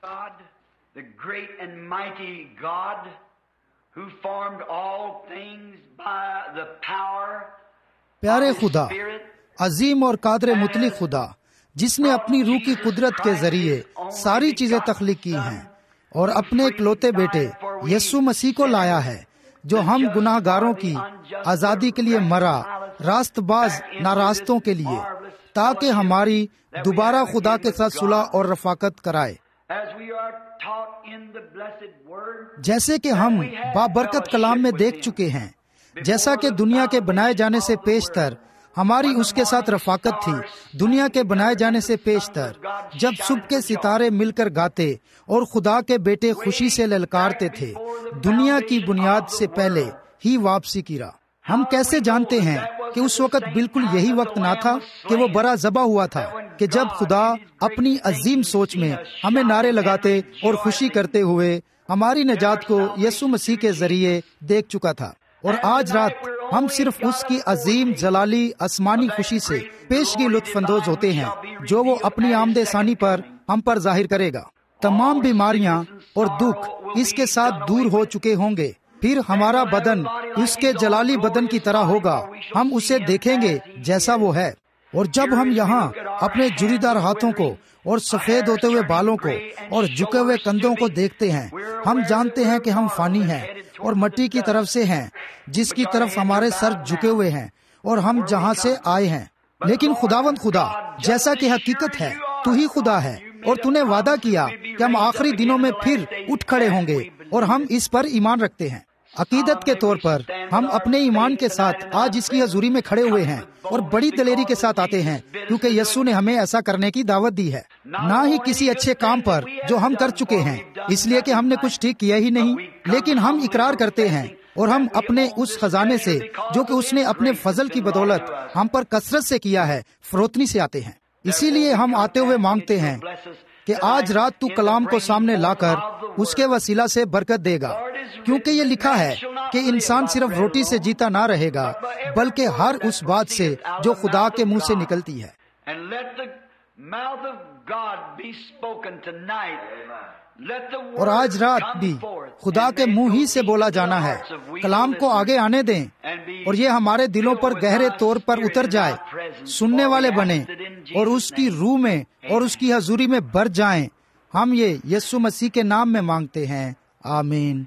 God, the great and mighty God, who formed all things by the power پیارے of His خدا، Spirit, عظیم اور قادر مطلق خدا، جس نے اپنی روح کی قدرت کے ذریعے ساری چیزیں تخلیق کی ہیں اور اپنے اکلوتے بیٹے یسوع مسیح کو لایا ہے، جو ہم گناہ گاروں کی آزادی کے لیے مرا، راست باز ناراستوں کے لیے، تاکہ ہماری دوبارہ خدا کے ساتھ صلح اور رفاقت کرائے۔ as we are taught in the blessed word, جیسے کہ ہم بابرکت کلام میں دیکھ چکے ہیں، جیسا کہ دنیا کے بنائے جانے سے پیشتر ہماری اس کے ساتھ رفاقت تھی، دنیا کے بنائے جانے سے پیشتر جب صبح کے ستارے مل کر گاتے اور خدا کے بیٹے خوشی سے للکارتے تھے، دنیا کی بنیاد سے پہلے ہی واپسی کی راہ۔ ہم کیسے جانتے ہیں کہ اس وقت بالکل یہی وقت نہ تھا کہ وہ برا ذبح ہوا تھا، کہ جب خدا اپنی عظیم سوچ میں ہمیں نعرے لگاتے اور خوشی کرتے ہوئے ہماری نجات کو یسوع مسیح کے ذریعے دیکھ چکا تھا، اور آج رات ہم صرف اس کی عظیم جلالی آسمانی خوشی سے پیشگی لطف اندوز ہوتے ہیں جو وہ اپنی آمد ثانی پر ہم پر ظاہر کرے گا۔ تمام بیماریاں اور دکھ اس کے ساتھ دور ہو چکے ہوں گے، پھر ہمارا بدن اس کے جلالی بدن کی طرح ہوگا، ہم اسے دیکھیں گے جیسا وہ ہے۔ اور جب ہم یہاں اپنے جڑی دار ہاتھوں کو اور سفید ہوتے ہوئے بالوں کو اور جھکے ہوئے کندھوں کو دیکھتے ہیں، ہم جانتے ہیں کہ ہم فانی ہیں اور مٹی کی طرف سے ہیں، جس کی طرف ہمارے سر جھکے ہوئے ہیں اور ہم جہاں سے آئے ہیں۔ لیکن خداوند خدا، جیسا کہ حقیقت ہے تو ہی خدا ہے، اور تو نے وعدہ کیا کہ ہم آخری دنوں میں پھر اٹھ کھڑے ہوں گے، اور ہم اس پر ایمان رکھتے ہیں۔ عقیدت کے طور پر ہم اپنے ایمان کے ساتھ آج اس کی حضوری میں کھڑے ہوئے ہیں اور بڑی دلیری کے ساتھ آتے ہیں، کیونکہ یسوع نے ہمیں ایسا کرنے کی دعوت دی ہے، نہ ہی کسی اچھے کام پر جو ہم کر چکے ہیں اس لیے کہ ہم نے کچھ ٹھیک کیا ہی نہیں، لیکن ہم اقرار کرتے ہیں اور ہم اپنے اس خزانے سے جو کہ اس نے اپنے فضل کی بدولت ہم پر کثرت سے کیا ہے فروتنی سے آتے ہیں۔ اسی لیے ہم آتے ہوئے مانگتے ہیں کہ آج رات تو کلام کو سامنے لا کر اس کے وسیلہ سے برکت دے گا، کیونکہ یہ لکھا ہے کہ انسان صرف روٹی سے جیتا نہ رہے گا بلکہ ہر اس بات سے جو خدا کے منہ سے نکلتی ہے۔ And let the mouth of God be spoken tonight. Let the اور آج word رات come بھی forth خدا and کے make منہ ہی no سے بولا deep to جانا the ہے، hearts of we کلام who کو listen آگے آنے دیں and be اور یہ ہمارے دلوں پر filled with گہرے thy طور پر spirit اتر and جائے، thy presence, سننے for والے we بنیں ask it in اور Jesus' اس کی name. روح میں اور اس کی حضوری میں بھر جائیں۔ ہم یہ یسوع مسیح کے نام میں مانگتے ہیں، آمین۔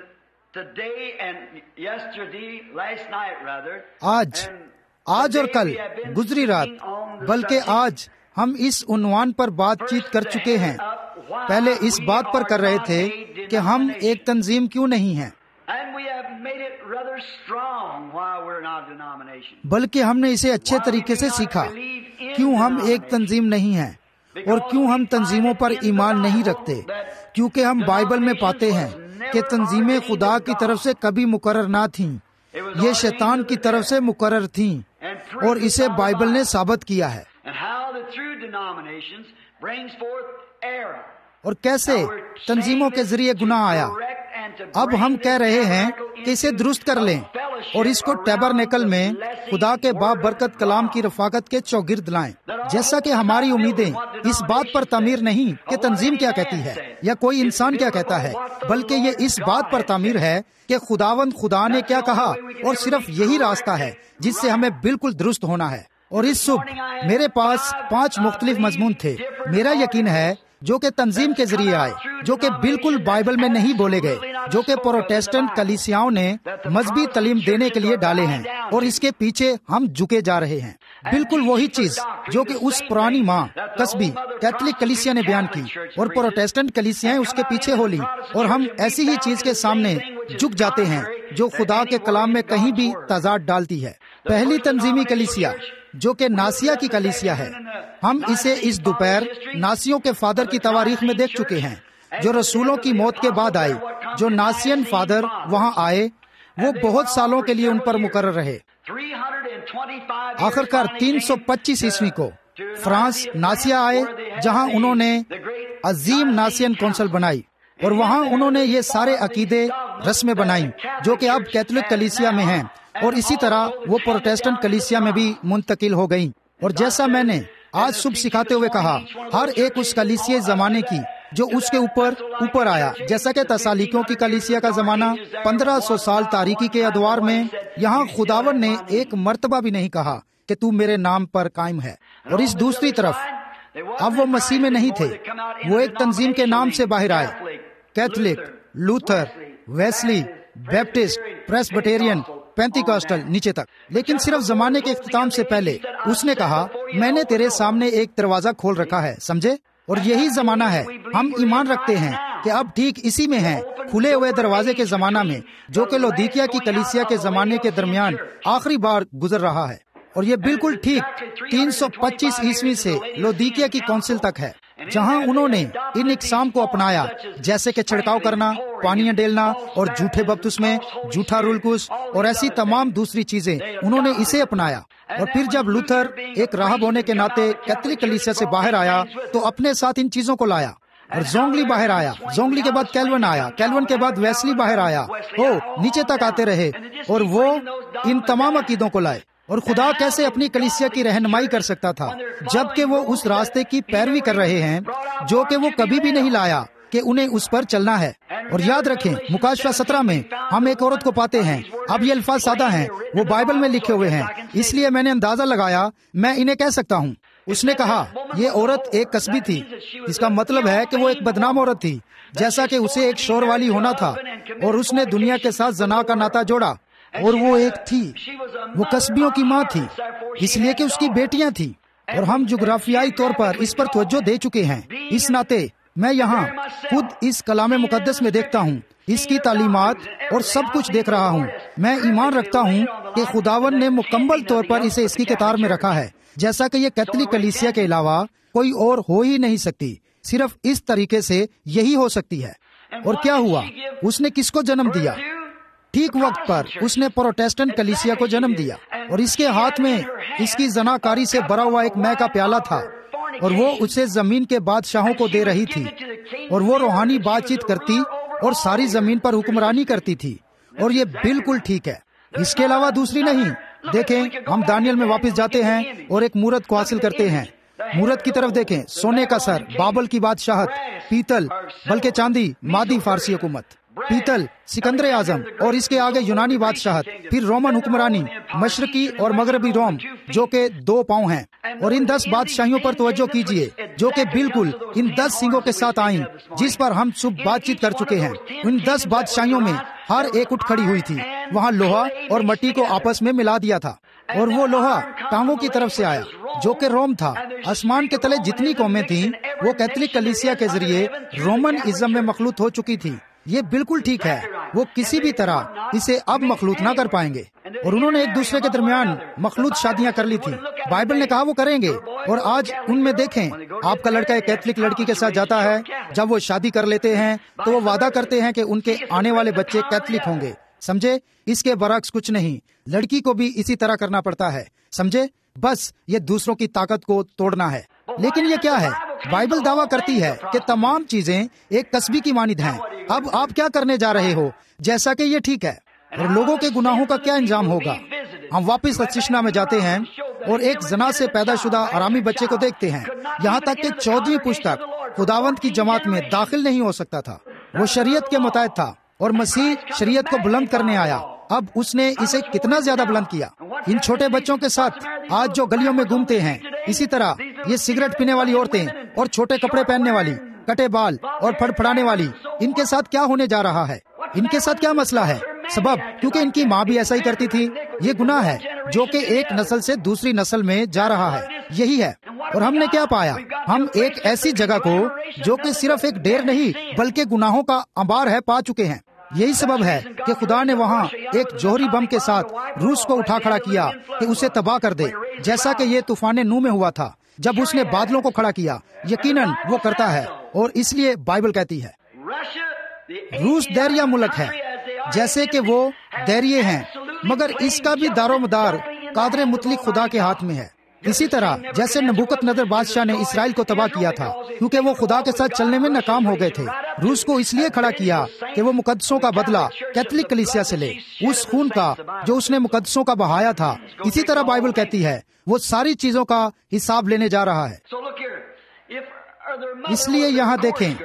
Today and yesterday, last night rather, آج and اور today کل we have been گزری رات، speaking on the بلکہ subject. آج ہم اس عنوان پر بات چیت کر چکے ہیں۔ پہلے اس بات پر کر رہے تھے کہ ہم ایک تنظیم کیوں نہیں ہیں، And we have made it rather strong why we're not a denomination. بلکہ ہم نے اسے اچھے طریقے سے سیکھا کیوں ہم ایک تنظیم نہیں ہیں اور کیوں ہم تنظیموں پر ایمان نہیں رکھتے، کیونکہ ہم بائبل میں پاتے ہیں کہ تنظیمیں خدا کی طرف سے کبھی مقرر نہ تھیں، یہ شیطان کی طرف سے مقرر تھیں، اور اسے بائبل نے ثابت کیا ہے۔ And how the true denominations brings forth error. اور کیسے تنظیموں کے ذریعے گناہ آیا۔ اب ہم کہہ رہے ہیں کہ اسے درست کر لیں اور اس کو ٹیبرنیکل میں خدا کے بابرکت کلام کی رفاقت کے چوگرد لائیں، جیسا کہ ہماری امیدیں اس بات پر تعمیر نہیں کہ تنظیم کیا کہتی ہے یا کوئی انسان کیا کہتا ہے، بلکہ یہ اس بات پر تعمیر ہے کہ خداوند خدا نے کیا کہا، اور صرف یہی راستہ ہے جس سے ہمیں بالکل درست ہونا ہے۔ اور اس صبح میرے پاس 5 مختلف مضمون تھے، میرا یقین ہے جو کہ تنظیم کے ذریعے آئے، جو کہ بالکل بائبل میں نہیں بولے گئے، جو کہ پروٹیسٹنٹ کلیسیاؤں نے مذہبی تعلیم دینے کے لیے ڈالے ہیں، اور اس کے پیچھے ہم جھکے جا رہے ہیں۔ بالکل وہی چیز جو کہ اس پرانی ماں قصبی کیتھولک کلیسیا نے بیان کی اور پروٹیسٹنٹ کلیسیاں اس کے پیچھے ہو لی، اور ہم ایسی ہی چیز کے سامنے جھک جاتے ہیں جو خدا کے کلام میں کہیں بھی تضاد ڈالتی ہے۔ پہلی تنظیمی کلیسیا جو کہ ناسیا کی کلیسیا ہے، ہم اسے اس دوپہر ناسیوں کے فادر کی تواریخ میں دیکھ چکے ہیں جو رسولوں کی موت کے بعد آئے۔ جو ناسین فادر وہاں آئے وہ بہت سالوں کے لیے ان پر مقرر رہے۔ آخرکار 325 عیسوی کو فرانس ناسیا آئے، جہاں انہوں نے عظیم ناسین کونسل بنائی، اور وہاں انہوں نے یہ سارے عقیدے رسمیں بنائیں جو کہ اب کیتھولک کلیسیا میں ہیں، اور اسی طرح وہ پروٹیسٹنٹ کلیسیا میں بھی منتقل ہو گئیں۔ اور جیسا میں نے آج صبح سکھاتے ہوئے کہا، ہر ایک اس کلیسیا زمانے کی جو اس کے اوپر آیا، جیسا کہ تسالونیکیوں کی کلیسیا کا زمانہ 1500 سال تاریکی کے ادوار میں، یہاں خداوند نے ایک مرتبہ بھی نہیں کہا کہ تو میرے نام پر قائم ہے۔ اور اس دوسری طرف اب وہ مسیح میں نہیں تھے، وہ ایک تنظیم کے نام سے باہر آئے، Catholic, Luther, Wesley, Baptist, Presbyterian, Pentecostal, نیچے تک۔ لیکن صرف زمانے کے اختتام سے پہلے اس نے کہا، میں نے تیرے سامنے ایک دروازہ کھول رکھا ہے، سمجھے؟ اور یہی زمانہ ہے، ہم ایمان رکھتے ہیں کہ اب ٹھیک اسی میں ہیں، کھلے ہوئے دروازے کے زمانہ میں، جو کہ لودیکیا کی کلیسیا کے زمانے کے درمیان آخری بار گزر رہا ہے۔ اور یہ بالکل ٹھیک 325 عیسوی سے لودیکیا کی کونسل تک ہے، جہاں انہوں نے ان اقسام کو اپنایا، جیسے کہ چھڑکاؤ کرنا، پانیاں ڈیلنا، اور جھوٹے بپتسمے، جھوٹا رولکس اور ایسی تمام دوسری چیزیں، انہوں نے اسے اپنایا۔ اور پھر جب لوتھر ایک راہب ہونے کے ناطے کیتھولک کلیسیا سے باہر آیا تو اپنے ساتھ ان چیزوں کو لایا۔ اور زونگلی باہر آیا، زونگلی کے بعد کیلون آیا، کیلون کے بعد ویسلی باہر آیا، نیچے تک آتے رہے، اور وہ ان تمام عقیدوں کو لائے۔ اور خدا کیسے اپنی کلیسیا کی رہنمائی کر سکتا تھا جبکہ وہ اس راستے کی پیروی کر رہے ہیں جو کہ وہ کبھی بھی نہیں لایا کہ انہیں اس پر چلنا ہے۔ اور یاد رکھیں، مکاشفہ 17 میں ہم ایک عورت کو پاتے ہیں، اب یہ الفاظ سادہ ہیں، وہ بائبل میں لکھے ہوئے ہیں، اس لیے میں نے اندازہ لگایا میں انہیں کہہ سکتا ہوں۔ اس نے کہا یہ عورت ایک قصبی تھی، اس کا مطلب ہے کہ وہ ایک بدنام عورت تھی، جیسا کہ اسے ایک شور والی ہونا تھا، اور اس نے دنیا کے ساتھ زنا کا ناطہ جوڑا، اور وہ ایک تھی، وہ قصبیوں کی ماں تھی، اس لیے کہ اس کی بیٹیاں تھیں۔ اور ہم جغرافیائی طور پر اس پر توجہ دے چکے ہیں، اس ناطے میں یہاں خود اس کلام مقدس میں دیکھتا ہوں، اس کی تعلیمات اور سب کچھ دیکھ رہا ہوں۔ میں ایمان رکھتا ہوں کہ خداوند نے مکمل طور پر اسے اس کی کتار میں رکھا ہے، جیسا کہ یہ کیتھولک کلیسیا کے علاوہ کوئی اور ہو ہی نہیں سکتی، صرف اس طریقے سے یہی ہو سکتی ہے۔ اور کیا ہوا؟ اس نے کس کو جنم دیا؟ ٹھیک وقت پر اس نے پروٹیسٹنٹ کلیسیا کو جنم دیا، اور اس کے ہاتھ میں اس کی زناکاری سے بھرا ہوا ایک مے کا پیالہ تھا، اور وہ اسے زمین کے بادشاہوں کو دے رہی تھی، اور وہ روحانی بات چیت کرتی اور ساری زمین پر حکمرانی کرتی تھی۔ اور یہ بالکل ٹھیک ہے، اس کے علاوہ دوسری نہیں۔ دیکھیں، ہم دانیل میں واپس جاتے ہیں اور ایک مورت کو حاصل کرتے ہیں۔ مورت کی طرف دیکھیں، سونے کا سر، بابل کی بادشاہت، پیتل بلکہ چاندی مادی فارسی حکومت، پیتل سکندر اعظم، اور اس کے آگے یونانی بادشاہت، پھر رومن حکمرانی، مشرقی اور مغربی روم جو کہ 2 پاؤں ہیں۔ اور ان 10 بادشاہیوں پر توجہ کیجئے جو کہ بالکل ان 10 سنگوں کے ساتھ آئیں جس پر ہم صبح بات چیت کر چکے ہیں۔ ان 10 بادشاہیوں میں ہر ایک اٹھ کھڑی ہوئی تھی، وہاں لوہا اور مٹی کو آپس میں ملا دیا تھا، اور وہ لوہا ٹانگوں کی طرف سے آیا جو کہ روم تھا۔ آسمان کے تلے جتنی قومیں تھیں وہ کیتھولک کلیسیا کے ذریعے رومن ازم میں مخلوط ہو چکی تھی۔ یہ بالکل ٹھیک ہے، وہ کسی بھی طرح اسے اب مخلوط نہ کر پائیں گے، اور انہوں نے ایک دوسرے کے درمیان مخلوط شادیاں کر لی تھی۔ بائبل نے کہا وہ کریں گے، اور آج ان میں دیکھیں، آپ کا لڑکا ایک کیتھولک لڑکی کے ساتھ جاتا ہے، جب وہ شادی کر لیتے ہیں تو وہ وعدہ کرتے ہیں کہ ان کے آنے والے بچے کیتھولک ہوں گے، سمجھے؟ اس کے برعکس کچھ نہیں، لڑکی کو بھی اسی طرح کرنا پڑتا ہے، سمجھے؟ بس یہ دوسروں کی طاقت کو توڑنا ہے۔ لیکن یہ کیا ہے؟ بائبل دعویٰ کرتی ہے کہ تمام چیزیں ایک قصبی کی مانند ہیں۔ اب آپ کیا کرنے جا رہے ہو؟ جیسا کہ یہ ٹھیک ہے، اور لوگوں کے گناہوں کا کیا انجام ہوگا؟ ہم واپس تشنا میں جاتے ہیں اور ایک زنا سے پیدا شدہ آرامی بچے کو دیکھتے ہیں، یہاں تک کہ 14ویں پشت تک خداوند کی جماعت میں داخل نہیں ہو سکتا تھا۔ وہ شریعت کے متحد تھا، اور مسیح شریعت کو بلند کرنے آیا۔ اب اس نے اسے کتنا زیادہ بلند کیا۔ ان چھوٹے بچوں کے ساتھ آج جو گلیوں میں گھومتے ہیں، اسی طرح یہ سگریٹ پینے والی عورتیں اور چھوٹے کپڑے پہننے والی، کٹے بال اور پھڑ پھڑانے والی، ان کے ساتھ کیا ہونے جا رہا ہے؟ ان کے ساتھ کیا مسئلہ ہے؟ سبب کیونکہ ان کی ماں بھی ایسا ہی کرتی تھی۔ یہ گناہ ہے جو کہ ایک نسل سے دوسری نسل میں جا رہا ہے، یہی ہے۔ اور ہم نے کیا پایا؟ ہم ایک ایسی جگہ کو جو کہ صرف ایک ڈیر نہیں بلکہ گناہوں کا انبار ہے پا چکے ہیں۔ یہی سبب ہے کہ خدا نے وہاں ایک جوہری بم کے ساتھ روس کو اٹھا کھڑا کیا کہ اسے تباہ کر دے، جیسا کہ یہ طوفان نوح میں ہوا تھا جب اس نے بادلوں کو کھڑا کیا۔ یقیناً وہ کرتا ہے، اور اس لیے بائبل کہتی ہے روس دیریا ملک ہے، جیسے کہ وہ دیریے ہیں، مگر اس کا بھی دار و مدار قادر مطلق خدا کے ہاتھ میں ہے۔ اسی طرح جیسے نبوکت نظر بادشاہ نے اسرائیل کو تباہ کیا تھا کیونکہ وہ خدا کے ساتھ چلنے میں ناکام ہو گئے تھے، روس کو اس لیے کھڑا کیا کہ وہ مقدسوں کا بدلہ کیتھولک کلیسیا سے لے، اس خون کا جو اس نے مقدسوں کا بہایا تھا۔ اسی طرح بائبل کہتی ہے وہ ساری چیزوں کا حساب لینے جا رہا ہے۔ اس لیے یہاں دیکھیں،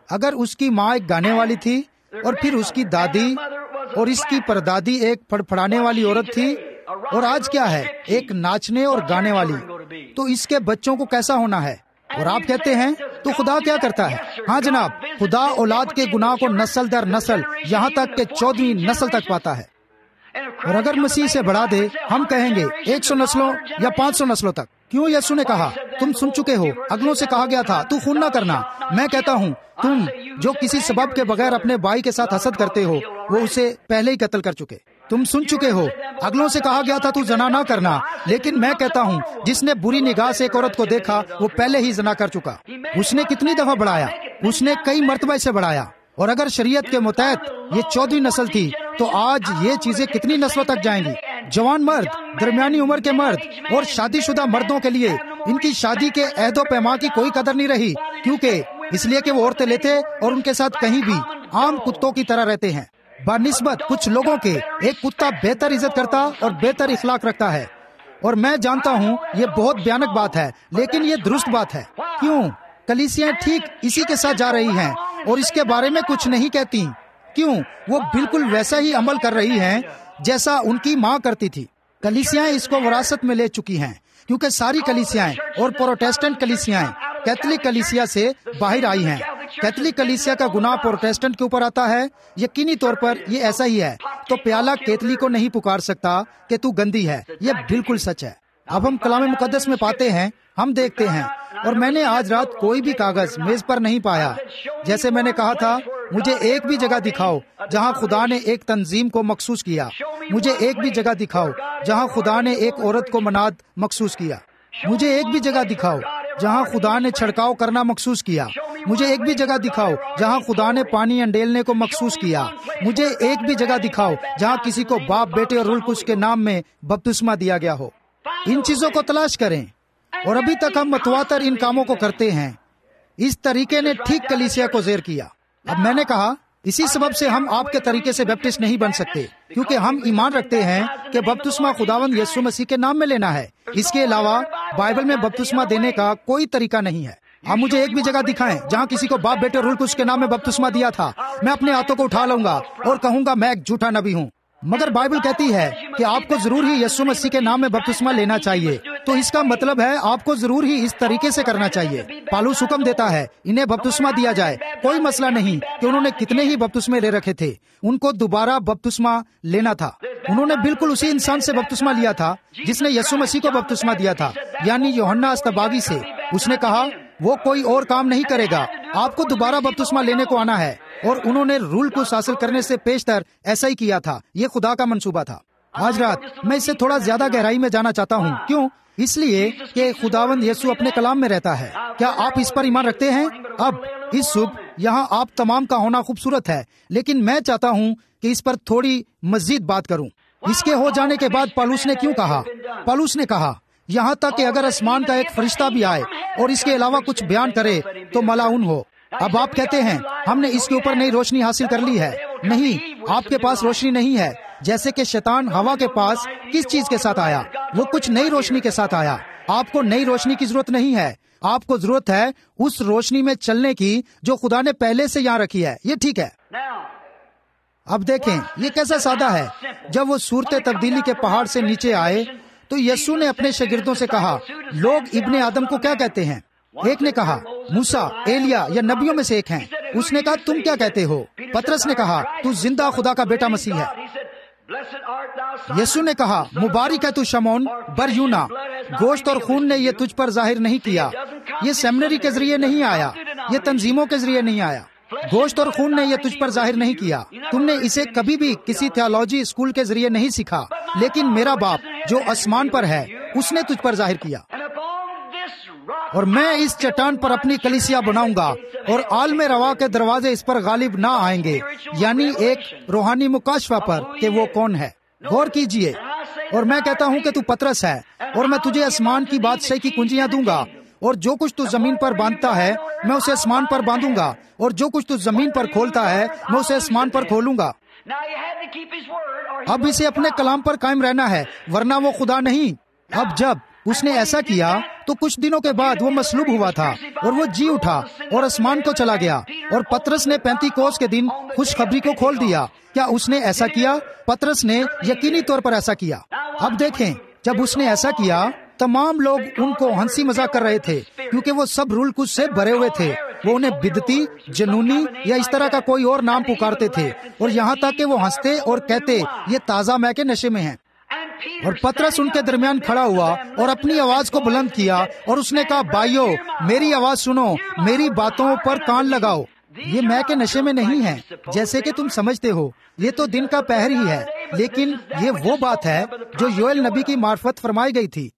اگر اس کی ماں ایک گانے والی تھی اور پھر اس کی دادی اور اس کی پردادی ایک پھڑپھڑانے والی عورت تھی، اور آج کیا ہے، ایک ناچنے اور گانے والی، تو اس کے بچوں کو کیسا ہونا ہے؟ اور آپ کہتے ہیں تو خدا کیا کرتا ہے؟ ہاں جناب، خدا اولاد کے گناہ کو نسل در نسل، یہاں تک کہ 14ویں نسل تک پاتا ہے۔ اور اگر مسیح سے بڑھا دے، ہم کہیں گے 100 نسلوں یا 500 نسلوں تک۔ کیوں یسوع نے کہا تم سن چکے ہو، اگلوں سے کہا گیا تھا تو خون نہ کرنا۔ میں کہتا ہوں تم جو کسی سبب کے بغیر اپنے بھائی کے ساتھ حسد کرتے ہو، وہ اسے پہلے ہی قتل کر چکے۔ تم سن چکے ہو، اگلوں سے کہا گیا تھا تو زنا نہ کرنا، لیکن میں کہتا ہوں جس نے بری نگاہ سے ایک عورت کو دیکھا وہ پہلے ہی زنا کر چکا۔ اس نے کتنی دفعہ بڑھایا؟ اس نے کئی مرتبہ اسے بڑھایا۔ اور اگر شریعت کے متحد یہ 14ویں نسل تھی تو آج یہ چیزیں کتنی نسلوں تک جائیں گی؟ جوان مرد، درمیانی عمر کے مرد اور شادی شدہ مردوں کے لیے ان کی شادی کے عہد و پیما کی کوئی قدر نہیں رہی، کیونکہ اس لیے کہ وہ عورتیں لیتے اور ان کے ساتھ کہیں بھی عام کتوں کی طرح رہتے ہیں۔ بنسبت کچھ لوگوں کے ایک کتا بہتر عزت کرتا اور بہتر اخلاق رکھتا ہے، اور میں جانتا ہوں یہ بہت بھیانک بات ہے، لیکن یہ درست بات ہے۔ کیوں کلیسیاں ٹھیک اسی کے ساتھ جا رہی ہیں اور اس کے بارے میں کچھ نہیں کہتی؟ کیوں وہ بالکل ویسا ہی عمل کر رہی ہیں جیسا ان کی ماں کرتی تھی۔ کلیسیاں اس کو وراثت میں لے چکی ہیں، کیونکہ ساری کلیسیاں اور پروٹیسٹنٹ کلیسیاں کیتھولک کلیسیا سے باہر آئی ہیں۔ کیتھولک کلیسیا کا گناہ پروٹیسٹنٹ کے اوپر آتا ہے، یقینی طور پر یہ ایسا ہی ہے۔ تو پیالہ کیتھلی کو نہیں پکار سکتا کہ تو گندی ہے، یہ بالکل سچ ہے۔ اب ہم کلام مقدس میں پاتے ہیں، ہم دیکھتے ہیں، اور میں نے آج رات کوئی بھی کاغذ میز پر نہیں پایا۔ جیسے میں نے کہا تھا، مجھے ایک بھی جگہ دکھاؤ جہاں خدا نے ایک تنظیم کو مخصوص کیا۔ مجھے ایک بھی جگہ دکھاؤ جہاں خدا نے ایک عورت کو مناد مخصوص کیا۔ مجھے ایک بھی جگہ دکھاؤ جہاں خدا نے چھڑکاؤ کرنا مخصوص کیا۔ مجھے ایک بھی جگہ دکھاؤ جہاں خدا نے پانی انڈیلنے کو مخصوص کیا۔ مجھے ایک بھی جگہ دکھاؤ جہاں کسی کو باپ، بیٹے اور روح القدس کے نام میں بپتسمہ دیا گیا ہو۔ ان چیزوں کو تلاش کریں، اور ابھی تک ہم متواتر ان کاموں کو کرتے ہیں۔ اس طریقے نے ٹھیک کلیسیا کو زیر کیا۔ اب میں نے کہا اسی سبب سے ہم آپ کے طریقے سے بیپٹسٹ نہیں بن سکتے، کیونکہ ہم ایمان رکھتے ہیں کہ بپتسمہ خداوند یسوع مسیح کے نام میں لینا ہے۔ اس کے علاوہ بائبل میں بپتسمہ دینے کا کوئی طریقہ نہیں ہے۔ آپ مجھے ایک بھی جگہ دکھائیں جہاں کسی کو باپ، بیٹے اور روح القدس کے نام میں بپتسمہ دیا تھا۔ میں اپنے ہاتھوں کو اٹھا لوں گا اور کہوں گا میں ایک جھوٹا نبی ہوں۔ مگر بائبل کہتی ہے کہ آپ کو ضرور ہی یسوع مسیح کے نام میں بپتسمہ لینا چاہیے، تو اس کا مطلب ہے آپ کو ضرور ہی اس طریقے سے کرنا چاہیے۔ پالوس حکم دیتا ہے انہیں بپتسمہ دیا جائے۔ کوئی مسئلہ نہیں کہ انہوں نے کتنے ہی بپتسمے لے رکھے تھے، ان کو دوبارہ بپتسمہ لینا تھا۔ انہوں نے بالکل اسی انسان سے بپتسمہ لیا تھا جس نے یسوع مسیح کو بپتسمہ دیا تھا، یعنی یوحنا اسطباغی سے۔ اس نے کہا وہ کوئی اور کام نہیں کرے گا، آپ کو دوبارہ بپتسمہ لینے کو آنا ہے، اور انہوں نے رول کو حاصل کرنے سے پیشتر ایسا ہی کیا تھا۔ یہ خدا کا منصوبہ تھا۔ آج رات میں اس سے تھوڑا زیادہ گہرائی میں جانا چاہتا ہوں۔ کیوں؟ اس لیے کہ خداوند یسوع اپنے کلام میں رہتا ہے۔ کیا آپ اس پر ایمان رکھتے ہیں؟ اب اس صبح یہاں آپ تمام کا ہونا خوبصورت ہے، لیکن میں چاہتا ہوں کہ اس پر تھوڑی مزید بات کروں۔ اس کے ہو جانے کے بعد پالوس نے کیوں کہا؟ پالوس نے کہا یہاں تک کہ اگر آسمان کا ایک فرشتہ بھی آئے اور اس کے علاوہ کچھ بیان کرے تو ملعون ہو۔ اب آپ کہتے ہیں ہم نے اس کے اوپر نئی روشنی حاصل کر لی ہے۔ نہیں، آپ کے پاس روشنی نہیں ہے، جیسے کہ شیطان ہوا کے پاس کس چیز کے ساتھ آیا؟ وہ کچھ نئی روشنی کے ساتھ آیا۔ آپ کو نئی روشنی کی ضرورت نہیں ہے، آپ کو ضرورت ہے اس روشنی میں چلنے کی جو خدا نے پہلے سے یہاں رکھی ہے۔ یہ ٹھیک ہے۔ اب دیکھیں یہ کیسا سادہ ہے۔ جب وہ صورت تبدیلی کے پہاڑ سے نیچے آئے تو یسوع نے اپنے شاگردوں سے کہا لوگ ابن آدم کو کیا کہتے ہیں؟ ایک نے کہا موسیٰ، ایلیا یا نبیوں میں سے ایک ہیں۔ اس نے کہا تم کیا کہتے ہو؟ پطرس نے کہا تو زندہ خدا کا بیٹا مسیح ہے۔ یسوع نے کہا مبارک ہے تو شمعون بر یونا، گوشت اور خون نے یہ تجھ پر ظاہر نہیں کیا۔ یہ سیمنری کے ذریعے نہیں آیا، یہ تنظیموں کے ذریعے نہیں آیا، گوشت اور خون نے یہ تجھ پر ظاہر نہیں کیا۔ تم نے اسے کبھی بھی کسی تھیالوجی اسکول کے ذریعے نہیں سیکھا، لیکن میرا باپ جو آسمان پر ہے اس نے تجھ پر ظاہر کیا۔ اور میں اس چٹان پر اپنی کلیسیا بناؤں گا اور عالم روا کے دروازے اس پر غالب نہ آئیں گے، یعنی ایک روحانی مکاشفہ پر کہ وہ کون ہے۔ غور کیجئے، اور میں کہتا ہوں کہ تو پطرس ہے، اور میں تجھے آسمان کی بادشاہی کی کنجیاں دوں گا، اور جو کچھ تو زمین پر باندھتا ہے میں اسے آسمان پر باندھوں گا، اور جو کچھ تو زمین پر کھولتا ہے میں اسے آسمان پر کھولوں گا۔ اب اسے اپنے کلام پر قائم رہنا ہے، ورنہ وہ خدا نہیں۔ اب جب اس نے ایسا کیا تو کچھ دنوں کے بعد وہ مصلوب ہوا تھا اور وہ جی اٹھا اور آسمان کو چلا گیا، اور پترس نے پینتیکوس کے دن خوشخبری کو کھول دیا۔ کیا اس نے ایسا کیا؟ پترس نے یقینی طور پر ایسا کیا۔ اب دیکھیں، جب اس نے ایسا کیا، تمام لوگ ان کو ہنسی مذاق کر رہے تھے، کیونکہ وہ سب رول کچھ سے بھرے ہوئے تھے۔ وہ انہیں بدتی، جنونی یا اس طرح کا کوئی اور نام پکارتے تھے، اور یہاں تک کہ وہ ہنستے اور کہتے یہ تازہ مے کے نشے میں ہیں۔ اور پترس ان کے درمیان کھڑا ہوا اور اپنی آواز کو بلند کیا اور اس نے کہا، بھائیو، میری آواز سنو، میری باتوں پر کان لگاؤ۔ یہ مے کے نشے میں نہیں ہے جیسے کہ تم سمجھتے ہو، یہ تو دن کا پہر ہی ہے، لیکن یہ وہ بات ہے جو یوئیل نبی کی معرفت فرمائی گئی تھی۔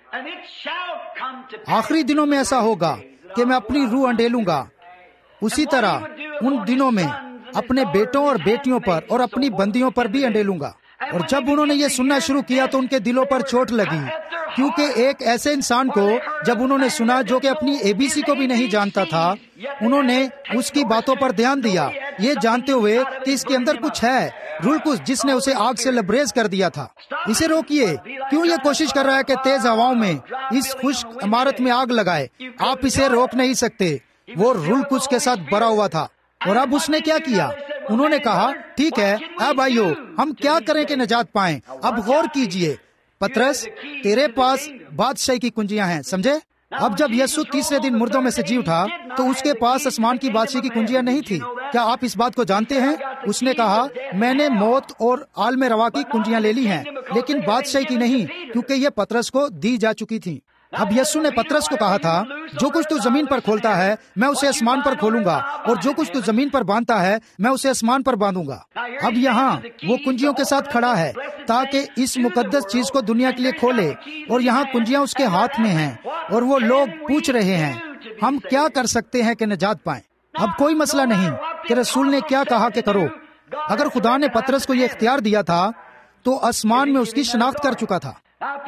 آخری دنوں میں ایسا ہوگا کہ میں اپنی روح انڈیلوں گا، اسی طرح ان دنوں میں اپنے بیٹوں اور بیٹیوں پر اور اپنی بندیوں پر بھی انڈیلوں گا۔ اور جب انہوں نے یہ سننا شروع کیا تو ان کے دلوں پر چوٹ لگی، کیونکہ ایک ایسے انسان کو جب انہوں نے سنا جو کہ اپنی ABC کو بھی نہیں جانتا تھا، انہوں نے اس کی باتوں پر دھیان دیا، یہ جانتے ہوئے کہ اس کے اندر کچھ ہے، رولکس جس نے اسے آگ سے لبریز کر دیا تھا۔ اسے روکیے، کیوں یہ کوشش کر رہا ہے کہ تیز ہواؤں میں اس خشک عمارت میں آگ لگائے؟ آپ اسے روک نہیں سکتے۔ وہ رولکس کے ساتھ بھرا ہوا تھا، اور اب اس نے کیا کیا؟ انہوں نے کہا، ٹھیک ہے اے بھائیو، ہم کیا کریں کہ نجات پائیں؟ اب غور کیجئے، پترس، تیرے پاس بادشاہی کی کنجیاں ہیں، سمجھے؟ اب جب یسوع تیسرے دن مردوں میں سے جی اٹھا تو اس کے پاس آسمان کی بادشاہی کی کنجیاں نہیں تھی۔ کیا آپ اس بات کو جانتے ہیں؟ اس نے کہا، میں نے موت اور عالم روا کی کنجیاں لے لی ہیں، لیکن بادشاہی کی نہیں، کیونکہ یہ پترس کو دی جا چکی تھی۔ اب یسوع نے پترس کو کہا تھا، جو کچھ تو زمین پر کھولتا ہے میں اسے آسمان پر کھولوں گا، اور جو کچھ تو زمین پر باندھتا ہے میں اسے آسمان پر باندھوں گا۔ اب یہاں وہ کنجیوں کے ساتھ کھڑا ہے تاکہ اس مقدس چیز کو دنیا کے لیے کھولے، اور یہاں کنجیاں اس کے ہاتھ میں ہیں، اور وہ لوگ پوچھ رہے ہیں، ہم کیا کر سکتے ہیں کہ نجات پائیں؟ اب کوئی مسئلہ نہیں کہ رسول نے کیا کہا کہ کرو۔ اگر خدا نے پترس کو یہ اختیار دیا تھا تو آسمان میں اس کی شناخت کر چکا تھا۔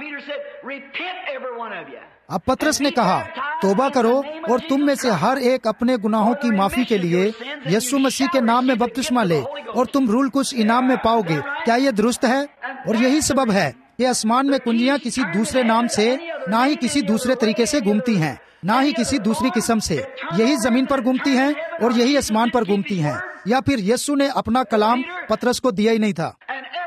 اب پترس نے کہا، توبہ کرو اور تم میں سے ہر ایک اپنے گناہوں کی معافی کے لیے یسوع مسیح کے نام میں بپتسمہ لے اور تم رول کچھ انعام میں پاؤ گے۔ کیا یہ درست ہے؟ اور یہی سبب ہے کہ آسمان میں کنجیاں کسی دوسرے نام سے، نہ ہی کسی دوسرے طریقے سے گھومتی ہیں، نہ ہی کسی دوسری قسم سے، یہی زمین پر گھومتی ہیں اور یہی آسمان پر گھومتی ہیں، یا پھر یسوع نے اپنا کلام پترس کو دیا ہی نہیں تھا۔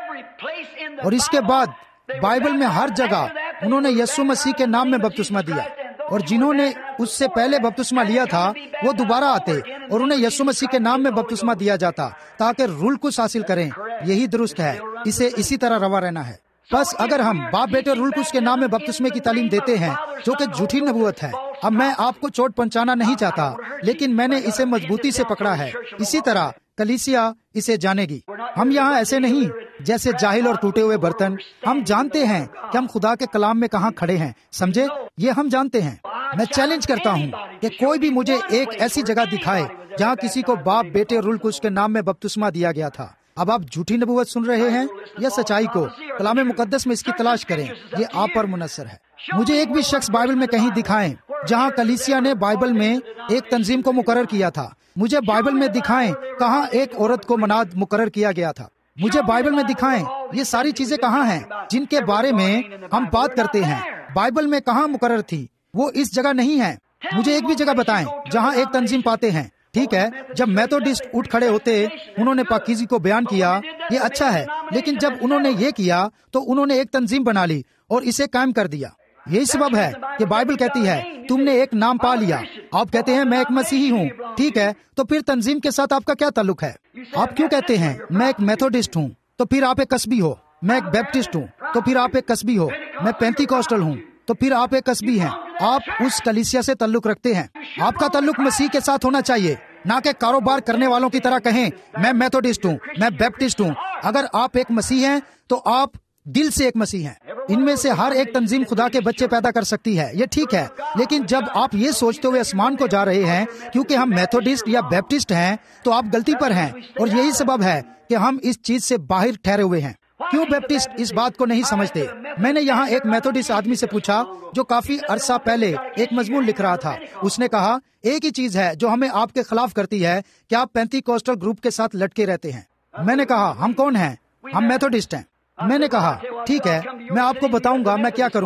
اور اس کے بعد بائبل میں ہر جگہ انہوں نے یسوع مسیح کے نام میں بپتسمہ دیا، اور جنہوں نے اس سے پہلے بپتسمہ لیا تھا وہ دوبارہ آتے اور انہیں یسوع مسیح کے نام میں بپتسمہ دیا جاتا تاکہ رول کچھ حاصل کریں۔ یہی درست ہے، اسے اسی طرح روا رہنا ہے۔ بس اگر ہم باپ بیٹے رول کچھ کے نام میں بپتسمے کی تعلیم دیتے ہیں جو کہ جھوٹی نبوت ہے، اب میں آپ کو چوٹ پہنچانا نہیں چاہتا، لیکن میں نے اسے مضبوطی سے پکڑا ہے، اسی طرح کلیسیا اسے جانے گی۔ ہم یہاں ایسے نہیں جیسے جاہل اور ٹوٹے ہوئے برتن، ہم جانتے ہیں کہ ہم خدا کے کلام میں کہاں کھڑے ہیں، سمجھے؟ یہ ہم جانتے ہیں۔ میں چیلنج کرتا ہوں کہ کوئی بھی مجھے ایک ایسی جگہ دکھائے جہاں کسی کو باپ بیٹے رول کچھ کے نام میں بپتسمہ دیا گیا تھا۔ اب آپ جھوٹی نبوت سن رہے ہیں یا سچائی کو؟ کلام مقدس میں اس کی تلاش کریں، یہ آپ پر منحصر ہے۔ مجھے ایک بھی شخص بائبل میں کہیں دکھائیں جہاں کلیسیا نے بائبل میں ایک تنظیم کو مقرر کیا تھا۔ مجھے بائبل میں دکھائیں کہاں ایک عورت کو مناد مقرر کیا گیا تھا۔ مجھے بائبل میں دکھائیں یہ ساری چیزیں کہاں ہیں جن کے بارے میں ہم بات کرتے ہیں، بائبل میں کہاں مقرر تھی؟ وہ اس جگہ نہیں ہے۔ مجھے ایک بھی جگہ بتائیں جہاں ایک تنظیم پاتے ہیں۔ ٹھیک ہے، جب میتھوڈسٹ اٹھ کھڑے ہوتے انہوں نے پاکیزگی کو بیان کیا، یہ اچھا ہے، لیکن جب انہوں نے یہ کیا تو انہوں نے ایک تنظیم بنا لی اور اسے قائم کر دیا۔ یہی سبب ہے کہ بائبل کہتی ہے تم نے ایک نام پا لیا۔ آپ کہتے ہیں میں ایک مسیحی ہوں، ٹھیک ہے، تو پھر تنظیم کے ساتھ آپ کا کیا تعلق ہے؟ آپ کیوں کہتے ہیں میں ایک میتھوڈسٹ ہوں تو پھر آپ ایک قصبی ہو؟ میں ایک بیپٹسٹ ہوں تو پھر آپ ایک قصبی ہو؟ میں پینتی کوسٹل ہوں تو پھر آپ ایک قصبی ہیں۔ آپ اس کلیسیا سے تعلق رکھتے ہیں۔ آپ کا تعلق مسیح کے ساتھ ہونا چاہیے، نہ کہ کاروبار کرنے والوں کی طرح کہیں میں میتھوڈسٹ ہوں، میں بیپٹسٹ ہوں۔ اگر آپ ایک مسیح ہیں تو آپ دل سے ایک مسیح ہیں۔ ان میں سے ہر ایک تنظیم خدا کے بچے پیدا کر سکتی ہے، یہ ٹھیک ہے، لیکن جب آپ یہ سوچتے ہوئے آسمان کو جا رہے ہیں کیونکہ ہم میتھوڈسٹ یا بیپٹسٹ ہیں تو آپ غلطی پر ہیں، اور یہی سبب ہے کہ ہم اس چیز سے باہر ٹھہرے ہوئے ہیں۔ کیوں بیپٹسٹ اس بات کو نہیں سمجھتے؟ میں نے یہاں ایک میتھوڈسٹ آدمی سے پوچھا جو کافی عرصہ پہلے ایک مضمون لکھ رہا تھا۔ اس نے کہا ایک ہی چیز ہے جو ہمیں آپ کے خلاف کرتی ہے کہ آپ پینتی کوسٹل گروپ کے ساتھ لٹکے رہتے ہیں۔ میں نے کہا ہم کون ہیں؟ ہم میتھوڈسٹ ہیں۔ میں نے کہا ٹھیک ہے، میں آپ کو بتاؤں گا میں کیا کروں گا۔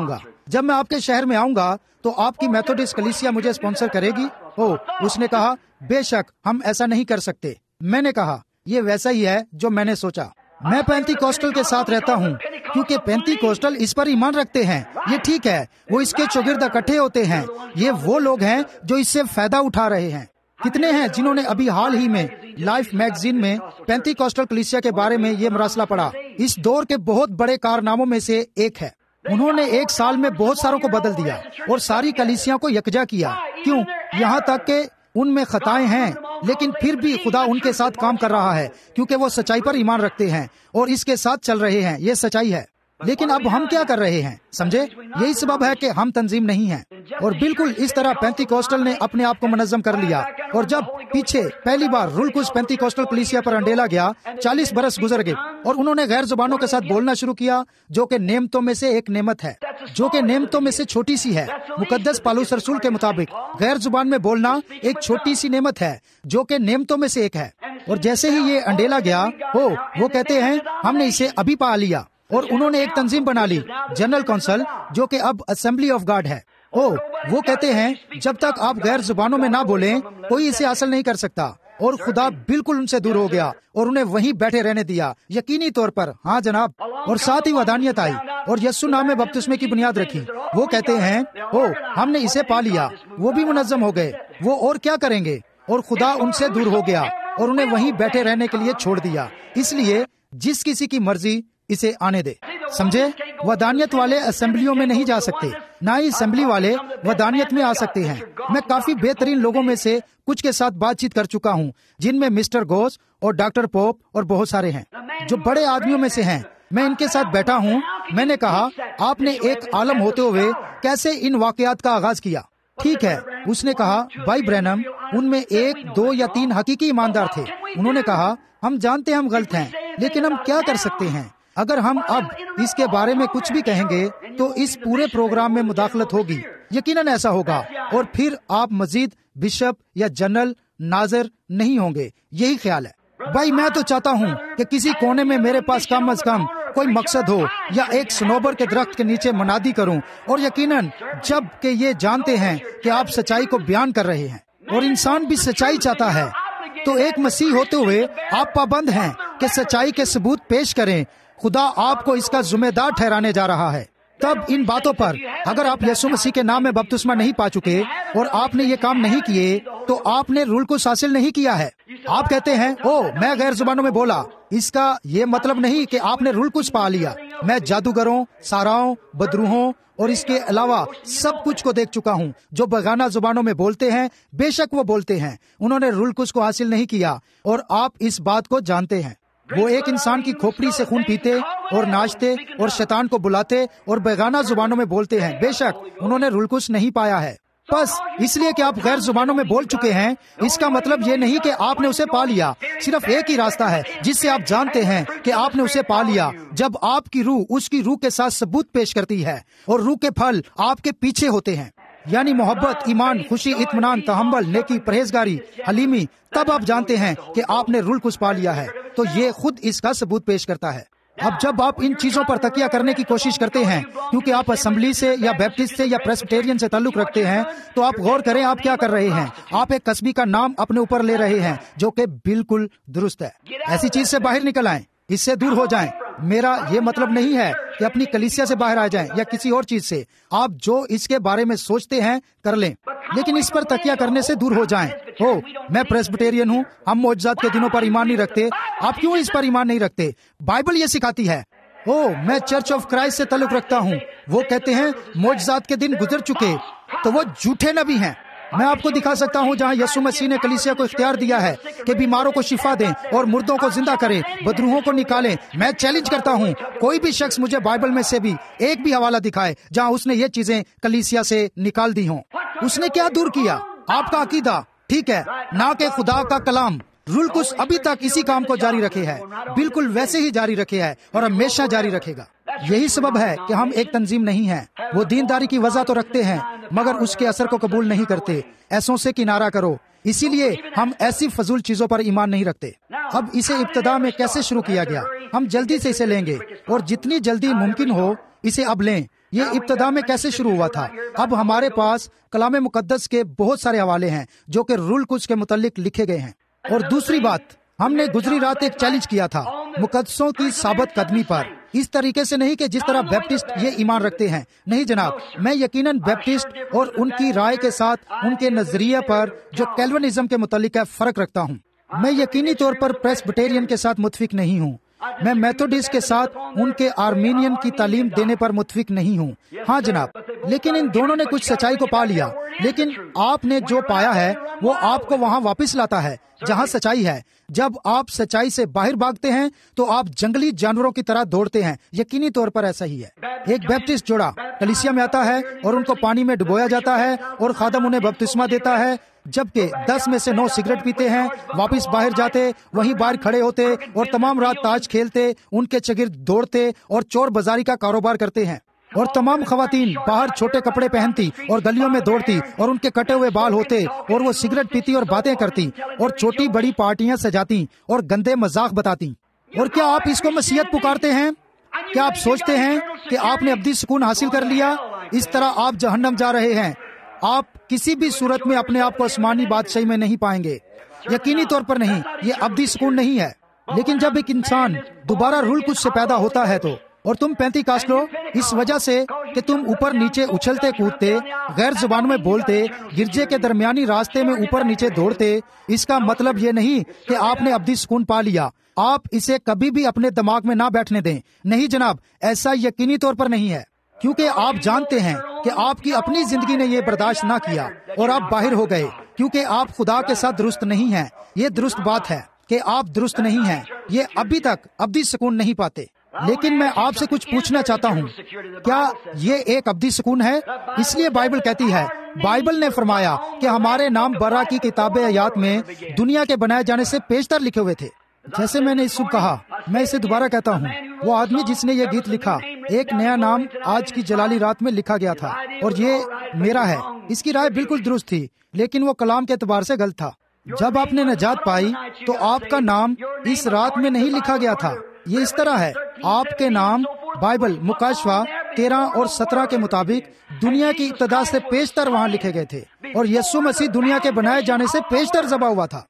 جب میں آپ کے شہر میں آؤں گا تو آپ کی میتھوڈسٹ کلیسیا مجھے اسپانسر کرے گی؟ اس نے کہا بے شک ہم ایسا نہیں کر سکتے۔ میں نے کہا یہ ویسا ہی ہے جو میں نے سوچا۔ میں پینتی کوسٹل کے ساتھ رہتا ہوں کیونکہ پینتی کوسٹل اس پر ایمان رکھتے ہیں۔ یہ ٹھیک ہے، وہ اس کے چوگرد اکٹھے ہوتے ہیں۔ یہ وہ لوگ ہیں جو اس سے فائدہ اٹھا رہے ہیں۔ کتنے ہیں جنہوں نے ابھی حال ہی میں لائف میگزین میں پینتی کوسٹل کلیسیا کے بارے میں یہ مراسلہ پڑھا؟ اس دور کے بہت بڑے کارناموں میں سے ایک ہے۔ انہوں نے 1 سال میں بہت ساروں کو بدل دیا اور ساری کلیسیاں کو یکجا کیا۔ کیوں؟ یہاں تک کہ ان میں خطائیں ہیں، لیکن پھر بھی خدا ان کے ساتھ کام کر رہا ہے کیونکہ وہ سچائی پر ایمان رکھتے ہیں اور اس کے ساتھ چل رہے ہیں۔ یہ سچائی ہے۔ لیکن اب ہم کیا کر رہے ہیں؟ سمجھے؟ یہی سبب ہے کہ ہم تنظیم نہیں ہیں۔ اور بالکل اس طرح پینتی کوسٹل نے اپنے آپ کو منظم کر لیا، اور جب پیچھے پہلی بار رول کچھ پینتی کوسٹل کلیسیا پر انڈیلا گیا، 40 برس گزر گئے اور انہوں نے غیر زبانوں کے ساتھ بولنا شروع کیا، جو کہ نعمتوں میں سے ایک نعمت ہے، جو کہ نعمتوں میں سے چھوٹی سی ہے۔ مقدس پالوس رسول کے مطابق غیر زبان میں بولنا ایک چھوٹی سی نعمت ہے جو کہ نعمتوں میں سے ایک ہے۔ اور جیسے ہی یہ انڈیلا گیا، وہ کہتے ہیں ہم نے اسے ابھی پا لیا، اور انہوں نے ایک تنظیم بنا لی، جنرل کونسل، جو کہ اب اسمبلی آف گاڈ ہے۔ وہ کہتے ہیں جب تک آپ غیر زبانوں میں نہ بولیں کوئی اسے حاصل نہیں کر سکتا، اور خدا بالکل ان سے دور ہو گیا اور انہیں وہیں بیٹھے رہنے دیا، یقینی طور پر۔ ہاں جناب۔ اور ساتھ ہی ودانیت آئی اور یسوع نام میں بپتسمے کی بنیاد رکھی۔ وہ کہتے ہیں ہم نے اسے پا لیا، وہ بھی منظم ہو گئے، وہ اور کیا کریں گے؟ اور خدا ان سے دور ہو گیا اور انہیں وہیں بیٹھے رہنے کے لیے چھوڑ دیا۔ اس لیے جس کسی کی مرضی اسے آنے دے۔ سمجھے؟ ودانیت والے اسمبلیوں میں نہیں جا سکتے، نہ ہی اسمبلی والے ودانیت میں آ سکتے ہیں۔ میں کافی بہترین لوگوں میں سے کچھ کے ساتھ بات چیت کر چکا ہوں، جن میں مسٹر گوس اور ڈاکٹر پوپ اور بہت سارے ہیں جو بڑے آدمیوں میں سے ہیں۔ میں ان کے ساتھ بیٹھا ہوں۔ میں نے کہا آپ نے ایک عالم ہوتے ہوئے کیسے ان واقعات کا آغاز کیا؟ ٹھیک ہے، اس نے کہا بھائی برینم ان میں 1، 2 یا 3 حقیقی ایماندار تھے۔ انہوں نے کہا ہم جانتے ہم غلط ہیں، لیکن ہم کیا کر سکتے ہیں؟ اگر ہم اب اس کے بارے میں کچھ بھی کہیں گے تو اس پورے پروگرام میں مداخلت ہوگی۔ یقیناً ایسا ہوگا، اور پھر آپ مزید بشپ یا جنرل ناظر نہیں ہوں گے۔ یہی خیال ہے۔ بھائی میں تو چاہتا ہوں کہ کسی کونے میں میرے پاس کم از کم کوئی مقصد ہو، یا ایک سنوبر کے درخت کے نیچے منادی کروں، اور یقیناً جب کہ یہ جانتے ہیں کہ آپ سچائی کو بیان کر رہے ہیں اور انسان بھی سچائی چاہتا ہے، تو ایک مسیح ہوتے ہوئے آپ پابند ہیں کہ سچائی کے ثبوت پیش کریں۔ خدا آپ کو اس کا ذمہ دار ٹھہرانے جا رہا ہے۔ تب ان باتوں پر اگر آپ یسوع مسیح کے نام میں بپتسمہ نہیں پا چکے اور آپ نے یہ کام نہیں کیے تو آپ نے رول کو حاصل نہیں کیا ہے۔ آپ کہتے ہیں میں غیر زبانوں میں بولا، اس کا یہ مطلب نہیں کہ آپ نے رول کچھ پا لیا۔ میں جادوگروں، ساراؤں، بدروہوں اور اس کے علاوہ سب کچھ کو دیکھ چکا ہوں جو بیگانہ زبانوں میں بولتے ہیں۔ بے شک وہ بولتے ہیں، انہوں نے رول کچھ کو حاصل نہیں کیا، اور آپ اس بات کو جانتے ہیں۔ وہ ایک انسان کی کھوپڑی سے خون پیتے اور ناچتے اور شیطان کو بلاتے اور بیگانہ زبانوں میں بولتے ہیں۔ بے شک انہوں نے رول کچھ نہیں پایا ہے۔ بس اس لیے کہ آپ غیر زبانوں میں بول چکے ہیں، اس کا مطلب یہ نہیں کہ آپ نے اسے پا لیا۔ صرف ایک ہی راستہ ہے جس سے آپ جانتے ہیں کہ آپ نے اسے پا لیا، جب آپ کی روح اس کی روح کے ساتھ ثبوت پیش کرتی ہے، اور روح کے پھل آپ کے پیچھے ہوتے ہیں، یعنی محبت، ایمان، خوشی، اطمینان، تحمل، نیکی، پرہیزگاری، حلیمی۔ تب آپ جانتے ہیں کہ آپ نے رول کچھ پا لیا ہے، تو یہ خود اس کا ثبوت پیش کرتا ہے۔ اب جب آپ ان چیزوں پر تکیہ کرنے کی کوشش کرتے ہیں کیونکہ آپ اسمبلی سے یا بیپٹسٹ سے یا پریسبیٹیرین سے تعلق رکھتے ہیں، تو آپ غور کریں آپ کیا کر رہے ہیں۔ آپ ایک قصبی کا نام اپنے اوپر لے رہے ہیں جو کہ بالکل درست ہے۔ ایسی چیز سے باہر نکل آئیں، اس سے دور ہو جائیں۔ میرا یہ مطلب نہیں ہے کہ اپنی کلیسیا سے باہر آ جائیں یا کسی اور چیز سے۔ آپ جو اس کے بارے میں سوچتے ہیں کر لیں، لیکن اس پر تکیہ کرنے سے دور ہو جائیں۔ میں پریسبیٹیرین ہوں، ہم معجزات کے دنوں پر ایمان نہیں رکھتے۔ آپ کیوں اس پر ایمان نہیں رکھتے؟ بائبل یہ سکھاتی ہے۔ میں چرچ آف کرائسٹ سے تعلق رکھتا ہوں، وہ کہتے ہیں معجزات کے دن گزر چکے، تو وہ جھوٹے نبی ہیں۔ میں آپ کو دکھا سکتا ہوں جہاں یسوع مسیح نے کلیسیا کو اختیار دیا ہے کہ بیماروں کو شفا دیں اور مردوں کو زندہ کریں، بدروہوں کو نکالیں۔ میں چیلنج کرتا ہوں، کوئی بھی شخص مجھے بائبل میں سے بھی ایک بھی حوالہ دکھائے جہاں اس نے یہ چیزیں کلیسیا سے نکال دی ہوں۔ اس نے کیا دور کیا؟ آپ کا عقیدہ، ٹھیک ہے، نہ کہ خدا کا کلام۔ رول کچھ ابھی تک اسی کام کو جاری رکھے ہے، بالکل ویسے ہی جاری رکھے ہے اور ہمیشہ جاری رکھے گا۔ یہی سبب ہے کہ ہم ایک تنظیم نہیں ہیں۔ وہ دینداری کی وضع تو رکھتے ہیں مگر اس کے اثر کو قبول نہیں کرتے۔ ایسوں سے کنارہ کرو۔ اسی لیے ہم ایسی فضول چیزوں پر ایمان نہیں رکھتے۔ اب اسے ابتدا میں کیسے شروع کیا گیا؟ ہم جلدی سے اسے لیں گے، اور جتنی جلدی ممکن ہو اسے اب لیں۔ یہ ابتدا میں کیسے شروع ہوا تھا؟ اب ہمارے پاس کلام مقدس کے بہت سارے حوالے ہیں جو کہ رول کچھ کے متعلق لکھے گئے ہیں۔ اور دوسری بات، ہم نے گزری رات ایک چیلنج کیا تھا مقدسوں کی ثابت قدمی پر، اس طریقے سے نہیں کہ جس طرح بیپٹسٹ یہ ایمان رکھتے ہیں۔ نہیں جناب، میں یقیناً بیپٹسٹ اور ان کی رائے کے ساتھ ان کے نظریے پر جو کیلونزم کے متعلق ہے فرق رکھتا ہوں۔ میں یقینی طور پر پریسبٹیرین کے ساتھ متفق نہیں ہوں۔ میں میتھوڈسٹ کے ساتھ ان کے آرمینین کی تعلیم دینے پر متفق نہیں ہوں۔ ہاں جناب، لیکن ان دونوں نے کچھ سچائی کو پا لیا، لیکن آپ نے جو پایا ہے وہ آپ کو وہاں واپس لاتا ہے جہاں سچائی ہے۔ جب آپ سچائی سے باہر بھاگتے ہیں تو آپ جنگلی جانوروں کی طرح دوڑتے ہیں۔ یقینی طور پر ایسا ہی ہے۔ ایک بیپٹسٹ جوڑا کلیسیا میں آتا ہے اور ان کو پانی میں ڈبویا جاتا ہے اور خادم انہیں بپتسمہ دیتا ہے، جبکہ 10 میں سے 9 سگریٹ پیتے ہیں، واپس باہر جاتے، وہیں باہر کھڑے ہوتے اور تمام رات تاش کھیلتے، ان کے چگرد دوڑتے اور چور بازاری کا کاروبار کرتے ہیں۔ اور تمام خواتین باہر چھوٹے کپڑے پہنتی اور گلیوں میں دوڑتی اور ان کے کٹے ہوئے بال ہوتے اور وہ سگریٹ پیتی اور باتیں کرتی اور چھوٹی بڑی پارٹیاں سجاتی اور گندے مذاق بتاتی۔ اور کیا آپ اس کو مسیحیت پکارتے ہیں؟ کیا آپ سوچتے ہیں کہ آپ نے ابدی سکون حاصل کر لیا؟ اس طرح آپ جہنم جا رہے ہیں۔ آپ کسی بھی صورت میں اپنے آپ کو آسمانی بادشاہی میں نہیں پائیں گے، یقینی طور پر نہیں۔ یہ ابدی سکون نہیں ہے۔ لیکن جب ایک انسان دوبارہ رول کچھ سے پیدا ہوتا ہے تو، اور تم پینتی کاسلو اس وجہ سے کہ تم اوپر نیچے اچھلتے کودتے، غیر زبان میں بولتے، گرجے کے درمیانی راستے میں اوپر نیچے دوڑتے، اس کا مطلب یہ نہیں کہ آپ نے ابدی سکون پا لیا۔ آپ اسے کبھی بھی اپنے دماغ میں نہ بیٹھنے دیں۔ نہیں جناب، ایسا یقینی طور پر نہیں ہے، کیونکہ آپ جانتے ہیں کہ آپ کی اپنی زندگی نے یہ برداشت نہ کیا اور آپ باہر ہو گئے، کیونکہ آپ خدا کے ساتھ درست نہیں ہیں۔ یہ درست بات ہے کہ آپ درست نہیں ہیں۔ یہ ابھی تک ابدی سکون نہیں پاتے۔ لیکن میں آپ سے کچھ پوچھنا چاہتا ہوں، کیا یہ ایک ابدی سکون ہے؟ اس لیے بائبل کہتی ہے، بائبل نے فرمایا کہ ہمارے نام برا کی کتاب حیات میں دنیا کے بنائے جانے سے پیشتر لکھے ہوئے تھے۔ جیسے میں نے اس صبح کہا، میں اسے دوبارہ کہتا ہوں، وہ آدمی جس نے یہ گیت لکھا، ایک نیا نام آج کی جلالی رات میں لکھا گیا تھا اور یہ میرا ہے۔ اس کی رائے بالکل درست تھی، لیکن وہ کلام کے اعتبار سے غلط تھا۔ جب آپ نے نجات پائی تو آپ کا نام اس رات میں نہیں لکھا گیا تھا۔ یہ اس طرح ہے، آپ کے نام بائبل مکاشفہ 13 اور 17 کے مطابق دنیا کی ابتدا سے پیشتر وہاں لکھے گئے تھے، اور یسوع مسیح دنیا کے بنائے جانے سے پیشتر ذبح ہوا تھا۔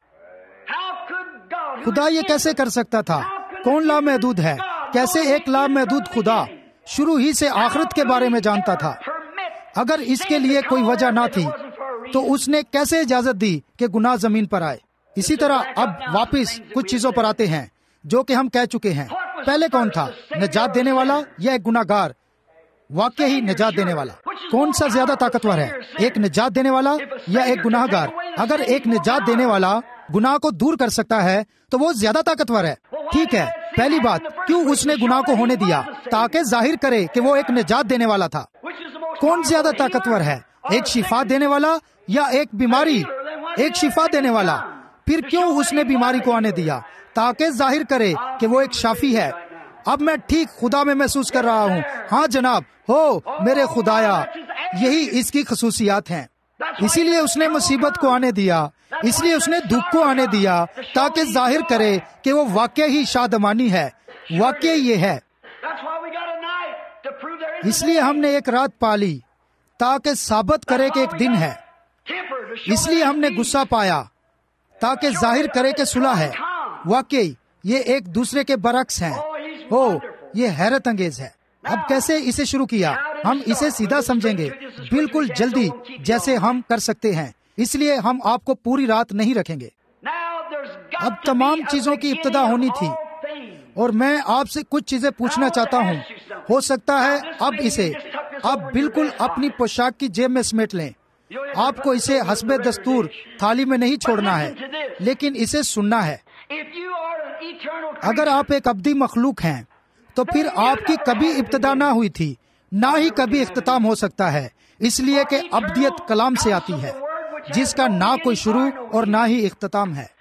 خدا یہ کیسے کر سکتا تھا؟ کون لامحدود ہے؟ کیسے ایک لامحدود خدا شروع ہی سے آخرت کے بارے میں جانتا تھا؟ اگر اس کے لیے کوئی وجہ نہ تھی تو اس نے کیسے اجازت دی کہ گناہ زمین پر آئے؟ اسی طرح اب واپس کچھ چیزوں پر آتے ہیں جو کہ ہم کہہ چکے ہیں۔ پہلے کون تھا، نجات دینے والا یا ایک گناہ گار؟ واقعی ہی نجات دینے والا۔ کون سا زیادہ طاقتور ہے، ایک نجات دینے والا یا ایک گناہ گار؟ اگر ایک نجات دینے والا گناہ کو دور کر سکتا ہے تو وہ زیادہ طاقتور ہے۔ ٹھیک ہے، پہلی بات، کیوں اس نے گناہ کو ہونے دیا؟ تاکہ ظاہر کرے کہ وہ ایک نجات دینے والا تھا۔ کون زیادہ طاقتور ہے، ایک شفا دینے والا یا ایک بیماری؟ ایک شفا دینے والا۔ پھر کیوں اس نے بیماری کو آنے دیا؟ تاکہ ظاہر کرے کہ وہ ایک شافی ہے۔ اب میں ٹھیک خدا میں محسوس کر رہا ہوں۔ ہاں جناب، ہو میرے خدایا، یہی اس کی خصوصیات ہیں۔ اسی لیے اس نے مصیبت کو آنے دیا، اس لیے اس نے دکھ کو آنے دیا، تاکہ ظاہر کرے کہ وہ واقعی ہی شادمانی ہے، واقعی یہ ہے۔ اس لیے ہم نے ایک رات پالی تاکہ ثابت کرے کہ ایک دن ہے۔ اس لیے ہم نے غصہ پایا تاکہ ظاہر کرے کہ صلح ہے۔ واقعی یہ ایک دوسرے کے برعکس ہیں۔ یہ حیرت انگیز ہے۔ اب کیسے اسے شروع کیا؟ ہم اسے سیدھا سمجھیں گے، بالکل جلدی جیسے ہم کر سکتے ہیں، اس لیے ہم آپ کو پوری رات نہیں رکھیں گے۔ اب تمام چیزوں کی ابتدا ہونی تھی، اور میں آپ سے کچھ چیزیں پوچھنا چاہتا ہوں۔ ہو سکتا ہے اب بالکل اپنی پوشاک کی جیب میں سمیٹ لیں۔ آپ کو اسے حسب دستور تھالی میں نہیں چھوڑنا ہے، لیکن اسے سننا ہے۔ اگر آپ ایک ابدی مخلوق ہیں تو پھر آپ کی کبھی ابتدا نہ ہوئی تھی، نہ ہی کبھی اختتام ہو سکتا ہے، اس لیے کہ ابدیت کلام سے آتی ہے، جس کا نہ کوئی شروع اور نہ ہی اختتام ہے۔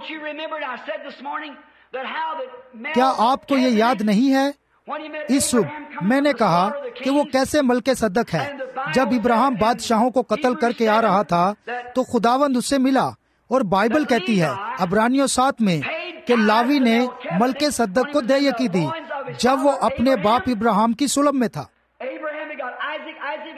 کیا آپ کو یہ یاد نہیں ہے؟ اس صبح میں نے کہا کہ وہ کیسے ملک صدق ہے۔ جب ابراہیم بادشاہوں کو قتل کر کے آ رہا تھا تو خداوند اس سے ملا، اور بائبل کہتی ہے عبرانیوں 7 میں کہ لاوی نے ملک صدق کو دیکی دی جب وہ اپنے باپ ابراہیم کی صلب میں تھا۔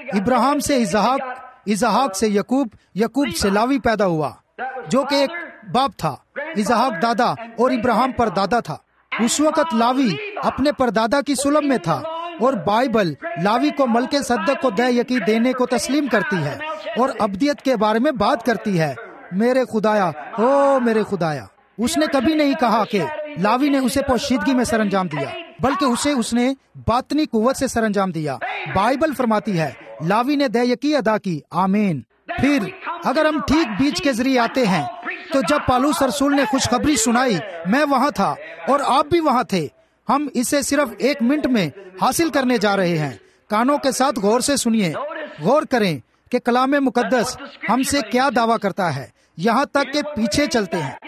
ابراہیم سے اسحاق، اسحاق سے یعقوب، یعقوب سے لاوی پیدا ہوا جو کہ ایک باپ تھا، اسحاق دادا اور ابراہیم پر دادا تھا۔ اس وقت لاوی اپنے پردادا کی سلب میں تھا، اور بائبل لاوی کو ملک صدق کو دے یقین دینے کو تسلیم کرتی ہے اور ابدیت کے بارے میں بات کرتی ہے۔ میرے خدایا، او میرے خدایا، اس نے کبھی نہیں کہا کہ لاوی نے اسے پوشیدگی میں سر انجام دیا، بلکہ اس نے باطنی قوت سے سر انجام دیا۔ بائبل فرماتی ہے لاوی نے دے یقین ادا کی۔ آمین۔ پھر اگر ہم ٹھیک بیچ کے ذریعے آتے ہیں تو جب پالوس رسول نے خوشخبری سنائی، میں وہاں تھا اور آپ بھی وہاں تھے۔ ہم اسے صرف 1 منٹ میں حاصل کرنے جا رہے ہیں۔ کانوں کے ساتھ غور سے سنیے، غور کریں کہ کلام مقدس ہم سے کیا دعویٰ کرتا ہے، یہاں تک کہ پیچھے چلتے ہیں۔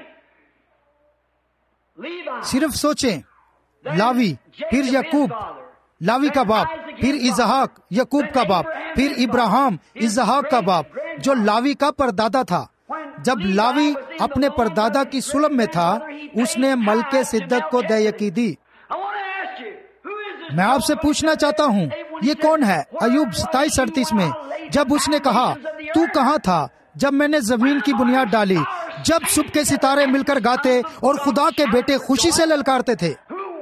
صرف سوچیں، لاوی، پھر یعقوب لاوی کا باپ، پھر اسحاق یعقوب کا باپ، پھر ابراہیم اسحاق کا باپ جو لاوی کا پردادا تھا۔ جب لاوی اپنے پردادا کی سلب میں تھا، اس نے ملک صدق کو دے یقین دی۔ میں آپ سے پوچھنا چاہتا ہوں، یہ کون ہے؟ ایوب 27:38 میں جب اس نے کہا، تو کہاں تھا جب میں نے زمین کی بنیاد ڈالی، جب صبح کے ستارے مل کر گاتے اور خدا کے بیٹے خوشی سے للکارتے تھے۔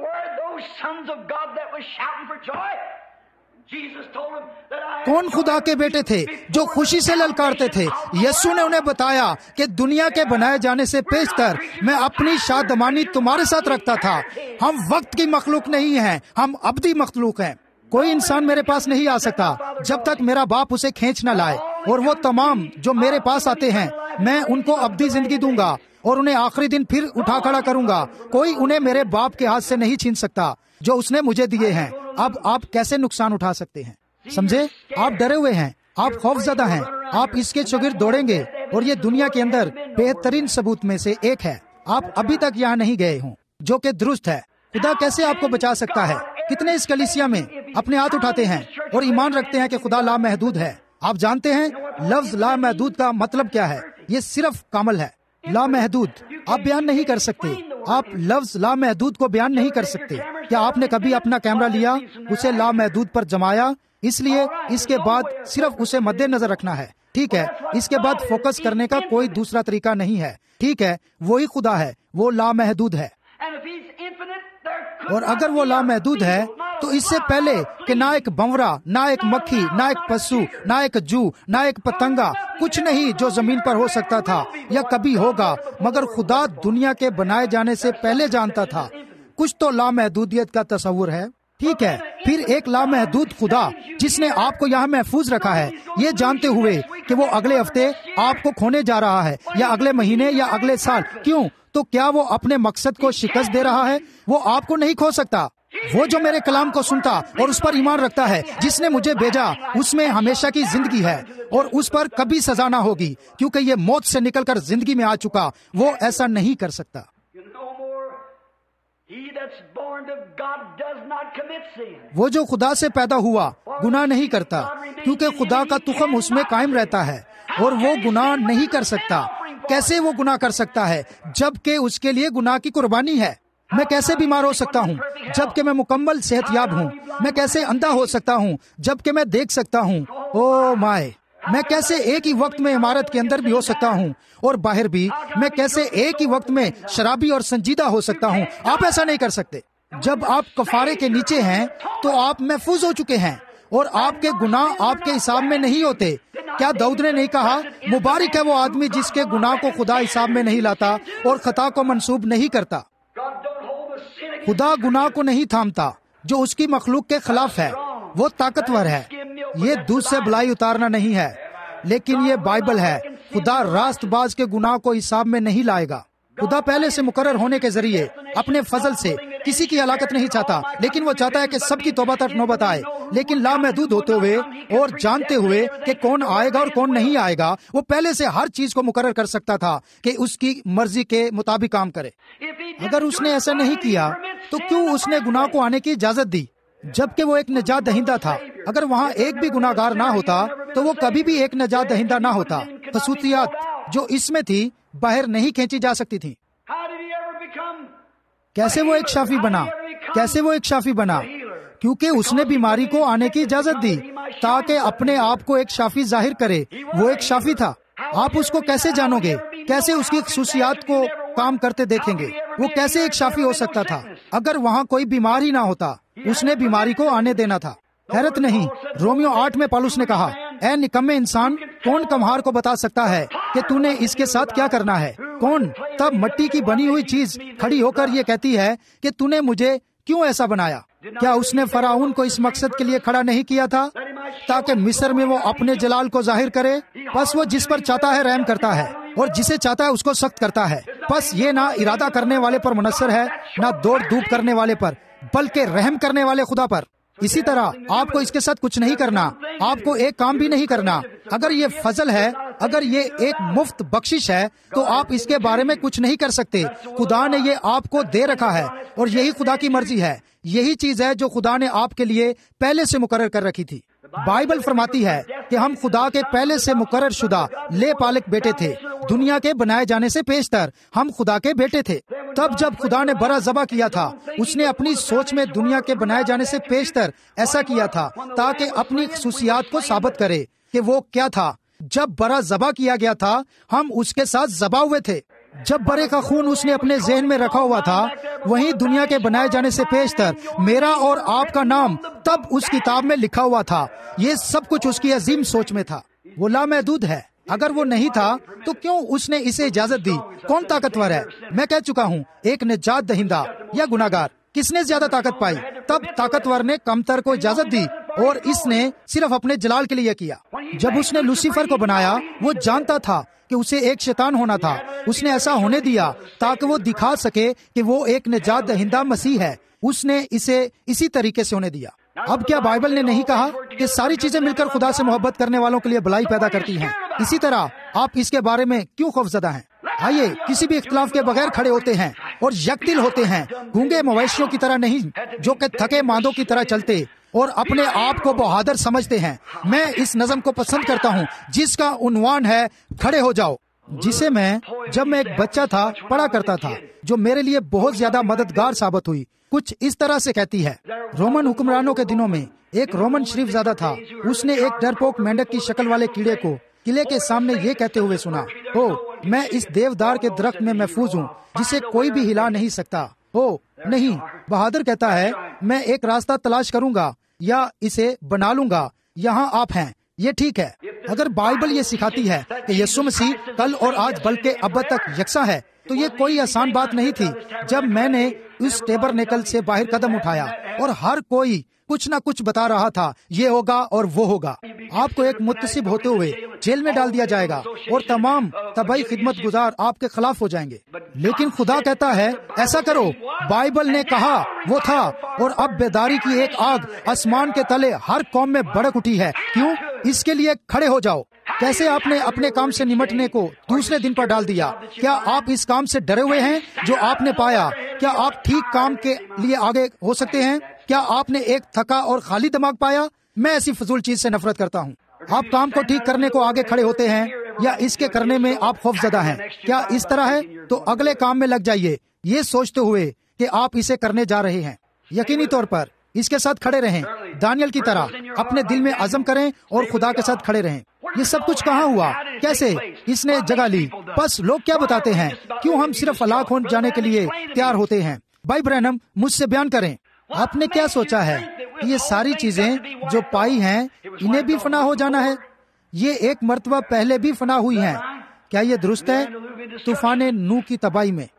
کون خدا کے بیٹے تھے جو خوشی سے للکارتے تھے؟ یسوع نے انہیں بتایا کہ دنیا کے بنائے جانے سے پیشتر میں اپنی شادمانی تمہارے ساتھ رکھتا تھا۔ ہم وقت کی مخلوق نہیں ہیں، ہم ابدی مخلوق ہیں۔ کوئی انسان میرے پاس نہیں آ سکتا جب تک میرا باپ اسے کھینچ نہ لائے، اور وہ تمام جو میرے پاس آتے ہیں میں ان کو ابدی زندگی دوں گا اور انہیں آخری دن پھر اٹھا کھڑا کروں گا۔ کوئی انہیں میرے باپ کے ہاتھ سے نہیں چھین سکتا جو اس نے مجھے دیے ہیں۔ اب آپ کیسے نقصان اٹھا سکتے ہیں؟ سمجھے؟ آپ ڈرے ہوئے ہیں، آپ خوف زدہ ہیں، آپ اس کے شاگرد دوڑیں گے، اور یہ دنیا کے اندر بہترین ثبوت میں سے ایک ہے۔ آپ ابھی تک یہاں نہیں گئے ہوں، جو کہ درست ہے۔ خدا کیسے آپ کو بچا سکتا ہے؟ کتنے اس کلیسیا میں اپنے ہاتھ اٹھاتے ہیں اور ایمان رکھتے ہیں کہ خدا لامحدود ہے؟ آپ جانتے ہیں لفظ لامحدود کا مطلب کیا ہے؟ یہ صرف کامل ہے۔ لامحدود آپ بیان نہیں کر سکتے، آپ لفظ لامحدود کو بیان نہیں کر سکتے۔ کیا آپ نے کبھی اپنا کیمرہ لیا، اسے لامحدود پر جمایا؟ اس لیے اس کے بعد صرف اسے مد نظر رکھنا ہے، ٹھیک ہے؟ اس کے بعد فوکس کرنے کا کوئی دوسرا طریقہ نہیں ہے، ٹھیک ہے؟ وہی خدا ہے، وہ لامحدود ہے۔ اور اگر وہ لامحدود ہے تو اس سے پہلے کہ نہ ایک بنورا، نہ ایک مکھی، نہ ایک پسو، نہ ایک جو، نہ ایک پتنگا، کچھ نہیں جو زمین پر ہو سکتا تھا یا کبھی ہوگا، مگر خدا دنیا کے بنائے جانے سے پہلے جانتا تھا۔ کچھ تو لامحدودیت کا تصور ہے، ٹھیک ہے؟ پھر ایک لامحدود خدا جس نے آپ کو یہاں محفوظ رکھا ہے، یہ جانتے ہوئے کہ وہ اگلے ہفتے آپ کو کھونے جا رہا ہے، یا اگلے مہینے، یا اگلے سال۔ کیوں؟ تو کیا وہ اپنے مقصد کو شکست دے رہا ہے؟ وہ آپ کو نہیں کھو سکتا۔ وہ جو میرے کلام کو سنتا اور اس پر ایمان رکھتا ہے، جس نے مجھے بھیجا، اس میں ہمیشہ کی زندگی ہے، اور اس پر کبھی سزا نہ ہوگی، کیونکہ یہ موت سے نکل کر زندگی میں آ چکا۔ وہ ایسا نہیں کر سکتا۔ وہ جو خدا سے پیدا ہوا گناہ نہیں کرتا، کیونکہ خدا کا تخم اس میں قائم رہتا ہے، اور وہ گناہ نہیں کر سکتا۔ کیسے وہ گناہ کر سکتا ہے جبکہ اس کے لیے گناہ کی قربانی ہے؟ میں کیسے بیمار ہو سکتا ہوں جبکہ میں مکمل صحت یاب ہوں؟ میں کیسے اندھا ہو سکتا ہوں جبکہ میں دیکھ سکتا ہوں؟ او مائے! میں کیسے ایک ہی وقت میں عمارت کے اندر بھی ہو سکتا ہوں اور باہر بھی؟ میں کیسے ایک ہی وقت میں شرابی اور سنجیدہ ہو سکتا ہوں؟ آپ ایسا نہیں کر سکتے۔ جب آپ کفارے کے نیچے ہیں تو آپ محفوظ ہو چکے ہیں، اور آپ کے گناہ آپ کے حساب میں نہیں ہوتے۔ کیا داؤد نے نہیں کہا، مبارک ہے وہ آدمی جس کے گناہ کو خدا حساب میں نہیں لاتا اور خطا کو منسوب نہیں کرتا؟ خدا گناہ کو نہیں تھامتا جو اس کی مخلوق کے خلاف ہے۔ وہ طاقتور ہے۔ یہ دودھ سے بلائی اتارنا نہیں ہے، لیکن یہ بائبل ہے۔ خدا راست باز کے گناہ کو حساب میں نہیں لائے گا۔ خدا پہلے سے مقرر ہونے کے ذریعے اپنے فضل سے کسی کی ہلاکت نہیں چاہتا، لیکن وہ چاہتا ہے کہ سب کی توبہ تک نوبت آئے۔ لیکن لامحدود ہوتے ہوئے اور جانتے ہوئے کہ کون آئے گا اور کون نہیں آئے گا، وہ پہلے سے ہر چیز کو مقرر کر سکتا تھا کہ اس کی مرضی کے مطابق کام کرے۔ اگر اس نے ایسا نہیں کیا تو کیوں اس نے گناہ کو آنے کی اجازت دی جبکہ وہ ایک نجات دہندہ تھا؟ اگر وہاں ایک بھی گناہ گار نہ ہوتا تو وہ کبھی بھی ایک نجات دہندہ نہ ہوتا۔ خصوصیات جو اس میں تھی باہر نہیں کھینچی جا سکتی تھی۔ کیسے وہ ایک شافی بنا؟ کیسے وہ ایک شافی بنا؟ کیونکہ اس نے بیماری کو آنے کی اجازت دی۔ تاکہ اپنے آپ کو ایک شافی ظاہر کرے. وہ ایک شافی تھا. آپ اس کو کیسے جانو گے؟ کیسے اس کی خصوصیات کو کام کرتے دیکھیں گے؟ وہ کیسے ایک شافی ہو سکتا تھا اگر وہاں کوئی بیمار ہی نہ ہوتا؟ اس نے بیماری کو آنے دینا تھا. حیرت نہیں، رومیو 8 میں پالوس نے کہا، اے نکمے انسان، کون کمہار کو بتا سکتا ہے کہ تو نے اس کے ساتھ کیا کرنا ہے؟ کون تب مٹی کی بنی ہوئی چیز کھڑی ہو کر یہ کہتی ہے کہ تو نے مجھے کیوں ایسا بنایا؟ کیا اس نے فرعون کو اس مقصد کے لیے کھڑا نہیں کیا تھا تاکہ مصر میں وہ اپنے جلال کو ظاہر کرے؟ بس وہ جس پر چاہتا ہے رحم کرتا ہے اور جسے چاہتا ہے اس کو سخت کرتا ہے. بس یہ نہ ارادہ کرنے والے پر منحصر ہے، نہ دوڑ دھوپ کرنے والے پر، بلکہ رحم کرنے والے خدا پر. اسی طرح آپ کو اس کے ساتھ کچھ نہیں کرنا، آپ کو ایک کام بھی نہیں کرنا. اگر یہ فضل ہے، اگر یہ ایک مفت بخشش ہے، تو آپ اس کے بارے میں کچھ نہیں کر سکتے. خدا نے یہ آپ کو دے رکھا ہے اور یہی خدا کی مرضی ہے. یہی چیز ہے جو خدا نے آپ کے لیے پہلے سے مقرر کر رکھی تھی. بائبل فرماتی ہے کہ ہم خدا کے پہلے سے مقرر شدہ لے پالک بیٹے تھے. دنیا کے بنائے جانے سے پیشتر ہم خدا کے بیٹے تھے. تب جب خدا نے برا ذبح کیا تھا، اس نے اپنی سوچ میں دنیا کے بنائے جانے سے پیشتر ایسا کیا تھا تاکہ اپنی خصوصیات کو ثابت کرے کہ وہ کیا تھا. جب برا ذبح کیا گیا تھا، ہم اس کے ساتھ ذبح ہوئے تھے. جب برے کا خون اس نے اپنے ذہن میں رکھا ہوا تھا، وہیں دنیا کے بنائے جانے سے پیشتر میرا اور آپ کا نام تب اس کتاب میں لکھا ہوا تھا. یہ سب کچھ اس کی عظیم سوچ میں تھا. وہ لامحدود ہے. اگر وہ نہیں تھا تو کیوں اس نے اسے اجازت دی؟ کون طاقتور ہے؟ میں کہہ چکا ہوں، ایک نجات دہندہ یا گناہگار. کس نے زیادہ طاقت پائی؟ تب طاقتور نے کمتر کو اجازت دی اور اس نے صرف اپنے جلال کے لیے کیا. جب اس نے لوسیفر کو بنایا، وہ جانتا تھا کہ اسے ایک شیطان ہونا تھا. اس نے ایسا ہونے دیا تاکہ وہ دکھا سکے کہ وہ ایک نجات دہندہ مسیح ہے. اس نے اسے اسی طریقے سے ہونے دیا. اب کیا بائبل نے نہیں کہا کہ ساری چیزیں مل کر خدا سے محبت کرنے والوں کے لیے بھلائی پیدا کرتی ہیں؟ اسی طرح آپ اس کے بارے میں کیوں خوفزدہ ہیں؟ آئیے کسی بھی اختلاف کے بغیر کھڑے ہوتے ہیں اور یکدل ہوتے ہیں، گونگے مویشیوں کی طرح نہیں جو کہ تھکے ماندوں کی طرح چلتے اور اپنے آپ کو بہادر سمجھتے ہیں. میں اس نظم کو پسند کرتا ہوں جس کا عنوان ہے کھڑے ہو جاؤ، جسے میں جب میں ایک بچہ تھا پڑھا کرتا تھا، جو میرے لیے بہت زیادہ مددگار ثابت ہوئی. کچھ اس طرح سے کہتی ہے، رومن حکمرانوں کے دنوں میں ایک رومن شریف زادہ تھا. اس نے ایک ڈرپوک مینڈک کی شکل والے کیڑے کو قلعے کے سامنے یہ کہتے ہوئے سنا، او میں اس دیودار کے درخت میں محفوظ ہوں جسے کوئی بھی ہلا نہیں سکتا. او نہیں، بہادر کہتا ہے، میں ایک راستہ تلاش کروں گا یا اسے بنا لوں گا. یہاں آپ ہیں، یہ ٹھیک ہے. اگر بائبل یہ سکھاتی ہے کہ یسوع مسیح کل اور آج بلکہ ابد تک یکساں ہے، تو یہ کوئی آسان بات نہیں تھی. جب میں نے اس ٹیبرنیکل سے باہر قدم اٹھایا اور ہر کوئی کچھ نہ کچھ بتا رہا تھا، یہ ہوگا اور وہ ہوگا. آپ کو ایک متصب ہوتے ہوئے جیل میں ڈال دیا جائے گا اور تمام طبعی خدمت گزار آپ کے خلاف ہو جائیں گے. لیکن خدا کہتا ہے ایسا کرو. بائبل نے کہا وہ تھا، اور اب بیداری کی ایک آگ آسمان کے تلے ہر قوم میں بھڑک اٹھی ہے. کیوں؟ اس کے لیے کھڑے ہو جاؤ. کیسے آپ نے اپنے کام سے نمٹنے کو دوسرے دن پر ڈال دیا؟ کیا آپ اس کام سے ڈرے ہوئے ہیں جو آپ نے پایا؟ کیا آپ ٹھیک کام کے لیے آگے ہو سکتے ہیں؟ کیا آپ نے ایک تھکا اور خالی دماغ پایا؟ میں ایسی فضول چیز سے نفرت کرتا ہوں. آپ کام کو ٹھیک کرنے کو آگے کھڑے ہوتے ہیں یا اس کے کرنے میں آپ خوفزدہ ہیں؟ کیا اس طرح ہے تو اگلے کام میں لگ جائیے، یہ سوچتے ہوئے کہ آپ اسے کرنے جا رہے ہیں. یقینی طور پر اس کے ساتھ کھڑے رہیں. دانیل کی طرح اپنے دل میں عزم کریں اور خدا کے ساتھ کھڑے رہیں. یہ سب کچھ کہاں ہوا؟ کیسے اس نے جگہ لی؟ بس لوگ کیا بتاتے ہیں؟ کیوں ہم صرف ہلاک ہو جانے کے لیے تیار ہوتے ہیں؟ بھائی برینم، مجھ سے بیان کریں، آپ نے کیا سوچا ہے کہ یہ ساری چیزیں جو پائی ہیں انہیں بھی فنا ہو جانا ہے؟ یہ ایک مرتبہ پہلے بھی فنا ہوئی ہیں. کیا یہ درست ہے؟ طوفان نوح کی تباہی میں.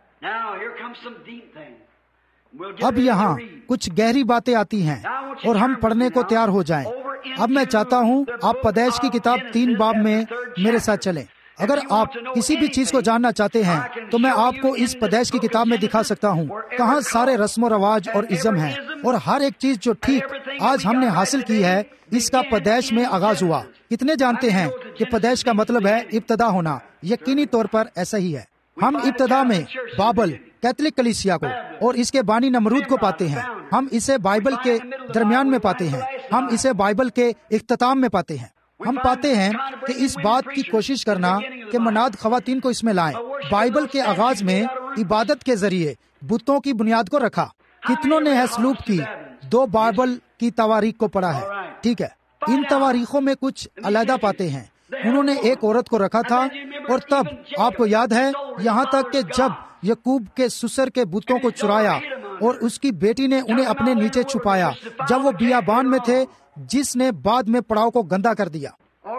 اب یہاں کچھ گہری باتیں آتی ہیں اور ہم پڑھنے کو تیار ہو جائیں. اب میں چاہتا ہوں آپ پیدائش کی کتاب 3 باب میں میرے ساتھ چلیں. اگر آپ کسی بھی چیز کو جاننا چاہتے ہیں تو میں آپ کو اس پیدائش کی کتاب میں دکھا سکتا ہوں کہاں سارے رسم و رواج اور ازم ہیں، اور ہر ایک چیز جو ٹھیک آج ہم نے حاصل کی ہے اس کا پیدائش میں آغاز ہوا. کتنے جانتے ہیں کہ پیدائش کا مطلب ہے ابتدا ہونا؟ یقینی طور پر ایسا ہی ہے. ہم ابتدا میں بابل کیتھولک کلیسیا کو اور اس کے بانی نمرود کو پاتے ہیں. ہم اسے بائبل کے درمیان میں پاتے ہیں. ہم اسے بائبل کے اختتام میں پاتے ہیں. ہم پاتے ہیں کہ اس بات کی کوشش کرنا کہ مناد خواتین کو اس میں لائیں. بائبل کے آغاز میں عبادت کے ذریعے بتوں کی بنیاد کو رکھا. کتنوں نے ہے سلوب کی 2 بائبل کی تواریخ کو پڑھا ہے؟ ٹھیک ہے. ان تواریخوں میں کچھ علیحدہ پاتے ہیں۔ انہوں نے ایک عورت کو رکھا تھا، اور تب آپ کو یاد ہے یہاں تک کہ جب یعقوب کے سسر کے بتوں کو چرایا اور اس کی بیٹی نے انہیں اپنے نیچے چھپایا جب وہ بیابان میں تھے، جس نے بعد میں پڑاؤ کو گندا کر دیا۔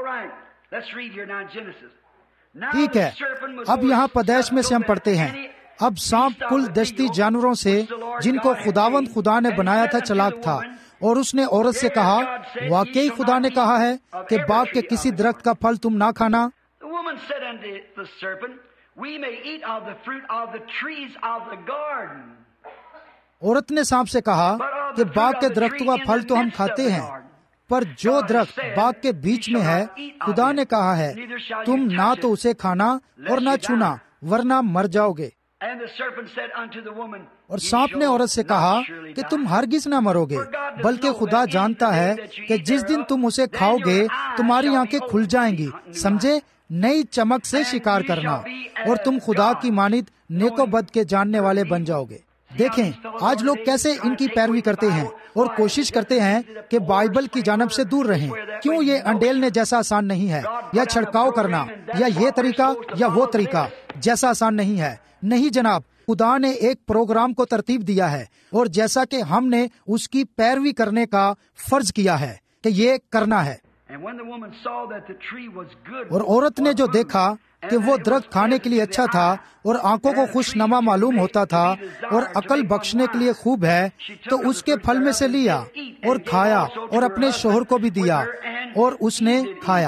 ٹھیک ہے، اب یہاں پیدائش میں سے ہم پڑھتے ہیں، اب سانپ کل دشتی جانوروں سے جن کو خداوند خدا نے بنایا تھا چلاک تھا، اور اس نے عورت سے کہا، واقعی خدا نے کہا ہے کہ باغ کے کسی درخت کا پھل تم نہ کھانا۔ عورت نے سانپ سے کہا کہ باغ کے درختوں کا پھل تو ہم کھاتے ہیں، پر جو درخت باغ کے بیچ میں ہے خدا نے کہا ہے تم نہ تو اسے کھانا اور نہ چھونا ورنہ مر جاؤ گے۔ اور سانپ نے عورت سے کہا کہ تم ہرگز نہ مرو گے، بلکہ خدا جانتا ہے کہ جس دن تم اسے کھاؤ گے تمہاری آنکھیں کھل جائیں گی، سمجھے، نئی چمک سے شکار کرنا، اور تم خدا کی مانند نیک و بد کے جاننے والے بن جاؤ گے۔ دیکھیں آج لوگ کیسے ان کی پیروی کرتے ہیں اور کوشش کرتے ہیں کہ بائبل کی جانب سے دور رہیں۔ کیوں یہ انڈیلنے جیسا آسان نہیں ہے، یا چھڑکاؤ کرنا، یا یہ طریقہ یا وہ طریقہ جیسا آسان نہیں ہے۔ نہیں جناب، خدا نے ایک پروگرام کو ترتیب دیا ہے، اور جیسا کہ ہم نے اس کی پیروی کرنے کا فرض کیا ہے کہ یہ کرنا ہے۔ اور عورت نے جو دیکھا کہ وہ درخت کھانے کے لیے اچھا تھا اور آنکھوں کو خوش نما معلوم ہوتا تھا اور عقل بخشنے کے لیے خوب ہے، تو اس کے پھل میں سے لیا اور کھایا اور اپنے شوہر کو بھی دیا اور اس نے کھایا۔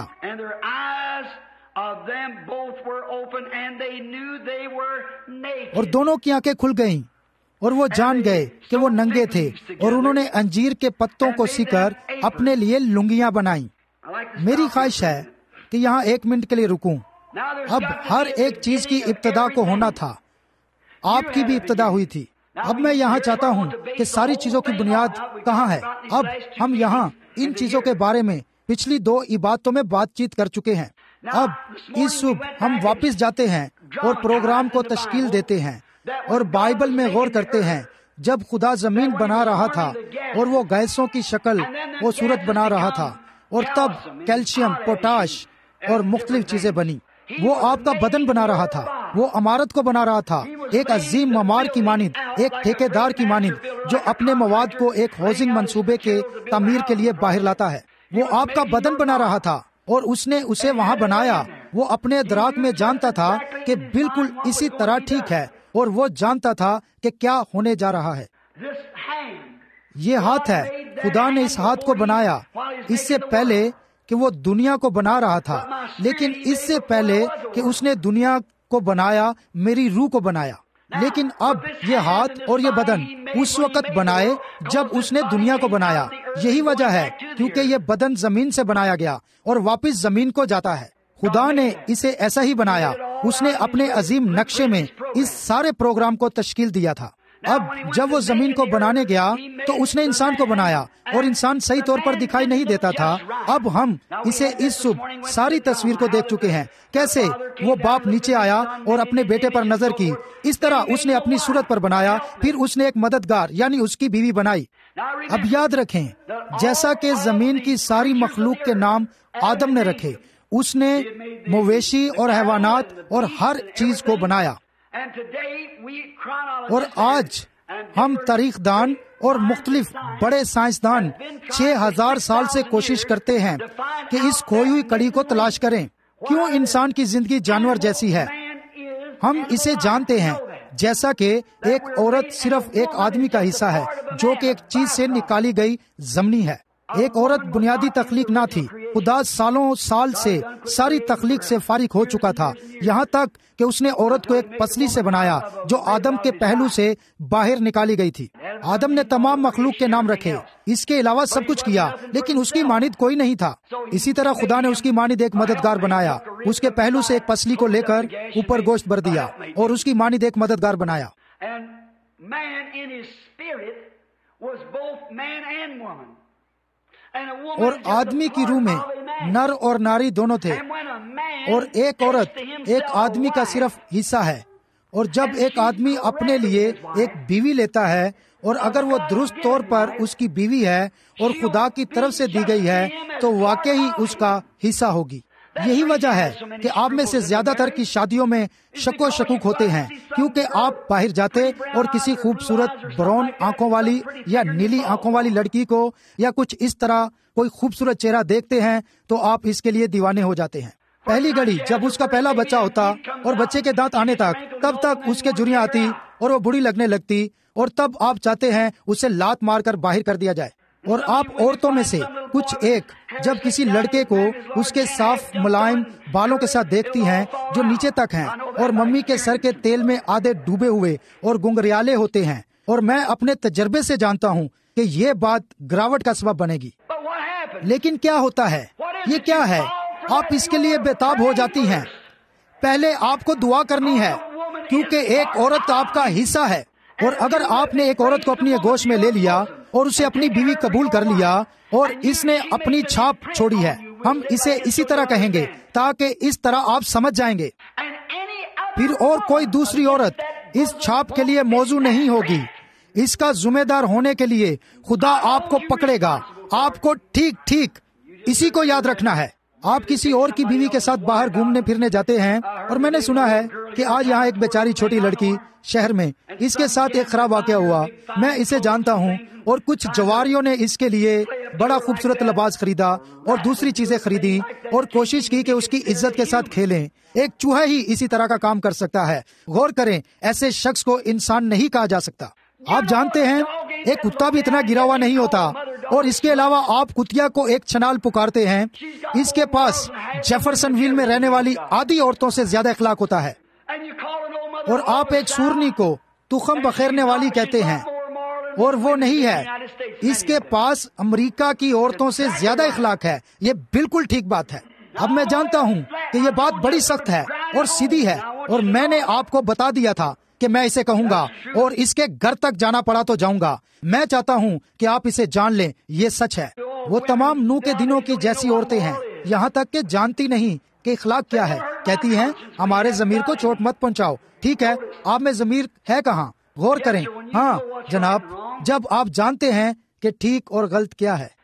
اور دونوں کی آنکھیں کھل گئیں اور وہ جان گئے کہ وہ ننگے تھے، اور انہوں نے انجیر کے پتوں کو سی کر اپنے لیے لنگیاں بنائیں۔ میری خواہش ہے کہ یہاں 1 منٹ کے لیے رکوں۔ اب ہر ایک چیز کی ابتدا کو ہونا تھا، آپ کی بھی ابتدا ہوئی تھی۔ اب میں یہاں چاہتا ہوں کہ ساری چیزوں کی بنیاد کہاں ہے۔ اب ہم یہاں ان چیزوں کے بارے میں پچھلی 2 عبادتوں میں بات چیت کر چکے ہیں۔ اب اس صبح ہم واپس جاتے ہیں اور پروگرام کو تشکیل دیتے ہیں اور بائبل میں غور کرتے ہیں۔ جب خدا زمین بنا رہا تھا اور وہ گیسوں کی شکل و صورت بنا رہا تھا، اور تب کیلشیم، پوٹاش اور مختلف چیزیں بنی۔ وہ آپ کا بدن بنا رہا تھا، وہ عمارت کو بنا رہا تھا، ایک عظیم معمار کی مانند، ایک ٹھیکیدار کی مانند جو اپنے مواد کو ایک ہاؤسنگ منصوبے کے تعمیر کے لیے باہر لاتا ہے۔ وہ آپ کا بدن بنا رہا تھا اور اس نے اسے وہاں بنایا۔ وہ اپنے ادراک میں جانتا تھا کہ بالکل اسی طرح ٹھیک ہے، اور وہ جانتا تھا کہ کیا ہونے جا رہا ہے۔ یہ ہاتھ ہے، خدا نے اس ہاتھ کو بنایا اس سے پہلے کہ وہ دنیا کو بنا رہا تھا، لیکن اس سے پہلے کہ اس نے دنیا کو بنایا میری روح کو بنایا۔ لیکن اب یہ ہاتھ اور یہ بدن اس وقت بنائے جب اس نے دنیا کو بنایا۔ یہی وجہ ہے کیونکہ یہ بدن زمین سے بنایا گیا اور واپس زمین کو جاتا ہے۔ خدا نے اسے ایسا ہی بنایا، اس نے اپنے عظیم نقشے میں اس سارے پروگرام کو تشکیل دیا تھا۔ اب جب وہ زمین کو بنانے گیا تو اس نے انسان کو بنایا، اور انسان صحیح طور پر دکھائی نہیں دیتا تھا۔ اب ہم اسے اس صبح ساری تصویر کو دیکھ چکے ہیں، کیسے وہ باپ نیچے آیا اور اپنے بیٹے پر نظر کی، اس طرح اس نے اپنی صورت پر بنایا، پھر اس نے ایک مددگار یعنی اس کی بیوی بنائی۔ اب یاد رکھیں، جیسا کہ زمین کی ساری مخلوق کے نام آدم نے رکھے، اس نے مویشی اور حیوانات اور ہر چیز کو بنایا۔ اور آج ہم تاریخ دان اور مختلف بڑے سائنسدان 6000 سال سے کوشش کرتے ہیں کہ اس کھوئی ہوئی کڑی کو تلاش کریں۔ کیوں انسان کی زندگی جانور جیسی ہے؟ ہم اسے جانتے ہیں، جیسا کہ ایک عورت صرف ایک آدمی کا حصہ ہے جو کہ ایک چیز سے نکالی گئی ضمنی ہے۔ ایک عورت بنیادی تخلیق نہ تھی۔ خدا سالوں سال سے ساری تخلیق سے فارغ ہو چکا تھا، یہاں تک کہ اس نے عورت کو ایک پسلی سے بنایا جو آدم کے پہلو سے باہر نکالی گئی تھی۔ آدم نے تمام مخلوق کے نام رکھے، اس کے علاوہ سب کچھ کیا، لیکن اس کی مانند کوئی نہیں تھا۔ اسی طرح خدا نے اس کی مانند ایک مددگار بنایا، اس کے پہلو سے ایک پسلی کو لے کر اوپر گوشت بھر دیا اور اس کی مانند ایک مددگار بنایا۔ اور آدمی کی روح میں نر اور ناری دونوں تھے، اور ایک عورت ایک آدمی کا صرف حصہ ہے۔ اور جب ایک آدمی اپنے لیے ایک بیوی لیتا ہے اور اگر وہ درست طور پر اس کی بیوی ہے اور خدا کی طرف سے دی گئی ہے تو واقعی اس کا حصہ ہوگی۔ یہی وجہ ہے کہ آپ میں سے زیادہ تر کی شادیوں میں شک و شکوک ہوتے ہیں، کیونکہ آپ باہر جاتے اور کسی خوبصورت براؤن آنکھوں والی یا نیلی آنکھوں والی لڑکی کو یا کچھ اس طرح کوئی خوبصورت چہرہ دیکھتے ہیں تو آپ اس کے لیے دیوانے ہو جاتے ہیں۔ پہلی گھڑی جب اس کا پہلا بچہ ہوتا اور بچے کے دانت آنے تک، تب تک اس کے جھریاں آتی اور وہ بری لگنے لگتی، اور تب آپ چاہتے ہیں اسے لات مار کر باہر کر دیا جائے۔ اور آپ عورتوں میں سے کچھ ایک جب کسی لڑکے کو اس کے صاف ملائم بالوں کے ساتھ دیکھتی ہیں جو نیچے تک ہیں اور ممی کے سر کے تیل میں آدھے ڈوبے ہوئے اور گنگریالے ہوتے ہیں، اور میں اپنے تجربے سے جانتا ہوں کہ یہ بات گراوٹ کا سبب بنے گی۔ لیکن کیا ہوتا ہے؟ یہ کیا ہے؟ آپ اس کے لیے بےتاب ہو جاتی ہیں۔ پہلے آپ کو دعا کرنی ہے، کیونکہ ایک عورت آپ کا حصہ ہے، اور اگر آپ نے ایک عورت کو اپنی گوش میں لے لیا اور اسے اپنی بیوی قبول کر لیا اور اس نے اپنی چھاپ چھوڑی ہے، ہم اسے اسی طرح کہیں گے تاکہ اس طرح آپ سمجھ جائیں گے، پھر اور کوئی دوسری عورت اس چھاپ کے لیے موزوں نہیں ہوگی۔ اس کا ذمہ دار ہونے کے لیے خدا آپ کو پکڑے گا۔ آپ کو ٹھیک اسی کو یاد رکھنا ہے۔ آپ کسی اور کی بیوی کے ساتھ باہر گھومنے پھرنے جاتے ہیں، اور میں نے سنا ہے کہ آج یہاں ایک بیچاری چھوٹی لڑکی شہر میں، اس کے ساتھ ایک خراب واقعہ ہوا۔ میں اسے جانتا ہوں، اور کچھ جواریوں نے اس کے لیے بڑا خوبصورت لباس خریدا اور دوسری چیزیں خریدی اور کوشش کی کہ اس کی عزت کے ساتھ کھیلیں۔ ایک چوہا ہی اسی طرح کا کام کر سکتا ہے۔ غور کریں، ایسے شخص کو انسان نہیں کہا جا سکتا۔ آپ جانتے ہیں ایک کتا بھی اتنا گرا ہوا نہیں ہوتا، اور اس کے علاوہ آپ کتیا کو ایک چھنال پکارتے ہیں۔ اس کے پاس جیفرسن ویل میں رہنے والی آدھی عورتوں سے زیادہ اخلاق ہوتا ہے، اور آپ ایک سورنی کو تخم بخیرنے والی کہتے ہیں، اور وہ نہیں ہے۔ اس کے پاس امریکہ کی عورتوں سے زیادہ اخلاق ہے۔ یہ بالکل ٹھیک بات ہے۔ اب میں جانتا ہوں کہ یہ بات بڑی سخت ہے اور سیدھی ہے، اور میں نے آپ کو بتا دیا تھا کہ میں اسے کہوں گا، اور اس کے گھر تک جانا پڑا تو جاؤں گا۔ میں چاہتا ہوں کہ آپ اسے جان لیں، یہ سچ ہے۔ وہ تمام نوح کے دنوں کی جیسی عورتیں ہیں، یہاں تک کہ جانتی نہیں کہ اخلاق کیا ہے۔ کہتی ہیں ہمارے ضمیر کو چوٹ مت پہنچاؤ۔ ٹھیک ہے، آپ میں ضمیر ہے کہاں؟ غور کریں۔ ہاں جناب، جب آپ جانتے ہیں کہ ٹھیک اور غلط کیا ہے۔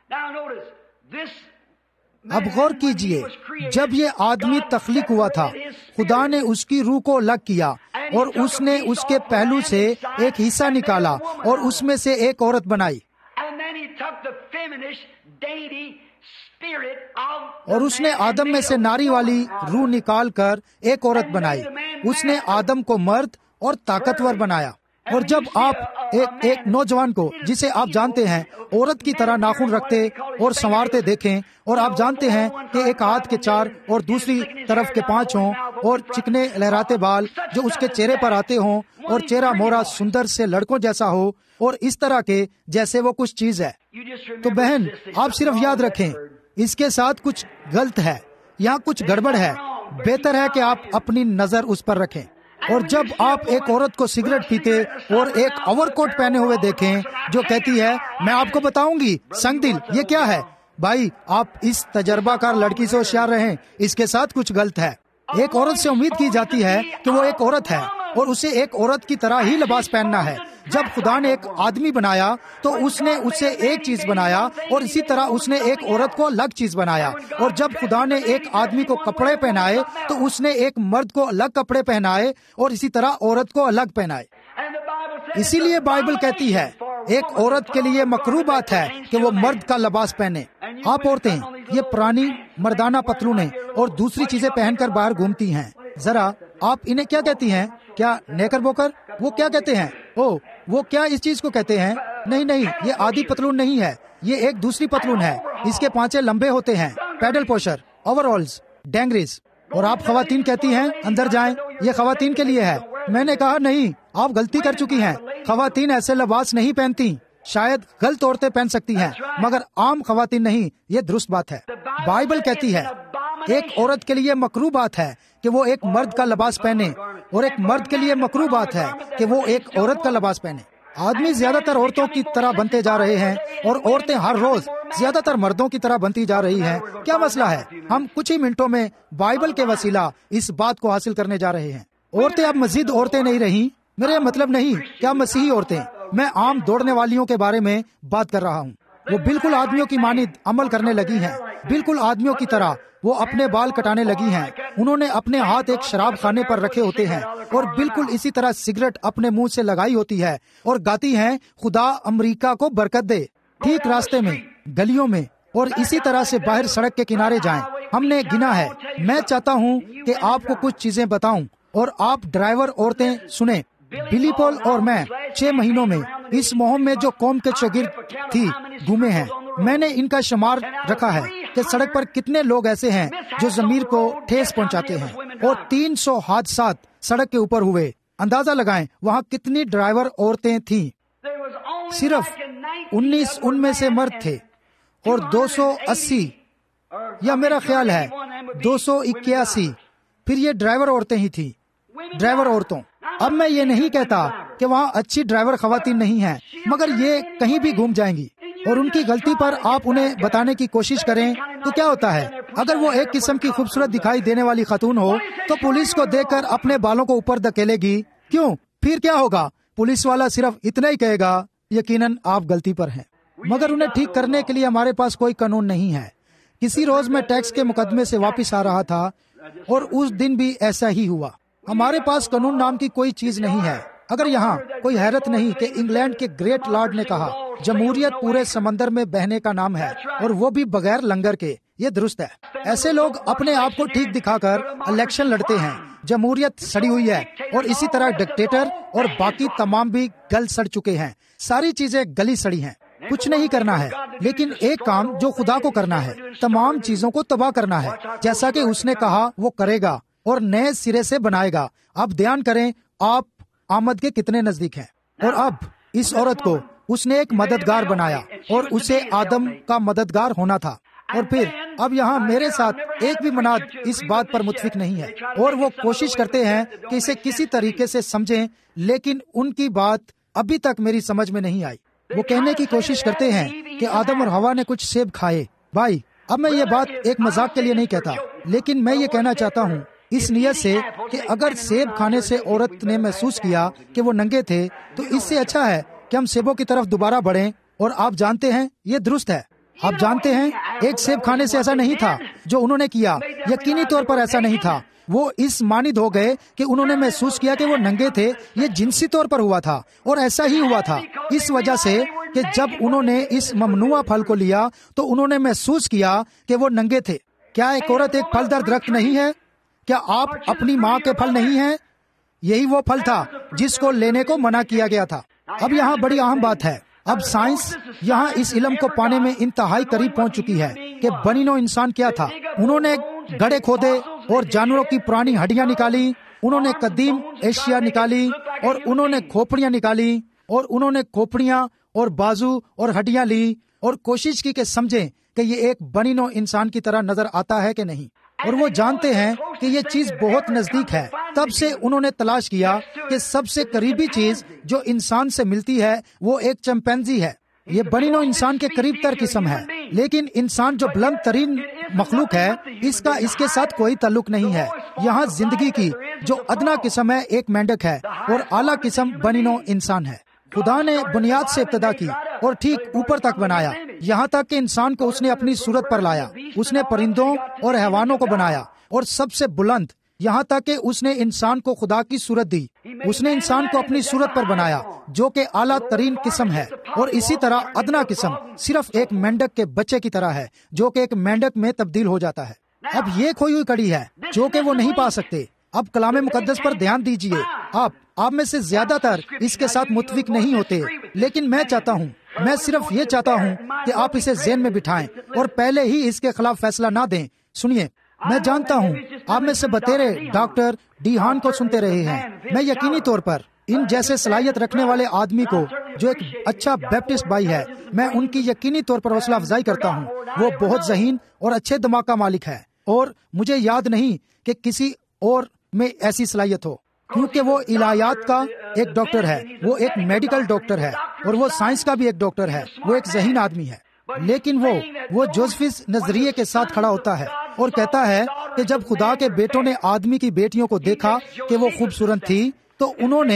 اب غور کیجئے، جب یہ آدمی تخلیق ہوا تھا، خدا نے اس کی روح کو الگ کیا، اور اس نے اس کے پہلو سے ایک حصہ نکالا اور اس میں سے ایک عورت بنائی، اور اس نے آدم میں سے ناری والی روح نکال کر ایک عورت بنائی۔ اس نے آدم کو مرد اور طاقتور بنایا۔ اور جب آپ ایک نوجوان کو، جسے آپ جانتے ہیں، عورت کی طرح ناخن رکھتے اور سنوارتے دیکھیں، اور آپ جانتے ہیں کہ ایک ہاتھ کے 4 اور دوسری طرف کے 5 ہوں، اور چکنے لہراتے بال جو اس کے چہرے پر آتے ہوں، اور چہرہ مورا سندر سے لڑکوں جیسا ہو، اور اس طرح کے جیسے وہ کچھ چیز ہے، تو بہن آپ صرف یاد رکھیں اس کے ساتھ کچھ غلط ہے، یہاں کچھ گڑبڑ ہے۔ بہتر ہے کہ آپ اپنی نظر اس پر رکھیں۔ اور جب آپ ایک عورت کو سگریٹ پیتے اور ایک اوور کوٹ پہنے ہوئے دیکھیں جو کہتی ہے میں آپ کو بتاؤں گی سنگ دل، یہ کیا ہے؟ بھائی، آپ اس تجربہ کار لڑکی سے ہوشیار رہیں، اس کے ساتھ کچھ غلط ہے۔ ایک عورت سے امید کی جاتی ہے کہ وہ ایک عورت ہے اور اسے ایک عورت کی طرح ہی لباس پہننا ہے۔ جب خدا نے ایک آدمی بنایا تو اس نے اسے ایک چیز بنایا، اور اسی طرح اس نے ایک عورت کو الگ چیز بنایا۔ اور جب خدا نے ایک آدمی کو کپڑے پہنائے تو اس نے ایک مرد کو الگ کپڑے پہنائے، اور اسی طرح عورت کو الگ پہنائے۔ اسی لیے بائبل کہتی ہے ایک عورت کے لیے مکروہ بات ہے کہ وہ مرد کا لباس پہنے۔ آپ عورتیں یہ پرانی مردانہ پتلونیں اور دوسری چیزیں پہن کر باہر گھومتی ہیں، ذرا آپ انہیں کیا کہتی ہیں؟ کیا نیکر بوکر؟ وہ کیا کہتے ہیں؟ وہ کیا اس چیز کو کہتے ہیں؟ نہیں، یہ آدھی پتلون نہیں ہے، یہ ایک دوسری پتلون ہے۔ اس کے پانچے لمبے ہوتے ہیں، پیڈل پوشر، اوور آلز، ڈینگریز۔ اور آپ خواتین کہتی ہیں اندر جائیں، یہ خواتین کے لیے ہے۔ میں نے کہا نہیں، آپ غلطی کر چکی ہیں، خواتین ایسے لباس نہیں پہنتی۔ شاید غلط عورتیں پہن سکتی ہیں مگر عام خواتین نہیں، یہ درست بات ہے۔ بائبل کہتی ہے ایک عورت کے لیے مکروہ بات ہے کہ وہ ایک مرد کا لباس پہنے، اور ایک مرد کے لیے مکروہ بات ہے کہ وہ ایک عورت کا لباس پہنے۔ آدمی زیادہ تر عورتوں کی طرح بنتے جا رہے ہیں، اور عورتیں ہر روز زیادہ تر مردوں کی طرح بنتی جا رہی ہیں۔ کیا مسئلہ ہے؟ ہم کچھ ہی منٹوں میں بائبل کے وسیلہ اس بات کو حاصل کرنے جا رہے ہیں۔ عورتیں اب مزید عورتیں نہیں رہیں، میرا مطلب نہیں کیا مسیحی عورتیں، میں عام دوڑنے والیوں کے بارے میں بات کر رہا ہوں. وہ بالکل آدمیوں کی مانند عمل کرنے لگی ہیں, بالکل آدمیوں کی طرح وہ اپنے بال کٹانے لگی ہیں. انہوں نے اپنے ہاتھ ایک شراب خانے پر رکھے ہوتے ہیں اور بالکل اسی طرح سگریٹ اپنے منہ سے لگائی ہوتی ہے اور گاتی ہیں, خدا امریکہ کو برکت دے. ٹھیک راستے میں, گلیوں میں اور اسی طرح سے باہر سڑک کے کنارے جائیں. ہم نے گنا ہے. میں چاہتا ہوں کہ آپ کو کچھ چیزیں بتاؤں اور آپ ڈرائیور عورتیں سنیں. بلی پول اور میں 6 مہینوں میں اس مہم میں جو قوم کے شاگرد تھی گھومے ہیں. میں نے ان کا شمار رکھا ہے کہ سڑک پر کتنے لوگ ایسے ہیں جو ضمیر کو ٹھیس پہنچاتے ہیں, اور 300 حادثات سڑک کے اوپر ہوئے. اندازہ لگائیں وہاں کتنی ڈرائیور عورتیں تھیں. صرف 19 ان میں سے مرد تھے اور 280 یا میرا خیال ہے 281 پھر یہ ڈرائیور عورتیں ہی تھیں. ڈرائیور عورتوں. اب میں یہ نہیں کہتا کہ وہاں اچھی ڈرائیور خواتین نہیں ہیں, مگر یہ کہیں بھی گھوم جائیں گی اور ان کی غلطی پر آپ انہیں بتانے کی کوشش کریں تو کیا ہوتا ہے؟ اگر وہ ایک قسم کی خوبصورت دکھائی دینے والی خاتون ہو تو پولیس کو دیکھ کر اپنے بالوں کو اوپر دھکیلے گی. کیوں؟ پھر کیا ہوگا؟ پولیس والا صرف اتنا ہی کہے گا, یقیناً آپ غلطی پر ہیں. مگر انہیں ٹھیک کرنے کے لیے ہمارے پاس کوئی قانون نہیں ہے. کسی روز میں ٹیکس کے مقدمے سے واپس آ رہا تھا اور اس دن بھی ایسا ہی ہوا. ہمارے پاس قانون نام کی کوئی چیز نہیں ہے. اگر یہاں کوئی حیرت نہیں کہ انگلینڈ کے گریٹ لارڈ نے کہا جمہوریت پورے سمندر میں بہنے کا نام ہے, اور وہ بھی بغیر لنگر کے. یہ درست ہے. ایسے لوگ اپنے آپ کو ٹھیک دکھا کر الیکشن لڑتے ہیں. جمہوریت سڑی ہوئی ہے, اور اسی طرح ڈکٹیٹر اور باقی تمام بھی گل سڑ چکے ہیں. ساری چیزیں گلی سڑی ہیں. کچھ نہیں کرنا ہے, لیکن ایک کام جو خدا کو کرنا ہے, تمام چیزوں کو تباہ کرنا ہے, جیسا کہ اس نے کہا وہ کرے گا اور نئے سرے سے بنائے گا. اب دھیان کریں آپ آمد کے کتنے نزدیک ہیں. اور اب اس عورت کو اس نے ایک مددگار بنایا اور اسے آدم کا مددگار ہونا تھا. اور پھر اب یہاں میرے ساتھ ایک بھی مناد اس بات پر متفق نہیں ہے, اور وہ کوشش کرتے ہیں کہ اسے کسی طریقے سے سمجھیں, لیکن ان کی بات ابھی تک میری سمجھ میں نہیں آئی. وہ کہنے کی کوشش کرتے ہیں کہ آدم اور ہوا نے کچھ سیب کھائے. بھائی, اب میں یہ بات ایک مذاق کے لیے نہیں کہتا, لیکن میں یہ کہنا چاہتا ہوں اس نیت سے کہ اگر سیب کھانے سے عورت نے محسوس کیا کہ وہ ننگے تھے, تو اس سے اچھا ہے کہ ہم سیبوں کی طرف دوبارہ بڑھیں. اور آپ جانتے ہیں یہ درست ہے. آپ جانتے ہیں ایک سیب کھانے سے ایسا نہیں تھا جو انہوں نے کیا. یقینی طور پر ایسا نہیں تھا. وہ اس مانند ہو گئے کہ انہوں نے محسوس کیا کہ وہ ننگے تھے. یہ جنسی طور پر ہوا تھا, اور ایسا ہی ہوا تھا اس وجہ سے کہ جب انہوں نے اس ممنوع پھل کو لیا تو انہوں نے محسوس کیا کہ وہ ننگے تھے. کیا ایک عورت ایک پھلدار درخت نہیں ہے؟ کیا آپ اپنی ماں کے پھل نہیں ہیں؟ یہی وہ پھل تھا جس کو لینے کو منع کیا گیا تھا. اب یہاں بڑی اہم بات ہے. اب سائنس یہاں اس علم کو پانے میں انتہائی قریب پہنچ چکی ہے کہ بنی نوع انسان کیا تھا. انہوں نے گڑھے کھودے اور جانوروں کی پرانی ہڈیاں نکالی. انہوں نے قدیم ایشیا نکالی, اور انہوں نے کھوپڑیاں نکالی, اور انہوں نے کھوپڑیاں اور بازو اور ہڈیاں لی, اور کوشش کی کہ سمجھیں کہ یہ ایک بنی نوع انسان کی طرح نظر آتا ہے کہ نہیں. اور وہ جانتے ہیں کہ یہ چیز بہت نزدیک ہے. تب سے انہوں نے تلاش کیا کہ سب سے قریبی چیز جو انسان سے ملتی ہے وہ ایک چمپینزی ہے. یہ بنی نوع انسان کے قریب تر قسم ہے, لیکن انسان جو بلند ترین مخلوق ہے اس کا اس کے ساتھ کوئی تعلق نہیں ہے. یہاں زندگی کی جو ادنا قسم ہے ایک مینڈک ہے, اور اعلیٰ قسم بنی نوع انسان ہے. خدا نے بنیاد سے ابتدا کی اور ٹھیک اوپر تک بنایا, یہاں تک کہ انسان کو اس نے اپنی صورت پر لایا. اس نے پرندوں اور حیوانوں کو بنایا, اور سب سے بلند یہاں تک کہ اس نے انسان کو خدا کی صورت دی. اس نے انسان کو اپنی صورت پر بنایا جو کہ اعلیٰ ترین قسم ہے, اور اسی طرح ادنا قسم صرف ایک مینڈک کے بچے کی طرح ہے جو کہ ایک مینڈک میں تبدیل ہو جاتا ہے. اب یہ کھوئی ہوئی کڑی ہے جو کہ وہ نہیں پا سکتے. اب کلام مقدس پر دھیان دیجئے. آپ میں سے زیادہ تر اس کے ساتھ متفق نہیں ہوتے, لیکن میں صرف یہ چاہتا ہوں کہ آپ اسے ذہن میں بٹھائیں اور پہلے ہی اس کے خلاف فیصلہ نہ دیں. سنیے, میں جانتا ہوں آپ میں سے بتیرے ڈاکٹر ڈی ہان کو سنتے رہے ہیں. میں یقینی طور پر ان جیسے صلاحیت رکھنے والے آدمی کو جو ایک اچھا بیپٹسٹ بھائی ہے, میں ان کی یقینی طور پر حوصلہ افزائی کرتا ہوں. وہ بہت ذہین اور اچھے دماغ کا مالک ہے, اور مجھے یاد نہیں کہ کسی اور میں ایسی صلاحیت ہو, کیونکہ وہ الہیات کا ایک ڈاکٹر ہے, وہ ایک میڈیکل ڈاکٹر ہے, اور وہ سائنس کا بھی ایک ڈاکٹر ہے. وہ ایک ذہین آدمی ہے, لیکن وہ جوزفس نظریے کے ساتھ کھڑا ہوتا ہے اور کہتا ہے کہ جب خدا کے بیٹوں نے آدمی کی بیٹیوں کو دیکھا کہ وہ خوبصورت تھی, تو انہوں نے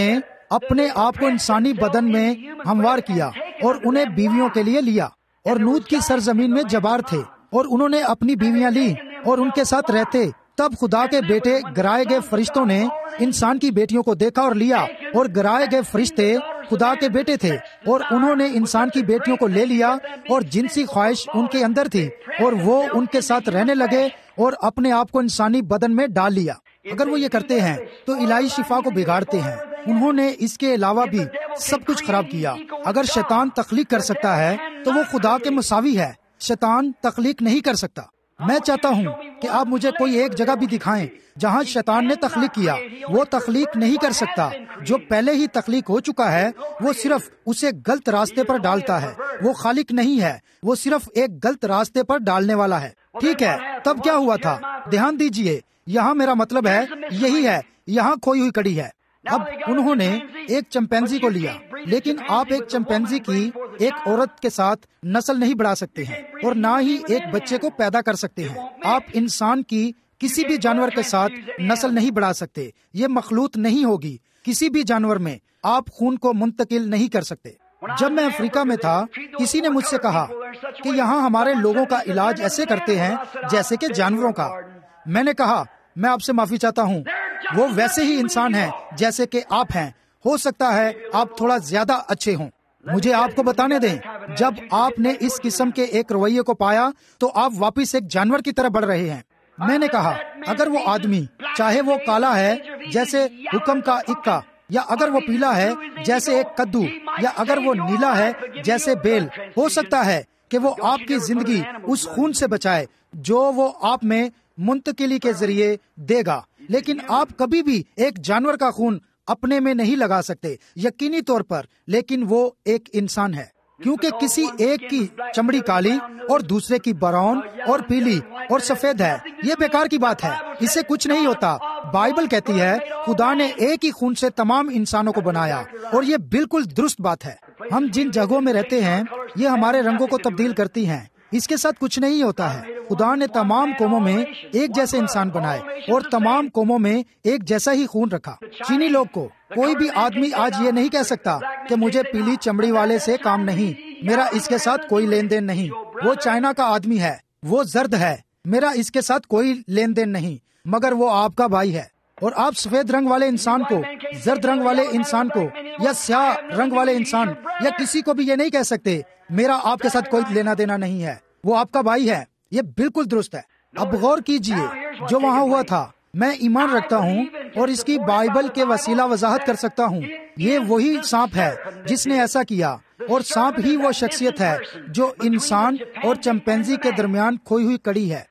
اپنے آپ کو انسانی بدن میں ہموار کیا اور انہیں بیویوں کے لیے لیا، اور نوت کی سرزمین میں جبار تھے اور انہوں نے اپنی بیویاں لی اور ان کے ساتھ رہتے۔ تب خدا کے بیٹے گرائے گئے فرشتوں نے انسان کی بیٹیوں کو دیکھا اور لیا، اور گرائے گئے فرشتے خدا کے بیٹے تھے، اور انہوں نے انسان کی بیٹیوں کو لے لیا، اور جنسی خواہش ان کے اندر تھی اور وہ ان کے ساتھ رہنے لگے اور اپنے آپ کو انسانی بدن میں ڈال لیا۔ اگر وہ یہ کرتے ہیں تو الہی شفا کو بگاڑتے ہیں۔ انہوں نے اس کے علاوہ بھی سب کچھ خراب کیا۔ اگر شیطان تخلیق کر سکتا ہے تو وہ خدا کے مساوی ہے۔ شیطان تخلیق نہیں کر سکتا۔ میں چاہتا ہوں کہ آپ مجھے کوئی ایک جگہ بھی دکھائیں جہاں شیطان نے تخلیق کیا۔ وہ تخلیق نہیں کر سکتا۔ جو پہلے ہی تخلیق ہو چکا ہے وہ صرف اسے غلط راستے پر ڈالتا ہے۔ وہ خالق نہیں ہے، وہ صرف ایک غلط راستے پر ڈالنے والا ہے۔ ٹھیک ہے، تب کیا ہوا تھا؟ دھیان دیجئے، یہاں میرا مطلب ہے یہی ہے، یہاں کھوئی ہوئی کڑی ہے۔ اب انہوں نے ایک چمپینزی کو لیا، لیکن آپ ایک چمپینزی کی ایک عورت کے ساتھ نسل نہیں بڑھا سکتے ہیں اور نہ ہی ایک بچے کو پیدا کر سکتے ہیں۔ آپ انسان کی کسی بھی جانور کے ساتھ نسل نہیں بڑھا سکتے، یہ مخلوط نہیں ہوگی۔ کسی بھی جانور میں آپ خون کو منتقل نہیں کر سکتے۔ جب میں افریقہ میں تھا، کسی نے مجھ سے کہا کہ یہاں ہمارے لوگوں کا علاج ایسے کرتے ہیں جیسے کہ جانوروں کا۔ میں نے کہا میں آپ سے معافی چاہتا ہوں، وہ ویسے ہی انسان ہیں جیسے کہ آپ ہیں، ہو سکتا ہے آپ تھوڑا زیادہ اچھے ہوں۔ مجھے آپ کو بتانے دیں، جب آپ نے اس قسم کے ایک رویے کو پایا تو آپ واپس ایک جانور کی طرح بڑھ رہے ہیں۔ میں نے کہا اگر وہ آدمی چاہے وہ کالا ہے جیسے حکم کا اکا، یا اگر وہ پیلا ہے جیسے ایک کدو، یا اگر وہ نیلا ہے جیسے بیل، ہو سکتا ہے کہ وہ آپ کی زندگی اس خون سے بچائے جو وہ آپ میں منتقلی کے ذریعے دے گا، لیکن آپ کبھی بھی ایک جانور کا خون اپنے میں نہیں لگا سکتے یقینی طور پر، لیکن وہ ایک انسان ہے۔ کیونکہ کسی ایک کی چمڑی کالی اور دوسرے کی براؤن اور پیلی اور سفید ہے، یہ بیکار کی بات ہے، اس سے کچھ نہیں ہوتا۔ بائبل کہتی ہے خدا نے ایک ہی خون سے تمام انسانوں کو بنایا، اور یہ بالکل درست بات ہے۔ ہم جن جگہوں میں رہتے ہیں یہ ہمارے رنگوں کو تبدیل کرتی ہیں، اس کے ساتھ کچھ نہیں ہوتا ہے۔ خدا نے تمام قوموں میں ایک جیسے انسان بنائے اور تمام قوموں میں ایک جیسا ہی خون رکھا۔ چینی لوگ کو کوئی بھی آدمی آج یہ نہیں کہہ سکتا کہ مجھے پیلی چمڑی والے سے کام نہیں، میرا اس کے ساتھ کوئی لین دین نہیں۔ وہ چائنا کا آدمی ہے، وہ زرد ہے، میرا اس کے ساتھ کوئی لین دین نہیں، مگر وہ آپ کا بھائی ہے۔ اور آپ سفید رنگ والے انسان کو، زرد رنگ والے انسان کو، یا سیاہ رنگ والے انسان یا کسی کو بھی یہ نہیں کہہ سکتے میرا آپ کے ساتھ کوئی لینا دینا نہیں ہے، وہ آپ کا بھائی ہے۔ یہ بالکل درست ہے۔ اب غور کیجئے جو وہاں ہوا تھا۔ میں ایمان رکھتا ہوں اور اس کی بائبل کے وسیلہ وضاحت کر سکتا ہوں، یہ وہی سانپ ہے جس نے ایسا کیا، اور سانپ ہی وہ شخصیت ہے جو انسان اور چمپینزی کے درمیان کھوئی ہوئی کڑی ہے۔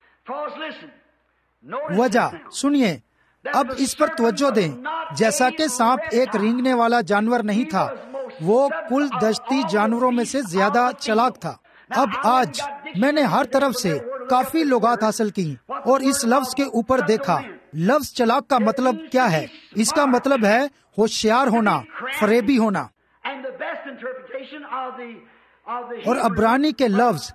وجہ سنیے، اب اس پر توجہ دیں۔ جیسا کہ سانپ ایک رینگنے والا جانور نہیں تھا، وہ کل دشتی جانوروں میں سے زیادہ چلاک تھا۔ اب آج میں نے ہر طرف سے کافی لغات حاصل کی اور اس لفظ کے اوپر دیکھا۔ لفظ چلاک کا مطلب کیا ہے؟ اس کا مطلب ہے ہوشیار ہونا، فریبی ہونا۔ اور عبرانی کے لفظ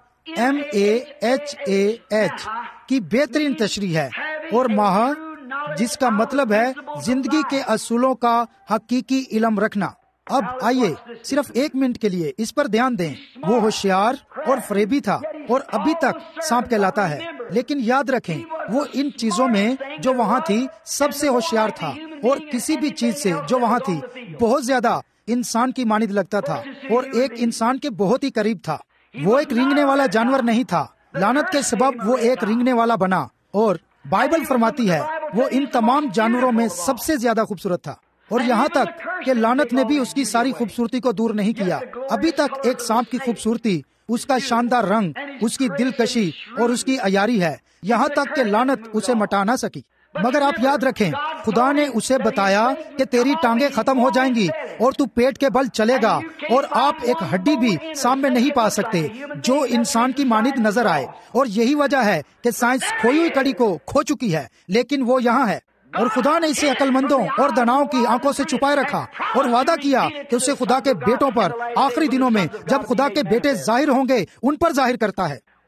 MAHAH کی بہترین تشریح ہے، اور ماہر جس کا مطلب ہے زندگی کے اصولوں کا حقیقی علم رکھنا۔ اب آئیے صرف ایک منٹ کے لیے اس پر دھیان دیں۔ وہ ہوشیار اور فریبی تھا اور ابھی تک سانپ کہلاتا ہے، لیکن یاد رکھیں وہ ان چیزوں میں جو وہاں تھی سب سے ہوشیار تھا، اور کسی بھی چیز سے جو وہاں تھی بہت زیادہ انسان کی مانند لگتا تھا اور ایک انسان کے بہت ہی قریب تھا۔ وہ ایک رینگنے والا جانور نہیں تھا، لعنت کے سبب وہ ایک رینگنے والا بنا، اور بائبل فرماتی ہے وہ ان تمام جانوروں میں سب سے زیادہ خوبصورت تھا۔ اور یہاں تک کہ لعنت نے بھی اس کی ساری خوبصورتی کو دور نہیں کیا۔ ابھی تک ایک سانپ کی خوبصورتی، اس کا شاندار رنگ، اس کی دلکشی اور اس کی عیاری ہے، یہاں تک کہ لعنت اسے مٹا نہ سکی۔ مگر آپ یاد رکھیں خدا نے اسے بتایا کہ تیری ٹانگیں ختم ہو جائیں گی اور تو پیٹ کے بل چلے گا، اور آپ ایک ہڈی بھی سامنے نہیں پا سکتے جو انسان کی مانند نظر آئے۔ اور یہی وجہ ہے کہ سائنس کھوئی ہوئی کڑی کو کھو چکی ہے، لیکن وہ یہاں ہے، اور خدا نے اسے عقل مندوں اور دناؤں کی آنکھوں سے چھپائے رکھا، اور وعدہ کیا کہ اسے خدا کے بیٹوں پر آخری دنوں میں جب خدا کے بیٹے ظاہر ہوں گے ان پر ظاہر کرتا ہے۔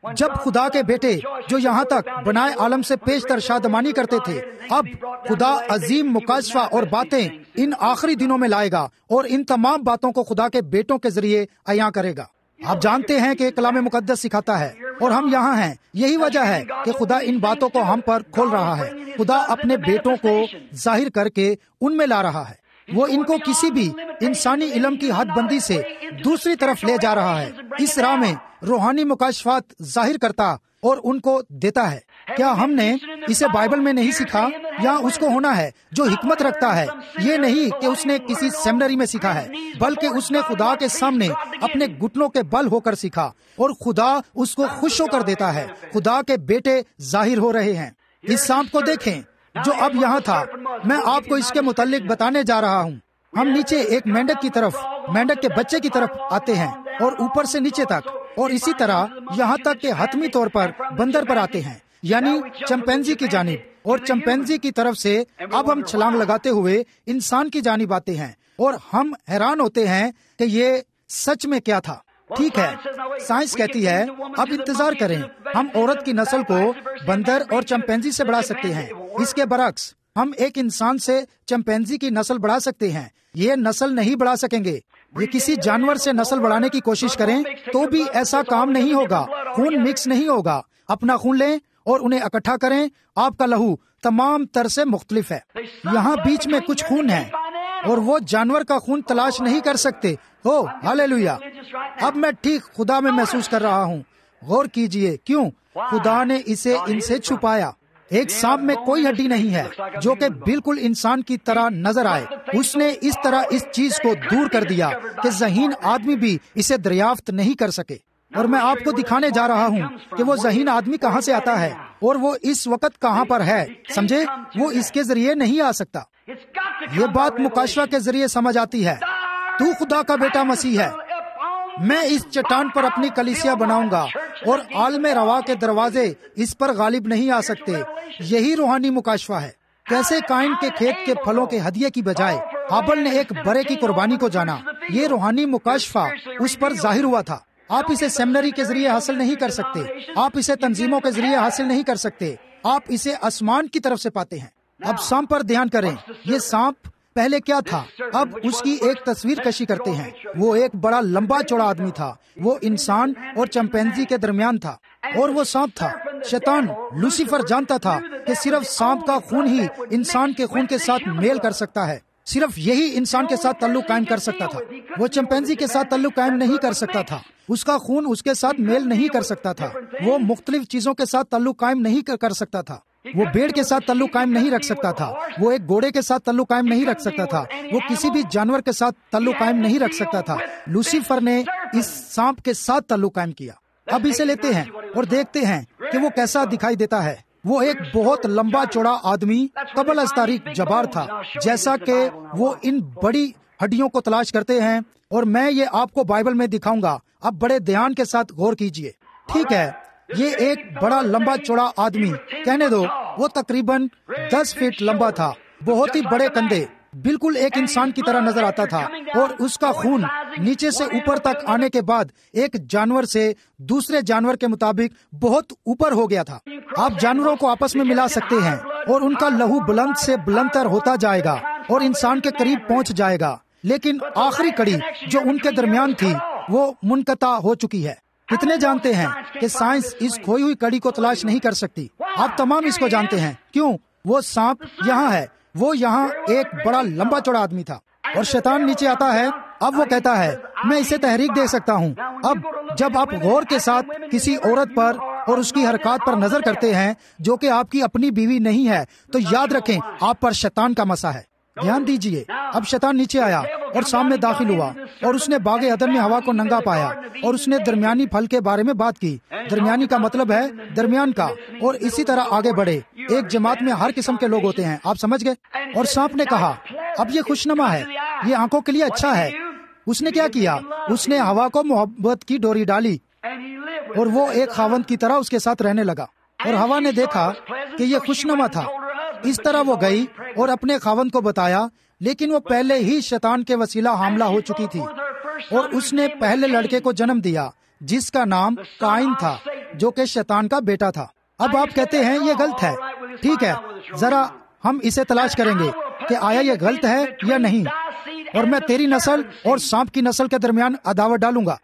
جب خدا کے بیٹے جو یہاں تک بنائے عالم سے پیش تر شادمانی کرتے تھے، اب خدا عظیم مکاشفہ اور باتیں ان آخری دنوں میں لائے گا اور ان تمام باتوں کو خدا کے بیٹوں کے ذریعے عیاں کرے گا۔ آپ جانتے ہیں کہ کلام مقدس سکھاتا ہے اور ہم یہاں ہیں، یہی وجہ ہے کہ خدا ان باتوں کو ہم پر کھول رہا ہے۔ خدا اپنے بیٹوں کو ظاہر کر کے ان میں لا رہا ہے۔ وہ ان کو کسی بھی انسانی علم کی حد بندی سے دوسری طرف لے جا رہا ہے، اس راہ میں روحانی مکاشفات ظاہر کرتا اور ان کو دیتا ہے۔ کیا ہم نے اسے بائبل میں نہیں سیکھا؟ یا اس کو ہونا ہے جو حکمت رکھتا ہے، یہ نہیں کہ اس نے کسی سیمنری میں سیکھا ہے، بلکہ اس نے خدا کے سامنے اپنے گھٹنوں کے بل ہو کر سیکھا، اور خدا اس کو خوش ہو کر دیتا ہے۔ خدا کے بیٹے ظاہر ہو رہے ہیں۔ اس سانپ کو دیکھیں جو اب یہاں تھا۔ میں آپ کو اس کے متعلق بتانے جا رہا ہوں۔ ہم نیچے ایک مینڈک کی طرف، مینڈک کے بچے کی طرف آتے ہیں اور اوپر سے نیچے تک، اور اسی طرح یہاں تک کہ حتمی طور پر بندر پر آتے ہیں، یعنی چمپینزی کی جانب، اور چمپینزی کی طرف سے اب ہم چھلانگ لگاتے ہوئے انسان کی جانب آتے ہیں، اور ہم حیران ہوتے ہیں کہ یہ سچ میں کیا تھا۔ ٹھیک ہے، سائنس کہتی ہے اب انتظار کریں، ہم عورت کی نسل کو بندر اور چمپینزی سے بڑھا سکتے ہیں۔ اس کے برعکس ہم ایک انسان سے چمپینزی کی نسل بڑھا سکتے ہیں۔ یہ نسل نہیں بڑھا سکیں گے۔ یہ کسی جانور سے نسل بڑھانے کی کوشش کریں تو بھی ایسا کام نہیں ہوگا۔ خون مکس نہیں ہوگا۔ اپنا خون لیں اور انہیں اکٹھا کریں۔ آپ کا لہو تمام طر سے مختلف ہے۔ یہاں بیچ میں کچھ خون ہے اور وہ جانور کا خون تلاش نہیں کر سکتے۔ ہو ہاللیلویا! اب میں ٹھیک خدا میں محسوس کر رہا ہوں۔ غور کیجئے کیوں خدا نے اسے ان سے چھپایا۔ ایک سانپ میں کوئی ہڈی نہیں ہے جو کہ بالکل انسان کی طرح نظر آئے۔ اس نے اس طرح اس چیز کو دور کر دیا کہ ذہین آدمی بھی اسے دریافت نہیں کر سکے۔ اور میں آپ کو دکھانے جا رہا ہوں کہ وہ ذہین آدمی کہاں سے آتا ہے اور وہ اس وقت کہاں پر ہے۔ سمجھے، وہ اس کے ذریعے نہیں آ سکتا۔ یہ بات مکاشفہ کے ذریعے سمجھ آتی ہے۔ تو خدا کا بیٹا مسیح ہے۔ میں اس چٹان پر اپنی کلیسیا بناؤں گا اور عالم روا کے دروازے اس پر غالب نہیں آ سکتے۔ یہی روحانی مکاشفہ ہے۔ کیسے قائن کے کھیت کے پھلوں کے ہدیے کی بجائے ہابل نے ایک برے کی قربانی کو جانا۔ یہ روحانی مکاشفہ اس پر ظاہر ہوا تھا۔ آپ اسے سیمنری کے ذریعے حاصل نہیں کر سکتے، آپ اسے تنظیموں کے ذریعے حاصل نہیں کر سکتے، آپ اسے آسمان کی طرف سے پاتے ہیں۔ اب سانپ پر دھیان کریں۔ یہ سانپ پہلے کیا تھا؟ اب اس کی ایک تصویر کشی کرتے ہیں۔ وہ ایک بڑا لمبا چوڑا آدمی تھا۔ وہ انسان اور چمپینزی کے درمیان تھا، اور وہ سانپ تھا۔ شیطان لوسیفر جانتا تھا کہ صرف سانپ کا خون ہی انسان کے خون کے ساتھ میل کر سکتا ہے، صرف یہی انسان کے ساتھ تعلق قائم کر سکتا تھا۔ وہ چمپینزی کے ساتھ تعلق قائم نہیں کر سکتا تھا، اس کا خون اس کے ساتھ میل نہیں کر سکتا تھا۔ وہ مختلف چیزوں کے ساتھ تعلق قائم نہیں کر سکتا تھا۔ وہ بھیڑ کے ساتھ تعلق قائم نہیں رکھ سکتا تھا، وہ ایک گھوڑے کے ساتھ تعلق قائم نہیں رکھ سکتا تھا، وہ کسی بھی جانور کے ساتھ تعلق قائم نہیں رکھ سکتا تھا۔ لوسیفر نے اس سانپ کے ساتھ تعلق قائم کیا۔ اب اسے لیتے ہیں اور دیکھتے ہیں کہ وہ کیسا دکھائی دیتا ہے۔ وہ ایک بہت لمبا چوڑا آدمی قبل از تاریخ جبار تھا، جیسا کہ وہ ان بڑی ہڈیوں کو تلاش کرتے ہیں، اور میں یہ آپ کو بائبل میں دکھاؤں گا۔ اب بڑے دھیان کے ساتھ غور کیجئے۔ ٹھیک ہے، یہ ایک بڑا لمبا چوڑا آدمی، کہنے دو وہ تقریباً 10 فٹ لمبا تھا، بہت ہی بڑے کندھے، بالکل ایک انسان کی طرح نظر آتا تھا، اور اس کا خون نیچے سے اوپر تک آنے کے بعد ایک جانور سے دوسرے جانور کے مطابق بہت اوپر ہو گیا تھا۔ آپ جانوروں کو آپس میں ملا سکتے ہیں اور ان کا لہو بلند سے بلند تر ہوتا جائے گا اور انسان کے قریب پہنچ جائے گا، لیکن آخری کڑی جو ان کے درمیان تھی وہ منقطع ہو چکی ہے۔ کتنے جانتے ہیں کہ سائنس اس کھوئی ہوئی کڑی کو تلاش نہیں کر سکتی؟ آپ تمام اس کو جانتے ہیں۔ کیوں؟ وہ سانپ یہاں ہے، وہ یہاں ایک بڑا لمبا چوڑا آدمی تھا، اور شیطان نیچے آتا ہے۔ اب وہ کہتا ہے میں اسے تحریک دے سکتا ہوں۔ اب جب آپ غور کے ساتھ کسی عورت پر اور اس کی حرکات پر نظر کرتے ہیں جو کہ آپ کی اپنی بیوی نہیں ہے، تو یاد رکھیں آپ پر شیطان کا مسا ہے۔ دھیان دیجئے، اب شیطان نیچے آیا اور سامنے داخل ہوا، اور اس نے باغ عدن میں ہوا کو ننگا پایا، اور اس نے درمیانی پھل کے بارے میں بات کی۔ درمیانی کا مطلب ہے درمیان کا، اور اسی طرح آگے بڑھے۔ ایک جماعت میں ہر قسم کے لوگ ہوتے ہیں، آپ سمجھ گئے۔ اور سانپ نے کہا اب یہ خوشنما ہے، یہ آنکھوں کے لیے اچھا ہے۔ اس نے کیا کیا؟ اس نے ہوا کو محبت کی ڈوری ڈالی، اور وہ ایک خاوند کی طرح اس کے ساتھ رہنے لگا، اور ہوا نے دیکھا کہ یہ خوشنما تھا۔ اس طرح وہ گئی اور اپنے خاوند کو بتایا، لیکن وہ پہلے ہی شیطان کے وسیلہ حاملہ ہو چکی تھی، اور اس نے پہلے لڑکے کو جنم دیا جس کا نام قائن تھا۔ جو کہ شیطان کا بیٹا تھا۔ اب آپ کہتے ہیں یہ غلط ہے، ٹھیک ہے، ذرا ہم اسے تلاش کریں گے کہ آیا یہ غلط ہے یا نہیں، اور میں تیری نسل اور سانپ کی نسل کے درمیان عداوت ڈالوں گا۔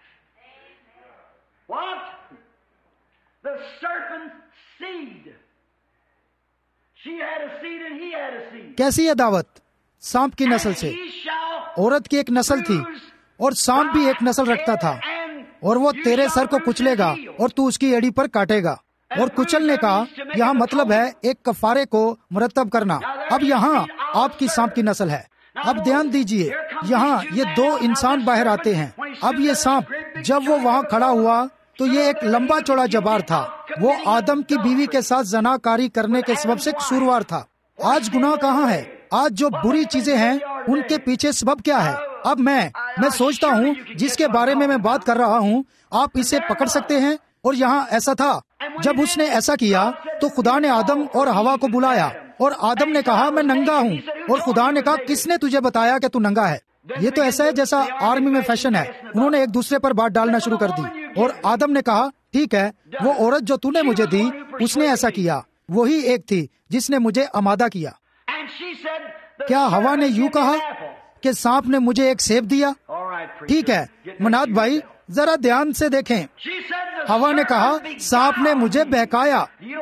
کیسی عداوت؟ سانپ کی نسل سے۔ عورت کی ایک نسل تھی اور سانپ بھی ایک نسل رکھتا تھا، اور وہ تیرے سر کو کچلے گا اور تو اس کی ایڑی پر کاٹے گا۔ اور کچلنے کا یہاں مطلب ہے ایک کفارے کو مرتب کرنا۔ اب یہاں آپ کی سانپ کی نسل ہے۔ اب دھیان دیجئے، یہاں یہ دو انسان باہر آتے ہیں۔ اب یہ سانپ جب وہ وہاں کھڑا ہوا تو یہ ایک لمبا چوڑا جبار تھا۔ وہ آدم کی بیوی کے ساتھ زنا کاری کرنے کے سبب سے قصوروار تھا۔ آج گناہ کہاں ہے؟ آج جو بری چیزیں ہیں ان کے پیچھے سبب کیا ہے؟ اب میں سوچتا ہوں جس کے بارے میں بات کر رہا ہوں آپ اسے پکڑ سکتے ہیں۔ اور یہاں ایسا تھا، جب اس نے ایسا کیا تو خدا نے آدم اور ہوا کو بلایا، اور آدم نے کہا میں ننگا ہوں، اور خدا نے کہا کس نے تجھے بتایا کہ تو ننگا ہے؟ یہ تو ایسا ہے جیسا آرمی میں فیشن ہے، انہوں نے ایک دوسرے پر بات ڈالنا شروع کر دی، اور آدم نے کہا ٹھیک ہے، وہ عورت جو تو نے مجھے دی اس نے ایسا کیا، وہی ایک تھی جس نے مجھے آمادہ کیا۔ کیا ہوا نے یوں کہا کہ سانپ نے مجھے ایک سیب دیا؟ ٹھیک ہے مناد بھائی، ذرا دھیان سے دیکھیں۔ ہوا نے کہا سانپ نے مجھے بہکایا۔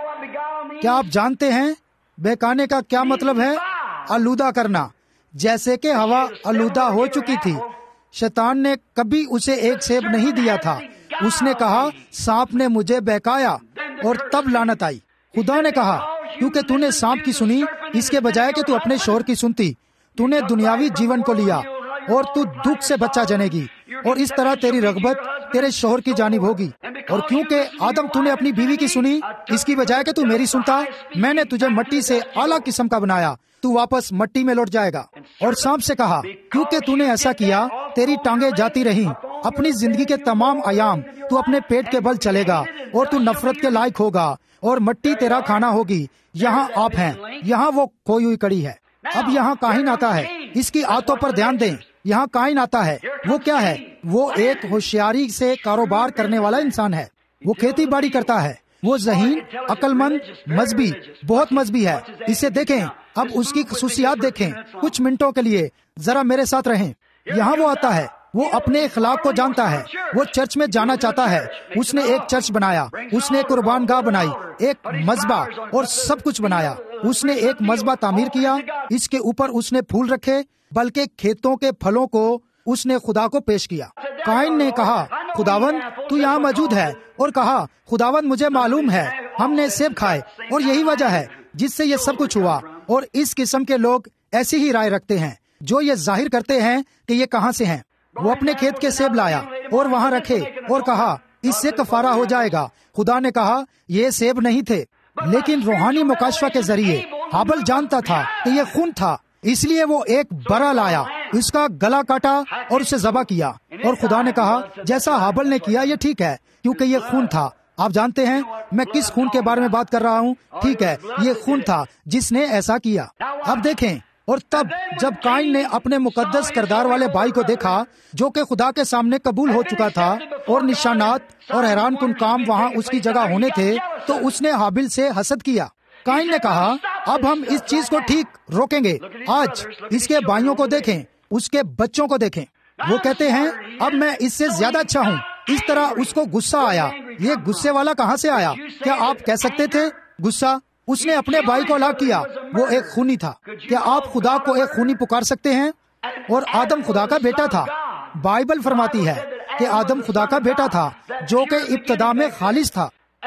کیا آپ جانتے ہیں بہکانے کا کیا مطلب ہے؟ آلودہ کرنا، جیسے کہ ہوا آلودہ ہو چکی تھی۔ شیطان نے کبھی اسے ایک سیب نہیں دیا تھا، اس نے کہا سانپ نے مجھے بہکایا، اور تب لعنت آئی۔ خدا نے کہا کیونکہ تو نے سانپ کی سنی اس کے بجائے کہ تو اپنے شوہر کی سنتی، تو نے دنیاوی جیون کو لیا اور تو دکھ سے بچہ جنے گی، اور اس طرح تیری رغبت تیرے شوہر کی جانب ہوگی۔ اور کیونکہ آدم تو نے اپنی بیوی کی سنی اس کی بجائے کہ تو میری سنتا، میں نے تجھے مٹی سے اعلیٰ قسم کا بنایا، تو واپس مٹی میں لوٹ جائے گا۔ اور سانپ سے کہا کیونکہ تو نے ایسا کیا تیری ٹانگیں جاتی رہیں، اپنی زندگی کے تمام ایام تو اپنے پیٹ کے بل چلے گا، اور تو نفرت کے لائق ہوگا، اور مٹی تیرا کھانا ہوگی۔ یہاں آپ ہیں، یہاں وہ کھوئی ہوئی کڑی ہے۔ اب یہاں کاہن آتا ہے، اس کی آتوں پر دھیان دیں۔ یہاں کاہن آتا ہے، وہ کیا ہے؟ وہ ایک ہوشیاری سے کاروبار کرنے والا انسان ہے۔ وہ کھیتی باڑی کرتا ہے، وہ ذہین، عقل مند، مذہبی، بہت مذہبی ہے۔ اسے دیکھیں، اب اس کی خصوصیات دیکھیں۔ کچھ منٹوں کے لیے ذرا میرے ساتھ رہیں۔ یہاں وہ آتا ہے، وہ اپنے اخلاق کو جانتا ہے، وہ چرچ میں جانا چاہتا ہے، اس نے ایک چرچ بنایا، اس نے ایک قربان گاہ بنائی، ایک مذبح اور سب کچھ بنایا۔ اس نے ایک مذبح تعمیر کیا، اس کے اوپر اس نے پھول رکھے، بلکہ کھیتوں کے پھلوں کو اس نے خدا کو پیش کیا۔ قائن نے کہا خداوند تو یہاں موجود ہے، اور کہا خداوند مجھے معلوم ہے ہم نے سیب کھائے، اور یہی وجہ ہے جس سے یہ سب کچھ ہوا۔ اور اس قسم کے لوگ ایسی ہی رائے رکھتے ہیں جو یہ ظاہر کرتے ہیں کہ یہ کہاں سے ہیں۔ وہ اپنے کھیت کے سیب لایا اور وہاں رکھے اور کہا اس سے کفارہ ہو جائے گا۔ خدا نے کہا یہ سیب نہیں تھے، لیکن روحانی مکاشفہ کے ذریعے ہابل جانتا تھا کہ یہ خون تھا، اس لیے وہ ایک برا لایا، اس کا گلا کاٹا اور اسے ذبح کیا۔ اور خدا نے کہا جیسا ہابل نے کیا یہ ٹھیک ہے، کیونکہ یہ خون تھا۔ آپ جانتے ہیں میں کس خون کے بارے میں بات کر رہا ہوں؟ ٹھیک ہے، یہ خون تھا جس نے ایسا کیا۔ اب دیکھیں، اور تب جب قائن نے اپنے مقدس کردار والے بھائی کو دیکھا جو کہ خدا کے سامنے قبول ہو چکا تھا، اور نشانات اور حیران کن کام وہاں اس کی جگہ ہونے تھے، تو اس نے ہابل سے حسد کیا۔ قائن نے کہا اب ہم اس چیز کو ٹھیک روکیں گے، آج اس کے بھائیوں کو دیکھیں، اس کے بچوں کو دیکھیں۔ وہ کہتے ہیں اب میں اس سے زیادہ اچھا ہوں۔ اس طرح اس کو غصہ آیا۔ یہ غصے والا کہاں سے آیا؟ کیا آپ کہہ سکتے تھے غصہ؟ اس نے اپنے بھائی کو ہلاک کیا، وہ ایک خونی تھا۔ کیا آپ خدا کو ایک خونی پکار سکتے ہیں؟ اور آدم خدا کا بیٹا تھا۔ بائبل فرماتی ہے کہ آدم خدا کا بیٹا تھا جو کہ ابتدا میں خالص تھا۔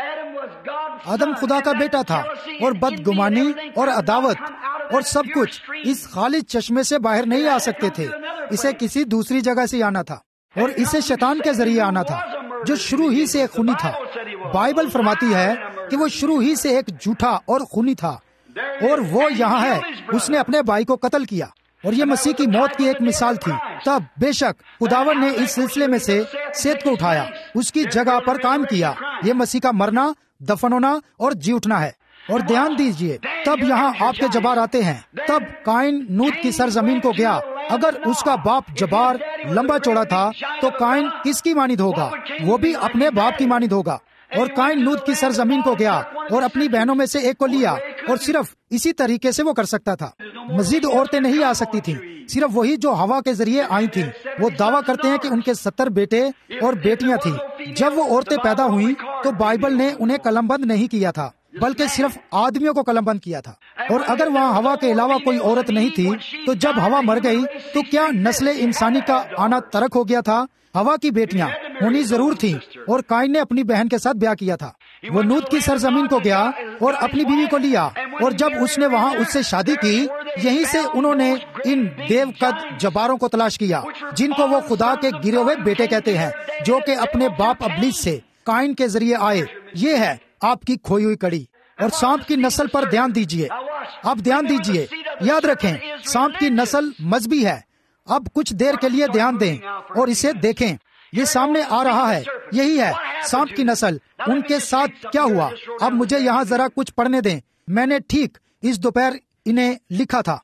آدم خدا کا بیٹا تھا، اور بدگمانی اور عداوت اور سب کچھ اس خالص چشمے سے باہر نہیں آ سکتے تھے، اسے کسی دوسری جگہ سے آنا تھا، اور اسے شیطان کے ذریعے آنا تھا جو شروع ہی سے ایک خونی تھا۔ بائبل فرماتی ہے کہ وہ شروع ہی سے ایک جھوٹا اور خونی تھا، اور وہ یہاں ہے، اس نے اپنے بھائی کو قتل کیا، اور یہ مسیح کی موت کی ایک مثال تھی۔ تب بے شک خداوند نے اس سلسلے میں سے سیت کو اٹھایا، اس کی جگہ پر قائم کیا۔ یہ مسیح کا مرنا، دفن ہونا اور جی اٹھنا ہے۔ اور دھیان دیجئے، تب یہاں آپ کے جبار آتے ہیں۔ تب قائن نوت کی سرزمین کو گیا۔ اگر اس کا باپ جبار لمبا چوڑا تھا تو قائن کس کی مانند ہوگا؟ وہ بھی اپنے باپ کی مانند ہوگا۔ اور قائن لوط کی سرزمین کو گیا اور اپنی بہنوں میں سے ایک کو لیا، اور صرف اسی طریقے سے وہ کر سکتا تھا۔ مزید عورتیں نہیں آ سکتی تھیں، صرف وہی جو ہوا کے ذریعے آئی تھیں۔ وہ دعویٰ کرتے ہیں کہ ان کے 70 بیٹے اور بیٹیاں تھیں۔ جب وہ عورتیں پیدا ہوئیں تو بائبل نے انہیں قلم بند نہیں کیا تھا، بلکہ صرف آدمیوں کو قلم بند کیا تھا۔ اور اگر وہاں ہوا کے علاوہ کوئی عورت نہیں تھی تو جب ہوا مر گئی تو کیا نسل انسانی کا آنا ترک ہو گیا تھا؟ ہوا کی بیٹیاں ہونی ضرور تھیں، اور قائن نے اپنی بہن کے ساتھ بیاہ کیا تھا۔ وہ لوط کی سرزمین کو گیا اور اپنی بیوی کو لیا، اور جب اس نے وہاں اس سے شادی کی، یہیں سے انہوں نے ان دیو قد جباروں کو تلاش کیا، جن کو وہ خدا کے گرے ہوئے بیٹے کہتے ہیں، جو کہ اپنے باپ ابلیس سے قائن کے ذریعے آئے۔ یہ ہے آپ کی کھوئی ہوئی کڑی۔ اور سانپ کی نسل پر دھیان دیجیے، اب دھیان دیجیے، یاد رکھیں سانپ کی نسل مذہبی ہے۔ اب کچھ دیر کے لیے دھیان دیں اور اسے دیکھیں، یہ سامنے آ رہا ہے، یہی ہے سانپ کی نسل۔ ان کے ساتھ کیا ہوا؟ اب مجھے یہاں ذرا کچھ پڑھنے دیں، میں نے ٹھیک اس دوپہر انہیں لکھا تھا۔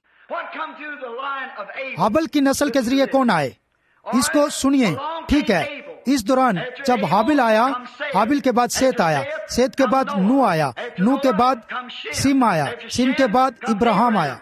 ہابل کی نسل کے ذریعے کون آئے؟ اس کو سنیے، ٹھیک ہے۔ اس دوران جب حابل آیا، حابل کے بعد سیت آیا، سیت کے بعد نو آیا، نو کے بعد سیم آیا، سیم کے بعد ابراہم آیا،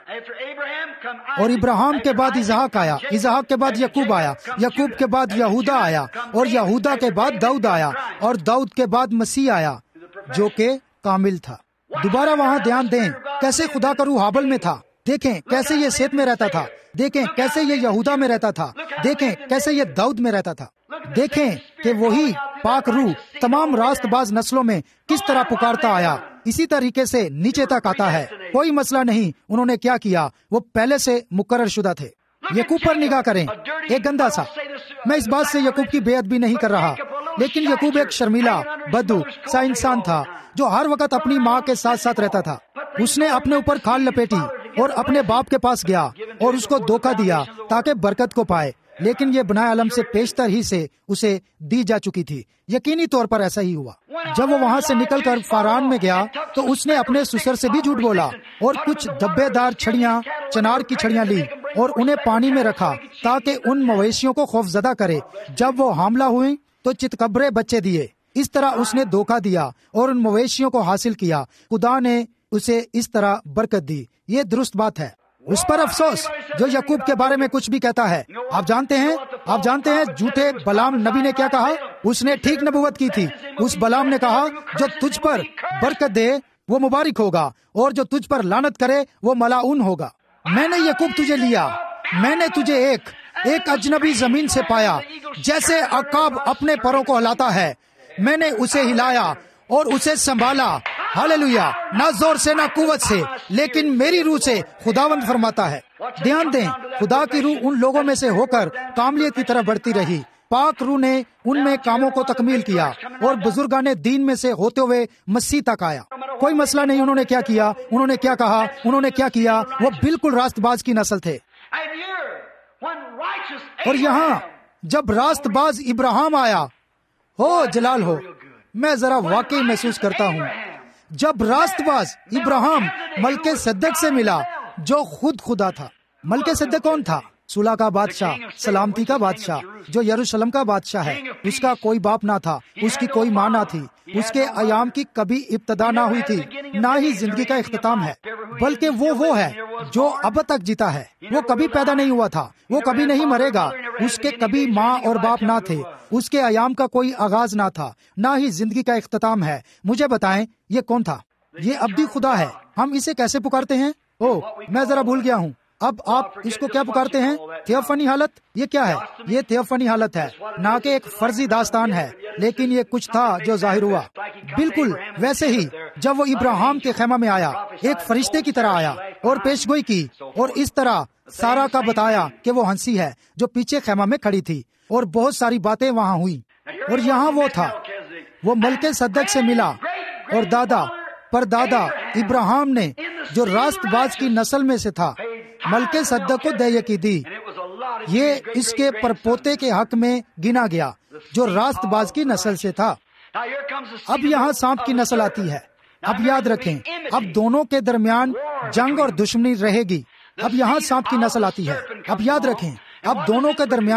اور ابراہم کے بعد اسحاق آیا، اسحاق کے بعد یعقوب آیا، یعقوب کے بعد یہودا آیا، اور یہودا کے بعد داؤد آیا، اور داؤد کے بعد مسیح آیا جو کہ کامل تھا۔ دوبارہ وہاں دھیان دیں، کیسے خدا کا روح حابل میں تھا، دیکھیں کیسے یہ سیت میں رہتا تھا، دیکھیں کیسے یہ یہودا میں رہتا تھا، دیکھیں کیسے یہ داؤد میں رہتا تھا، دیکھیں کہ وہی پاک روح تمام راست باز نسلوں میں کس طرح پکارتا آیا، اسی طریقے سے نیچے تک آتا ہے۔ کوئی مسئلہ نہیں انہوں نے کیا کیا، وہ پہلے سے مقرر شدہ تھے۔ یعقوب پر نگاہ کریں، ایک گندا سا۔ میں اس بات سے یعقوب کی بے ادبی نہیں کر رہا، لیکن یعقوب ایک شرمیلا بدو سا انسان تھا جو ہر وقت اپنی ماں کے ساتھ ساتھ رہتا تھا۔ اس نے اپنے اوپر کھال لپیٹی اور اپنے باپ کے پاس گیا اور اس کو دھوکہ دیا تاکہ برکت کو پائے، لیکن یہ بنائے علم سے پیشتر ہی سے اسے دی جا چکی تھی۔ یقینی طور پر ایسا ہی ہوا۔ جب وہ وہاں سے نکل کر فاران میں گیا تو اس نے اپنے سسر سے بھی جھوٹ بولا اور کچھ دبے دار چھڑیاں، چنار کی چھڑیاں لی اور انہیں پانی میں رکھا تاکہ ان مویشیوں کو خوف زدہ کرے۔ جب وہ حاملہ ہوئی تو چتکبرے بچے دیے۔ اس طرح اس نے دھوکہ دیا اور ان مویشیوں کو حاصل کیا۔ خدا نے اسے اس طرح برکت دی۔ یہ درست بات ہے۔ اس پر افسوس جو یعقوب کے بارے میں کچھ بھی کہتا ہے۔ آپ جانتے ہیں جھوٹے بلام نبی نے کیا کہا؟ اس نے ٹھیک نبوت کی تھی۔ اس بلام نے کہا جو تجھ پر برکت دے وہ مبارک ہوگا، اور جو تجھ پر لعنت کرے وہ ملعون ہوگا۔ میں نے یعقوب تجھے لیا، میں نے تجھے ایک اجنبی زمین سے پایا، جیسے عقاب اپنے پروں کو ہلاتا ہے، میں نے اسے ہلایا اور اسے سنبھالا۔ ہاللویا! نہ زور سے نہ قوت سے، لیکن میری روح سے، خداوند فرماتا ہے۔ دھیان دیں، خدا کی روح ان لوگوں میں سے ہو کر کاملیت کی طرف بڑھتی رہی۔ پاک روح نے ان میں کاموں کو تکمیل کیا اور بزرگان دین میں سے ہوتے ہوئے مسیح تک آیا۔ کوئی مسئلہ نہیں انہوں نے کیا کیا، انہوں نے کیا کہا، انہوں نے کیا کیا، وہ بالکل راست باز کی نسل تھے۔ اور یہاں جب راست باز ابراہم آیا، ہو جلال ہو، میں ذرا واقعی محسوس کرتا ہوں جب راست باز ابراہم ملکے صدق سے ملا جو خود خدا تھا۔ ملکے صدق کون تھا؟ صلح کا بادشاہ، سلامتی کا بادشاہ، جو یروشلم کا بادشاہ ہے۔ اس کا کوئی باپ نہ تھا، اس کی کوئی ماں نہ تھی، اس کے ایام کی کبھی ابتدا نہ ہوئی تھی، نہ ہی زندگی کا اختتام ہے، بلکہ وہ ہے جو اب تک جیتا ہے۔ وہ کبھی پیدا نہیں ہوا تھا، وہ کبھی نہیں مرے گا، اس کے کبھی ماں اور باپ نہ تھے، اس کے ایام کا کوئی آغاز نہ تھا، نہ ہی زندگی کا اختتام ہے۔ مجھے بتائیں یہ کون تھا؟ یہ ابدی خدا ہے۔ ہم اسے کیسے پکارتے ہیں؟ میں ذرا بھول گیا ہوں۔ اب آپ اس کو کیا پکارتے ہیں؟ تھیوفنی حالت۔ یہ کیا ہے؟ یہ تھیوفنی حالت ہے، نہ کہ ایک فرضی داستان ہے، لیکن یہ کچھ تھا جو ظاہر ہوا۔ بالکل ویسے ہی جب وہ ابراہم کے خیمہ میں آیا، ایک فرشتے کی طرح آیا اور پیشگوئی کی، اور اس طرح سارا کا بتایا کہ وہ ہنسی ہے جو پیچھے خیمہ میں کھڑی تھی، اور بہت ساری باتیں وہاں ہوئی۔ اور یہاں وہ تھا، وہ ملکے صدق سے ملا، اور دادا پر دادا ابراہم نے جو راست باز کی نسل میں سے تھا، ملکے صدق کو دیکی دی۔ یہ اس کے پرپوتے کے حق میں گنا گیا جو راست باز کی نسل سے تھا۔ اب یہاں سانپ کی نسل آتی ہے۔ اب یاد رکھیں، اب دونوں کے درمیان جنگ اور دشمنی رہے گی۔ اب یہاں سانپ کی نسل آتی ہے۔ اب یاد رکھیں، اب دونوں کے درمیان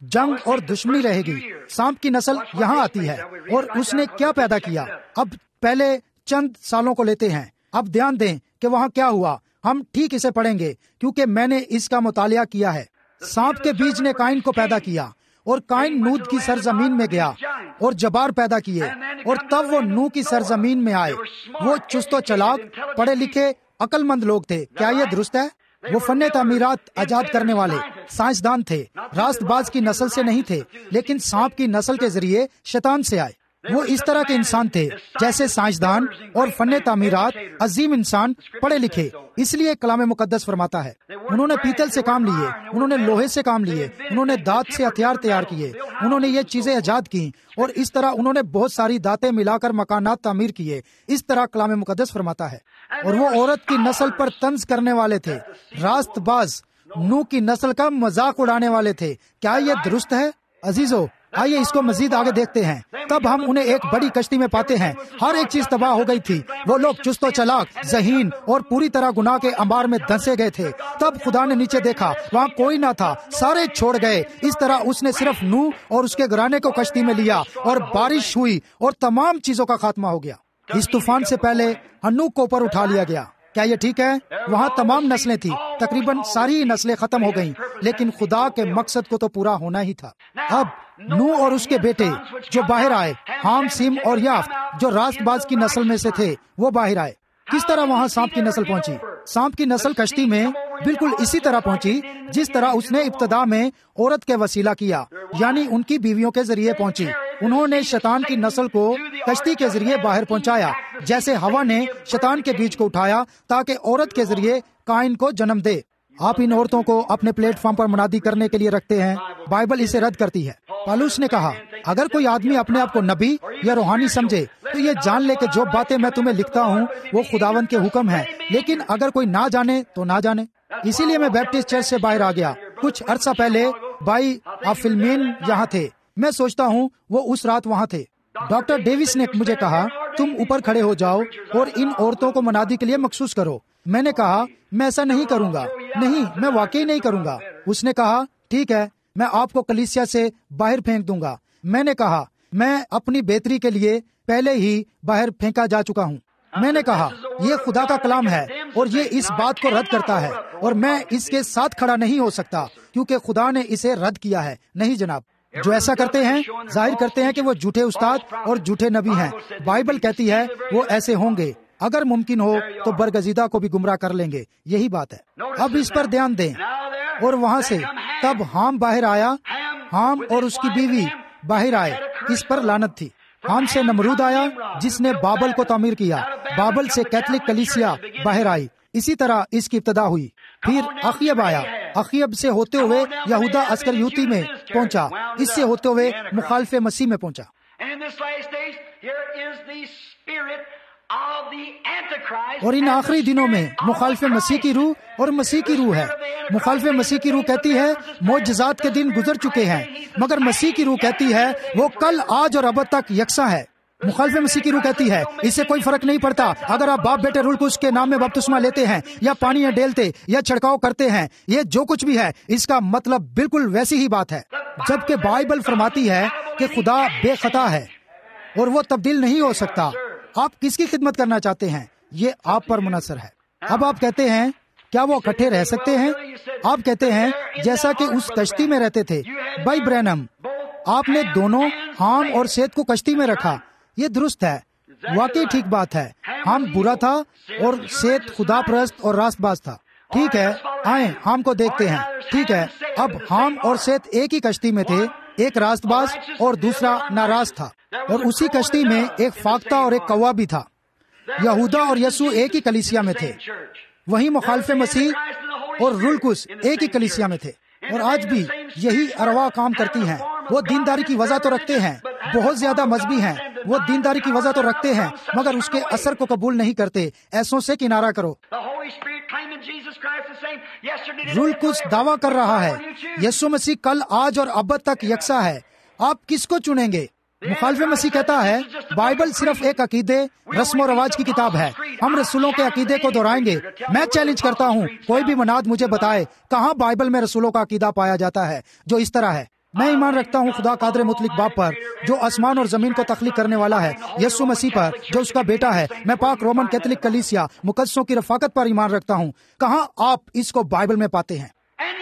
جنگ اور دشمنی رہے گی. سانپ کی نسل یہاں آتی ہے اور اس نے کیا پیدا کیا. اب پہلے چند سالوں کو لیتے ہیں. اب دھیان دیں کہ وہاں کیا ہوا. ہم ٹھیک اسے پڑھیں گے کیونکہ میں نے اس کا مطالعہ کیا ہے. سانپ کے بیج نے کائن کو پیدا کیا اور کائن نود کی سرزمین میں گیا اور جبار پیدا کیے اور تب وہ نو کی سرزمین میں آئے. وہ چست و چلاک، پڑھے لکھے، عقل مند لوگ تھے. کیا یہ درست ہے؟ وہ فن تعمیرات ایجاد کرنے والے سائنسدان تھے. راست باز کی نسل سے نہیں تھے لیکن سانپ کی نسل کے ذریعے شیطان سے آئے. وہ اس طرح کے انسان تھے جیسے سائنسدان اور فن تعمیرات، عظیم انسان، پڑھے لکھے. اس لیے کلام مقدس فرماتا ہے انہوں نے پیتل سے کام لیے، انہوں نے لوہے سے کام لیے، انہوں نے دات سے ہتھیار تیار کیے، انہوں نے یہ چیزیں ایجاد کی اور اس طرح انہوں نے بہت ساری داتیں ملا کر مکانات تعمیر کیے. اس طرح کلام مقدس فرماتا ہے. اور وہ عورت کی نسل پر طنز کرنے والے تھے، راست باز، نو کی نسل کا مذاق اڑانے والے تھے. کیا یہ درست ہے؟ عزیزو، آئیے اس کو مزید آگے دیکھتے ہیں. تب ہم انہیں ایک بڑی کشتی میں پاتے ہیں. ہر ایک چیز تباہ ہو گئی تھی. وہ لوگ چست و چلاک، ذہین اور پوری طرح گناہ کے انبار میں دھنسے گئے تھے. تب خدا نے نیچے دیکھا، وہاں کوئی نہ تھا، سارے چھوڑ گئے. اس طرح اس نے صرف نوح اور اس کے گھرانے کو کشتی میں لیا اور بارش ہوئی اور تمام چیزوں کا خاتمہ ہو گیا. اس طوفان سے پہلے ہنوک کو اوپر اٹھا لیا گیا. کیا یہ ٹھیک ہے؟ وہاں تمام نسلیں تھیں، تقریباً ساری نسلیں ختم ہو گئیں، لیکن خدا کے مقصد کو تو پورا ہونا ہی تھا. اب نوح اور اس کے بیٹے جو باہر آئے، حام، سیم اور یافت، جو راست باز کی نسل میں سے تھے، وہ باہر آئے. کس طرح وہاں سانپ کی نسل پہنچی؟ سانپ کی نسل کشتی میں بالکل اسی طرح پہنچی جس طرح اس نے ابتدا میں عورت کے وسیلہ کیا، یعنی ان کی بیویوں کے ذریعے پہنچی. انہوں نے شیطان کی نسل کو کشتی کے ذریعے باہر پہنچایا، جیسے ہوا نے شیطان کے بیج کو اٹھایا تاکہ عورت کے ذریعے کائن کو جنم دے. آپ ان عورتوں کو اپنے پلیٹ فارم پر منادی کرنے کے لیے رکھتے ہیں. بائبل اسے رد کرتی ہے. پالوس نے کہا اگر کوئی آدمی اپنے آپ کو نبی یا روحانی سمجھے تو یہ جان لے کہ جو باتیں میں تمہیں لکھتا ہوں وہ خداوند کے حکم ہیں، لیکن اگر کوئی نہ جانے تو نہ جانے. اسی لیے میں بیپٹسٹ چرچ سے باہر آ گیا. کچھ عرصہ پہلے بھائی آفلمین یہاں تھے. میں سوچتا ہوں وہ اس رات وہاں تھے. ڈاکٹر ڈیوس نے مجھے کہا تم اوپر کھڑے ہو جاؤ اور ان عورتوں کو منادی کے لیے مخصوص کرو. میں نے کہا میں ایسا نہیں کروں گا. نہیں، میں واقعی نہیں کروں گا. اس نے کہا ٹھیک ہے، میں آپ کو کلیسیا سے باہر پھینک دوں گا. میں نے کہا میں اپنی بہتری کے لیے پہلے ہی باہر پھینکا جا چکا ہوں. میں نے کہا یہ خدا کا کلام ہے اور یہ اس بات کو رد کرتا ہے اور میں اس کے ساتھ کھڑا نہیں ہو سکتا کیونکہ خدا نے اسے رد کیا ہے. نہیں جناب، جو ایسا کرتے ہیں ظاہر کرتے ہیں کہ وہ جھوٹے استاد اور جھوٹے نبی ہیں. بائبل کہتی ہے وہ ایسے ہوں گے. اگر ممکن ہو تو برگزیدہ کو بھی گمراہ کر لیں گے. یہی بات ہے. اب اس پر دھیان دیں. اور وہاں سے تب حام باہر آیا. حام اور اس کی بیوی باہر آئے. اس پر لعنت تھی. حام سے نمرود آیا جس نے بابل کو تعمیر کیا. بابل سے کیتھولک کلیسیا باہر آئی. اسی طرح اس کی ابتدا ہوئی. پھر اخیب آیا. اخیب سے ہوتے ہوئے یہودا اسکریوتی میں پہنچا. اس سے ہوتے ہوئے مخالف مسیح میں پہنچا. اور ان آخری دنوں میں مخالف مسیح کی روح اور مسیح کی روح ہے. مخالف مسیح کی روح کہتی ہے معجزات کے دن گزر چکے ہیں، مگر مسیح کی روح کہتی ہے وہ کل، آج اور ابد تک یکساں ہے. مخالف مسیح کی روح کہتی ہے اس سے کوئی فرق نہیں پڑتا اگر آپ باپ بیٹے روح القدس کے نام میں بپتسمہ لیتے ہیں یا پانی ڈیلتے یا چھڑکاؤ کرتے ہیں. یہ جو کچھ بھی ہے اس کا مطلب بالکل ویسی ہی بات ہے. جبکہ بائبل فرماتی ہے کہ خدا بے خطا ہے اور وہ تبدیل نہیں ہو سکتا. آپ کس کی خدمت کرنا چاہتے ہیں یہ آپ پر منحصر ہے. اب آپ کہتے ہیں کیا وہ اکٹھے رہ سکتے ہیں؟ آپ کہتے ہیں جیسا کہ اس کشتی میں رہتے تھے. بھائی برینم، آپ نے دونوں حام اور سیت کو کشتی میں رکھا. یہ درست ہے، واقعی ٹھیک بات ہے. حام برا تھا اور سیت خدا پرست اور راست باز تھا. ٹھیک ہے، آئیں حام کو دیکھتے ہیں. ٹھیک ہے، اب حام اور سیت ایک ہی کشتی میں تھے. ایک راست باز اور دوسرا ناراض تھا. اور اسی کشتی میں ایک فاختہ اور ایک کوا بھی تھا. یہودا اور یسوع ایک ہی کلیسیا میں تھے. وہی مخالف مسیح اور روح القدس ایک ہی کلیسیا میں تھے. اور آج بھی یہی ارواح کام کرتی ہیں. وہ دینداری کی وجہ تو رکھتے ہیں، بہت زیادہ مذہبی ہیں. وہ دینداری کی وجہ تو رکھتے ہیں مگر اس کے اثر کو قبول نہیں کرتے. ایسوں سے کنارہ کرو. روح القدس دعویٰ کر رہا ہے یسوع مسیح کل، آج اور ابد تک یکساں ہے. آپ کس کو چنیں گے؟ مخالف مسیح کہتا ہے بائبل صرف ایک عقیدے، رسم و رواج کی کتاب ہے. ہم رسولوں کے عقیدے کو دہرائیں گے. میں چیلنج کرتا ہوں کوئی بھی مناد مجھے بتائے کہاں بائبل میں رسولوں کا عقیدہ پایا جاتا ہے جو اس طرح ہے. میں ایمان رکھتا ہوں خدا قادر مطلق باپ پر جو آسمان اور زمین کو تخلیق کرنے والا ہے، یسوع مسیح پر جو اس کا بیٹا ہے۔ میں پاک رومن کیتھولک کلیسیا مقدسوں کی رفاقت پر ایمان رکھتا ہوں۔ کہاں آپ اس کو بائبل میں پاتے ہیں؟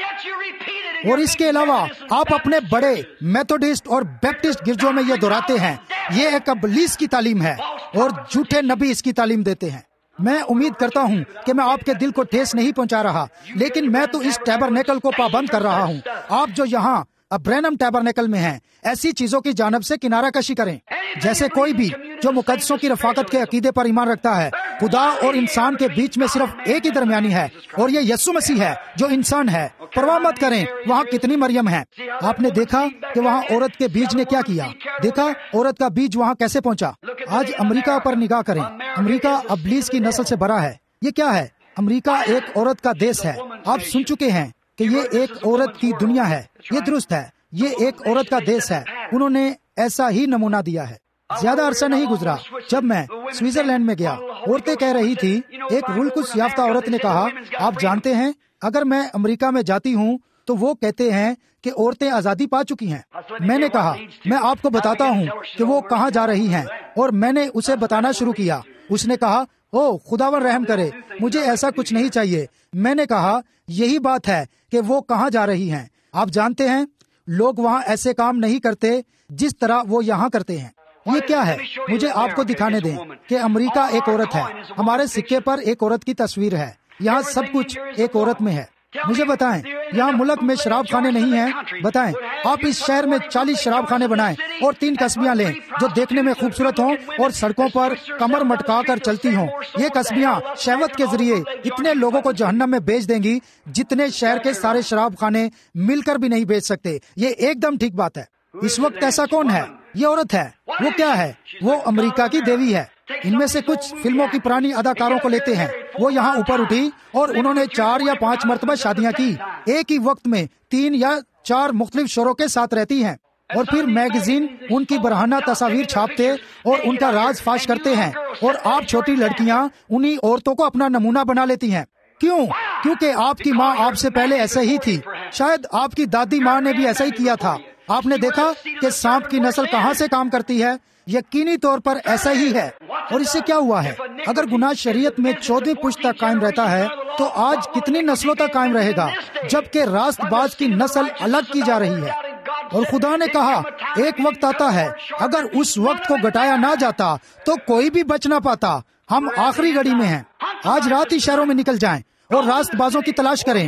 اور اس کے علاوہ آپ اپنے بڑے میتھوڈسٹ اور بیپٹسٹ گرجوں میں یہ دہراتے ہیں۔ یہ ایک ابلیس کی تعلیم ہے اور جھوٹے نبی اس کی تعلیم دیتے ہیں۔ میں امید کرتا ہوں کہ میں آپ کے دل کو ٹھیس نہیں پہنچا رہا، لیکن میں تو اس ٹیبرنیکل کو پابند کر رہا ہوں۔ آپ جو یہاں برینم ٹیبرنیکل میں ہیں، ایسی چیزوں کی جانب سے کنارہ کشی کریں۔ جیسے کوئی بھی جو مقدسوں کی رفاقت کے عقیدے پر ایمان رکھتا ہے، خدا اور انسان کے بیچ میں صرف ایک ہی درمیانی ہے، اور یہ یسوع مسیح ہے جو انسان ہے۔ پرواہ مت کریں وہاں کتنی مریم ہیں۔ آپ نے دیکھا کہ وہاں عورت کے بیج نے کیا کیا؟ دیکھا عورت کا بیج وہاں کیسے پہنچا؟ آج امریکہ پر نگاہ کریں۔ امریکہ ابلیس کی نسل سے بھرا ہے۔ یہ کیا ہے؟ امریکہ ایک عورت کا دیش ہے۔ آپ سن چکے ہیں کہ یہ ایک عورت کی دنیا ہے۔ یہ درست ہے، یہ ایک عورت کا دیش ہے۔ انہوں نے ایسا ہی نمونہ دیا ہے۔ زیادہ عرصہ نہیں گزرا جب میں سوئٹزرلینڈ میں گیا، عورتیں کہہ رہی تھی، ایک رولکس یافتہ عورت نے کہا، آپ جانتے ہیں اگر میں امریکہ میں جاتی ہوں تو وہ کہتے ہیں کہ عورتیں آزادی پا چکی ہیں۔ میں نے کہا میں آپ کو بتاتا ہوں کہ وہ کہاں جا رہی ہیں، اور میں نے اسے بتانا شروع کیا۔ اس نے کہا، او خداوند رحم کرے، مجھے ایسا کچھ نہیں چاہیے۔ میں نے کہا یہی بات ہے کہ وہ کہاں جا رہی ہیں۔ آپ جانتے ہیں لوگ وہاں ایسے کام نہیں کرتے جس طرح وہ یہاں کرتے ہیں۔ یہ کیا ہے؟ مجھے آپ کو دکھانے دیں کہ امریکہ ایک عورت ہے۔ ہمارے سکے پر ایک عورت کی تصویر ہے۔ یہاں سب کچھ ایک عورت میں ہے۔ مجھے بتائیں یہاں ملک میں شراب خانے نہیں ہیں؟ بتائیں آپ اس شہر میں 40 شراب خانے بنائیں اور 3 قصبیاں لیں جو دیکھنے میں خوبصورت ہوں اور سڑکوں پر کمر مٹکا کر چلتی ہوں۔ یہ قصبیاں شہوت کے ذریعے اتنے لوگوں کو جہنم میں بیچ دیں گی جتنے شہر کے سارے شراب خانے مل کر بھی نہیں بیچ سکتے۔ یہ ایک دم ٹھیک بات ہے۔ اس وقت ایسا کون ہے؟ یہ عورت ہے۔ وہ کیا ہے؟ وہ امریکہ کی دیوی ہے۔ ان میں سے کچھ فلموں کی پرانی اداکاروں کو لیتے ہیں، وہ یہاں اوپر اٹھی اور انہوں نے 4 یا 5 مرتبہ شادیاں کی، ایک ہی وقت میں 3 یا 4 مختلف شوہروں کے ساتھ رہتی ہیں، اور پھر میگزین ان کی برہنہ تصاویر چھاپتے اور ان کا راز فاش کرتے ہیں، اور آپ چھوٹی لڑکیاں انہی عورتوں کو اپنا نمونہ بنا لیتی ہیں۔ کیوں؟ کیونکہ آپ کی ماں آپ سے پہلے ایسے ہی تھی، شاید آپ کی دادی ماں نے بھی ایسا ہی کیا تھا۔ آپ نے دیکھا کہ سانپ کی نسل کہاں سے کام کرتی ہے؟ یقینی طور پر ایسا ہی ہے۔ اور اس سے کیا ہوا ہے؟ اگر گناہ شریعت میں 14 پشت تک قائم رہتا ہے تو آج کتنی نسلوں تک قائم رہے گا، جبکہ راست باز کی نسل الگ کی جا رہی ہے۔ اور خدا نے کہا ایک وقت آتا ہے اگر اس وقت کو گھٹایا نہ جاتا تو کوئی بھی بچ نہ پاتا۔ ہم آخری گھڑی میں ہیں۔ آج رات ہی شہروں میں نکل جائیں اور راست بازوں کی تلاش کریں۔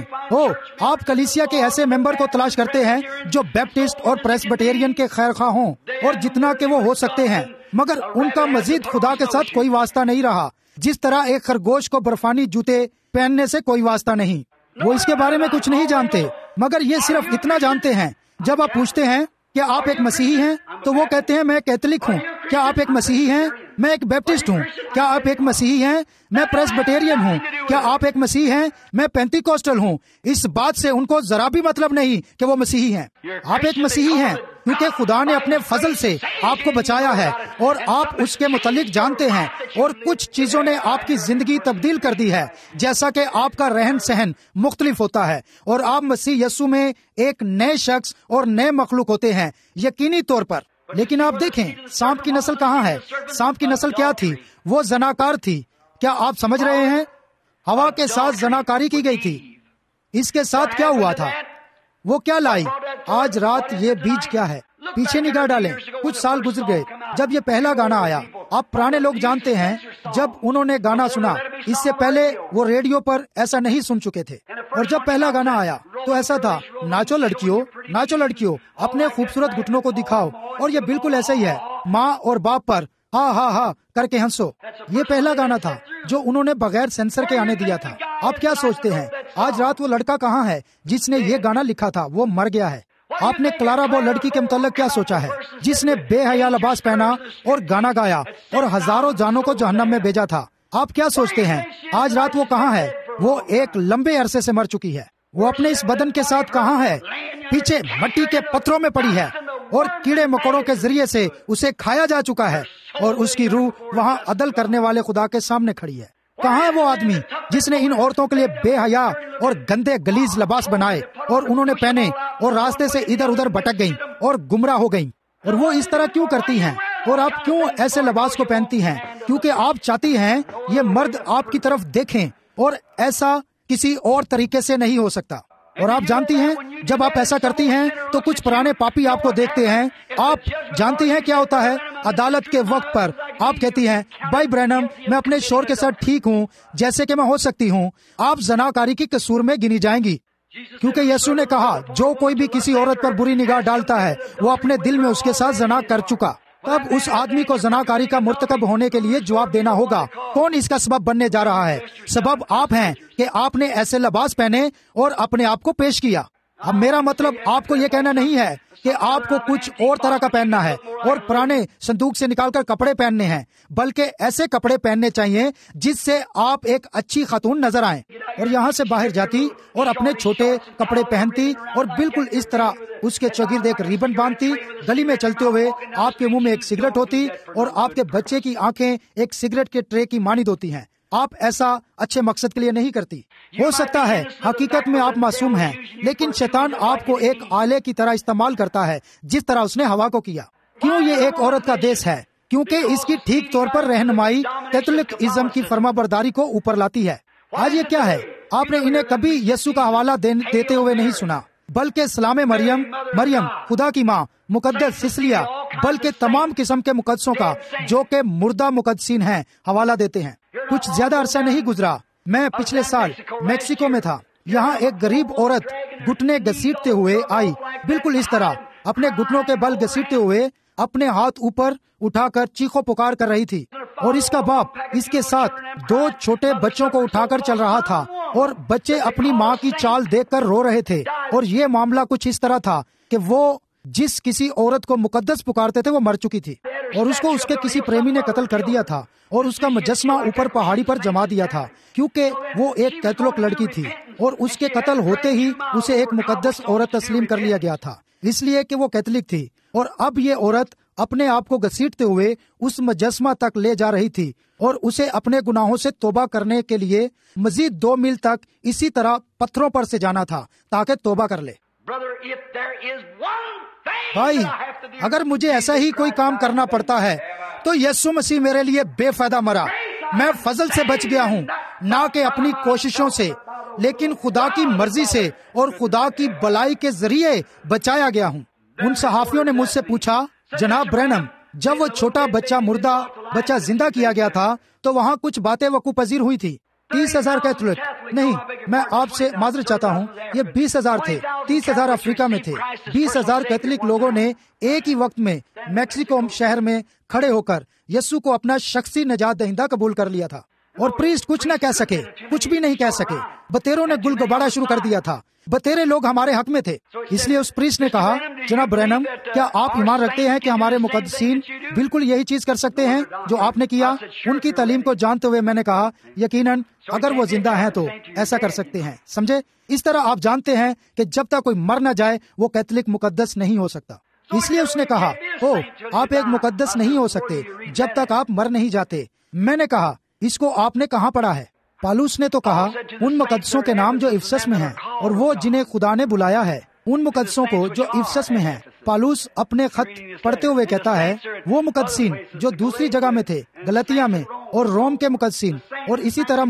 آپ کلیسیا کے ایسے ممبر کو تلاش کرتے ہیں جو بیپٹسٹ اور پریسبٹیرین کے خیر خواہ ہوں، اور جتنا کہ وہ ہو سکتے ہیں، مگر ان کا مزید خدا کے ساتھ کوئی واسطہ نہیں رہا، جس طرح ایک خرگوش کو برفانی جوتے پہننے سے کوئی واسطہ نہیں۔ وہ اس کے بارے میں کچھ نہیں جانتے، مگر یہ صرف اتنا جانتے ہیں جب آپ پوچھتے ہیں کیا آپ ایک مسیحی ہیں تو وہ کہتے ہیں میں کیتھولک ہوں۔ کیا آپ ایک مسیحی ہیں؟ میں ایک بیپٹسٹ ہوں۔ کیا آپ ایک مسیحی ہیں؟ میں پریسبٹیرین ہوں۔ کیا آپ ایک مسیحی ہیں؟ میں پینتیکوسٹل ہوں۔ اس بات سے ان کو ذرا بھی مطلب نہیں کہ وہ مسیحی ہیں۔ آپ ایک مسیحی ہیں کیونکہ خدا نے اپنے فضل سے آپ کو بچایا ہے اور آپ اس کے متعلق جانتے ہیں، اور کچھ چیزوں نے آپ کی زندگی تبدیل کر دی ہے، جیسا کہ آپ کا رہن سہن مختلف ہوتا ہے، اور آپ مسیح یسوع میں ایک نئے شخص اور نئے مخلوق ہوتے ہیں یقینی طور پر۔ لیکن آپ دیکھیں سانپ کی نسل کہاں ہے؟ سانپ کی نسل کیا تھی؟ وہ زناکار تھی۔ کیا آپ سمجھ رہے ہیں؟ ہوا کے ساتھ زناکاری کی گئی تھی۔ اس کے ساتھ کیا ہوا تھا؟ وہ کیا لائی؟ آج رات یہ بیج کیا ہے؟ پیچھے نگاہ ڈالیں، کچھ سال گزر گئے جب یہ پہلا گانا آیا۔ آپ پرانے لوگ جانتے ہیں جب انہوں نے گانا سنا، اس سے پہلے وہ ریڈیو پر ایسا نہیں سن چکے تھے، اور جب پہلا گانا آیا تو ایسا تھا، ناچو لڑکیوں، ناچو لڑکیوں، اپنے خوبصورت گھٹنوں کو دکھاؤ، اور یہ بالکل ایسا ہی ہے، ماں اور باپ پر ہاں ہاں ہاں کر کے ہنسو۔ یہ پہلا گانا تھا جو انہوں نے بغیر سینسر کے آنے دیا تھا۔ آپ کیا سوچتے ہیں آج رات وہ لڑکا کہاں ہے جس نے یہ گانا لکھا تھا؟ وہ مر گیا ہے۔ آپ نے کلارا بو لڑکی کے متعلق کیا سوچا ہے جس نے بے حیا لباس پہنا اور گانا گایا اور ہزاروں جانوں کو جہنم میں بھیجا تھا؟ آپ کیا سوچتے ہیں آج رات وہ کہاں ہے؟ وہ ایک لمبے عرصے سے مر چکی ہے۔ وہ اپنے اس بدن کے ساتھ کہاں ہے؟ پیچھے مٹی کے پتھروں میں پڑی ہے، اور کیڑے مکوڑوں کے ذریعے سے اسے کھایا جا چکا ہے، اور اس کی روح وہاں عدل کرنے والے خدا کے سامنے کھڑی ہے۔ کہاں ہے وہ آدمی جس نے ان عورتوں کے لیے بے حیا اور گندے گلیز لباس بنائے اور انہوں نے پہنے اور راستے سے ادھر ادھر بھٹک گئیں اور گمراہ ہو گئیں؟ اور وہ اس طرح کیوں کرتی ہیں؟ اور آپ کیوں ایسے لباس کو پہنتی ہیں؟ کیونکہ آپ چاہتی ہیں یہ مرد آپ کی طرف دیکھیں، اور ایسا کسی اور طریقے سے نہیں ہو سکتا۔ اور آپ جانتی ہیں جب آپ ایسا کرتی ہیں تو کچھ پرانے پاپی آپ کو دیکھتے ہیں۔ آپ جانتی ہیں کیا ہوتا ہے؟ عدالت کے وقت پر آپ کہتی ہیں، بھائی برینم میں اپنے شوہر کے ساتھ ٹھیک ہوں جیسے کہ میں ہو سکتی ہوں۔ آپ زناکاری کی قصور میں گنی جائیں گی، کیونکہ یسوع نے کہا جو کوئی بھی کسی عورت پر بری نگاہ ڈالتا ہے وہ اپنے دل میں اس کے ساتھ زنا کر چکا۔ تب اس آدمی کو زناکاری کا مرتکب ہونے کے لیے جواب دینا ہوگا۔ کون اس کا سبب بننے جا رہا ہے؟ سبب آپ ہیں کہ آپ نے ایسے لباس پہنے اور اپنے آپ کو پیش کیا۔ اب میرا مطلب آپ کو یہ کہنا نہیں ہے کہ آپ کو کچھ اور طرح کا پہننا ہے اور پرانے صندوق سے نکال کر کپڑے پہننے ہیں، بلکہ ایسے کپڑے پہننے چاہیے جس سے آپ ایک اچھی خاتون نظر آئیں۔ اور یہاں سے باہر جاتی اور اپنے چھوٹے کپڑے پہنتی اور بالکل اس طرح اس کے چوگرد ایک ریبن باندھتی، گلی میں چلتے ہوئے آپ کے منہ میں ایک سگریٹ ہوتی اور آپ کے بچے کی آنکھیں ایک سگریٹ کے ٹرے کی مانند ہوتی ہیں۔ آپ ایسا اچھے مقصد کے لیے نہیں کرتی۔ ہو سکتا ہے حقیقت میں آپ معصوم ہیں، لیکن شیطان آپ کو ایک آلے کی طرح استعمال کرتا ہے جس طرح اس نے ہوا کو کیا۔ کیوں یہ ایک عورت کا دیس ہے؟ کیونکہ اس کی ٹھیک طور پر رہنمائی کیتھولک ازم کی فرما برداری کو اوپر لاتی ہے۔ آج یہ کیا ہے؟ آپ نے انہیں کبھی یسوع کا حوالہ دیتے ہوئے نہیں سنا، بلکہ سلام مریم خدا کی ماں، مقدس سسلیہ، بلکہ تمام قسم کے مقدسوں کا جو کہ مردہ مقدسین ہیں حوالہ دیتے ہیں۔ کچھ زیادہ عرصہ نہیں گزرا، میں پچھلے سال میکسیکو میں تھا۔ یہاں ایک غریب عورت گھٹنے گھسیٹتے ہوئے آئی، بالکل اس طرح اپنے گھٹنوں کے بل گھسیٹتے ہوئے اپنے ہاتھ اوپر اٹھا کر چیخو پکار کر رہی تھی، اور اس کا باپ اس کے ساتھ 2 چھوٹے بچوں کو اٹھا کر چل رہا تھا، اور بچے اپنی ماں کی چال دیکھ کر رو رہے تھے۔ اور یہ معاملہ کچھ اس طرح تھا کہ وہ جس کسی عورت کو مقدس پکارتے تھے وہ مر چکی تھی، اور اس کو اس کے کسی پریمی نے قتل کر دیا تھا، اور اس کا مجسمہ اوپر پہاڑی پر جما دیا تھا، کیونکہ وہ ایک کیتھولک لڑکی تھی، اور اس کے قتل ہوتے ہی اسے ایک مقدس عورت تسلیم کر لیا گیا تھا، اس لیے کہ وہ کیتھولک تھی۔ اور اب یہ عورت اپنے آپ کو گھسیٹتے ہوئے اس مجسمہ تک لے جا رہی تھی، اور اسے اپنے گناہوں سے توبہ کرنے کے لیے مزید 2 میل تک اسی طرح پتھروں پر سے جانا تھا تاکہ توبہ کر لے۔ بھائی، اگر مجھے ایسا ہی کوئی کام کرنا پڑتا ہے تو یسوع مسیح میرے لیے بے فائدہ مرا۔ میں فضل سے بچ گیا ہوں، نہ کہ اپنی کوششوں سے، لیکن خدا کی مرضی سے اور خدا کی بلائی کے ذریعے بچایا گیا ہوں۔ ان صحافیوں نے مجھ سے پوچھا، جناب برینم، جب وہ چھوٹا بچہ مردہ بچہ زندہ کیا گیا تھا تو وہاں کچھ باتیں وقوع پذیر ہوئی تھی۔ 30,000 کیتھولک نہیں، میں آپ سے معذرت چاہتا ہوں، یہ 20,000 تھے۔ 30,000 افریقہ میں تھے۔ 20,000 کیتھولک لوگوں نے ایک ہی وقت میں میکسیکو شہر میں کھڑے ہو کر یسوع کو اپنا شخصی نجات دہندہ قبول کر لیا تھا، اور پریسٹ کچھ نہ کہہ سکے، کچھ بھی نہیں کہہ سکے۔ بتیروں نے گل گباڑا شروع کر دیا تھا، بتیرے لوگ ہمارے حق میں تھے۔ اس لیے اس پریسٹ نے کہا، جناب برینم، کیا آپ ایمان رکھتے ہیں کہ ہمارے مقدسین بالکل یہی چیز کر سکتے ہیں جو آپ نے کیا؟ ان کی تعلیم کو جانتے ہوئے میں نے کہا، یقیناً اگر وہ زندہ ہیں تو ایسا کر سکتے ہیں۔ سمجھے؟ اس طرح آپ جانتے ہیں کہ جب تک کوئی مر نہ جائے وہ کیتھولک مقدس نہیں ہو سکتا۔ اس لیے اس نے کہا، آپ ایک مقدس نہیں ہو سکتے جب تک آپ مر نہیں جاتے۔ میں نے کہا، اس کو آپ نے کہاں پڑھا ہے؟ پالوس نے تو کہا، ان مقدسوں کے نام جو افسس میں ہیں اور وہ جنہیں خدا نے بلایا ہے، ان مقدسوں کو جو افسس میں ہیں۔ پالوس اپنے خط پڑھتے ہوئے کہتا ہے، وہ مقدسین جو دوسری جگہ میں تھے، گلتیا میں، اور روم کے مقدسین، اور اسی طرح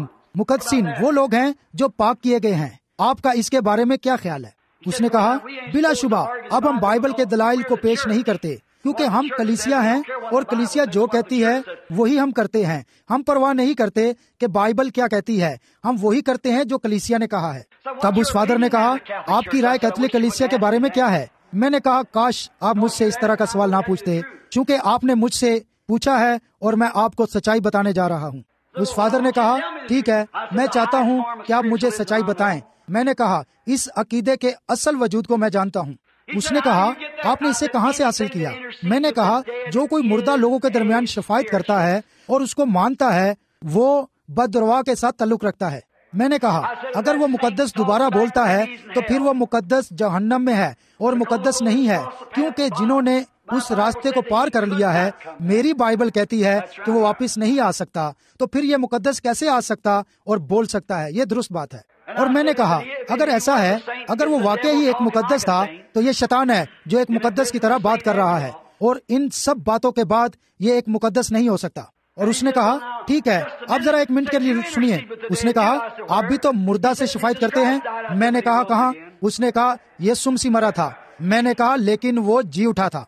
مقدسین وہ لوگ ہیں جو پاک کیے گئے ہیں۔ آپ کا اس کے بارے میں کیا خیال ہے؟ اس نے کہا، بلا شبہ اب ہم بائبل کے دلائل کو پیش نہیں کرتے، کیونکہ ہم کلیسیا ہیں اور کلیسیا جو کہتی ہے وہی ہم کرتے ہیں۔ ہم پرواہ نہیں کرتے کہ بائبل کیا کہتی ہے، ہم وہی کرتے ہیں جو کلیسیا نے کہا ہے۔ تب اس فادر نے کہا، آپ کی رائے کیتھولک کلیسیا کے بارے میں کیا ہے؟ میں نے کہا، کاش آپ مجھ سے اس طرح کا سوال نہ پوچھتے، چونکہ آپ نے مجھ سے پوچھا ہے اور میں آپ کو سچائی بتانے جا رہا ہوں۔ اس فادر نے کہا، ٹھیک ہے، میں چاہتا ہوں کہ آپ مجھے سچائی بتائیں۔ میں نے کہا، اس عقیدے کے اصل وجود کو میں جانتا ہوں۔ اس نے کہا، آپ نے اسے کہاں سے حاصل کیا؟ میں نے کہا، جو کوئی مردہ لوگوں کے درمیان شفاعت کرتا ہے اور اس کو مانتا ہے وہ بدروا کے ساتھ تعلق رکھتا ہے۔ میں نے کہا، اگر وہ مقدس دوبارہ بولتا ہے تو پھر وہ مقدس جہنم میں ہے اور مقدس نہیں ہے، کیونکہ جنہوں نے اس راستے کو پار کر لیا ہے، میری بائبل کہتی ہے کہ وہ واپس نہیں آ سکتا، تو پھر یہ مقدس کیسے آ سکتا اور بول سکتا ہے؟ یہ درست بات ہے۔ اور میں نے کہا اگر ایسا ہے، اگر وہ واقعی ہی ایک مقدس تھا تو یہ شیطان ہے جو ایک مقدس کی طرح بات کر رہا ہے، اور ان سب باتوں کے بعد یہ ایک مقدس نہیں ہو سکتا۔ اور اس نے کہا ٹھیک ہے، اب ذرا ایک منٹ کے لیے سنیے۔ اس نے کہا آپ بھی تو مردہ سے شفایت کرتے ہیں۔ میں نے کہا کہاں؟ اس نے کہا یسوع مسیح مرا تھا۔ میں نے کہا لیکن وہ جی اٹھا تھا۔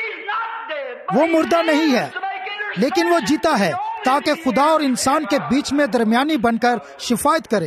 وہ مردہ نہیں ہے لیکن وہ جیتا ہے تاکہ خدا اور انسان کے بیچ میں درمیانی بن کر شفایت کرے۔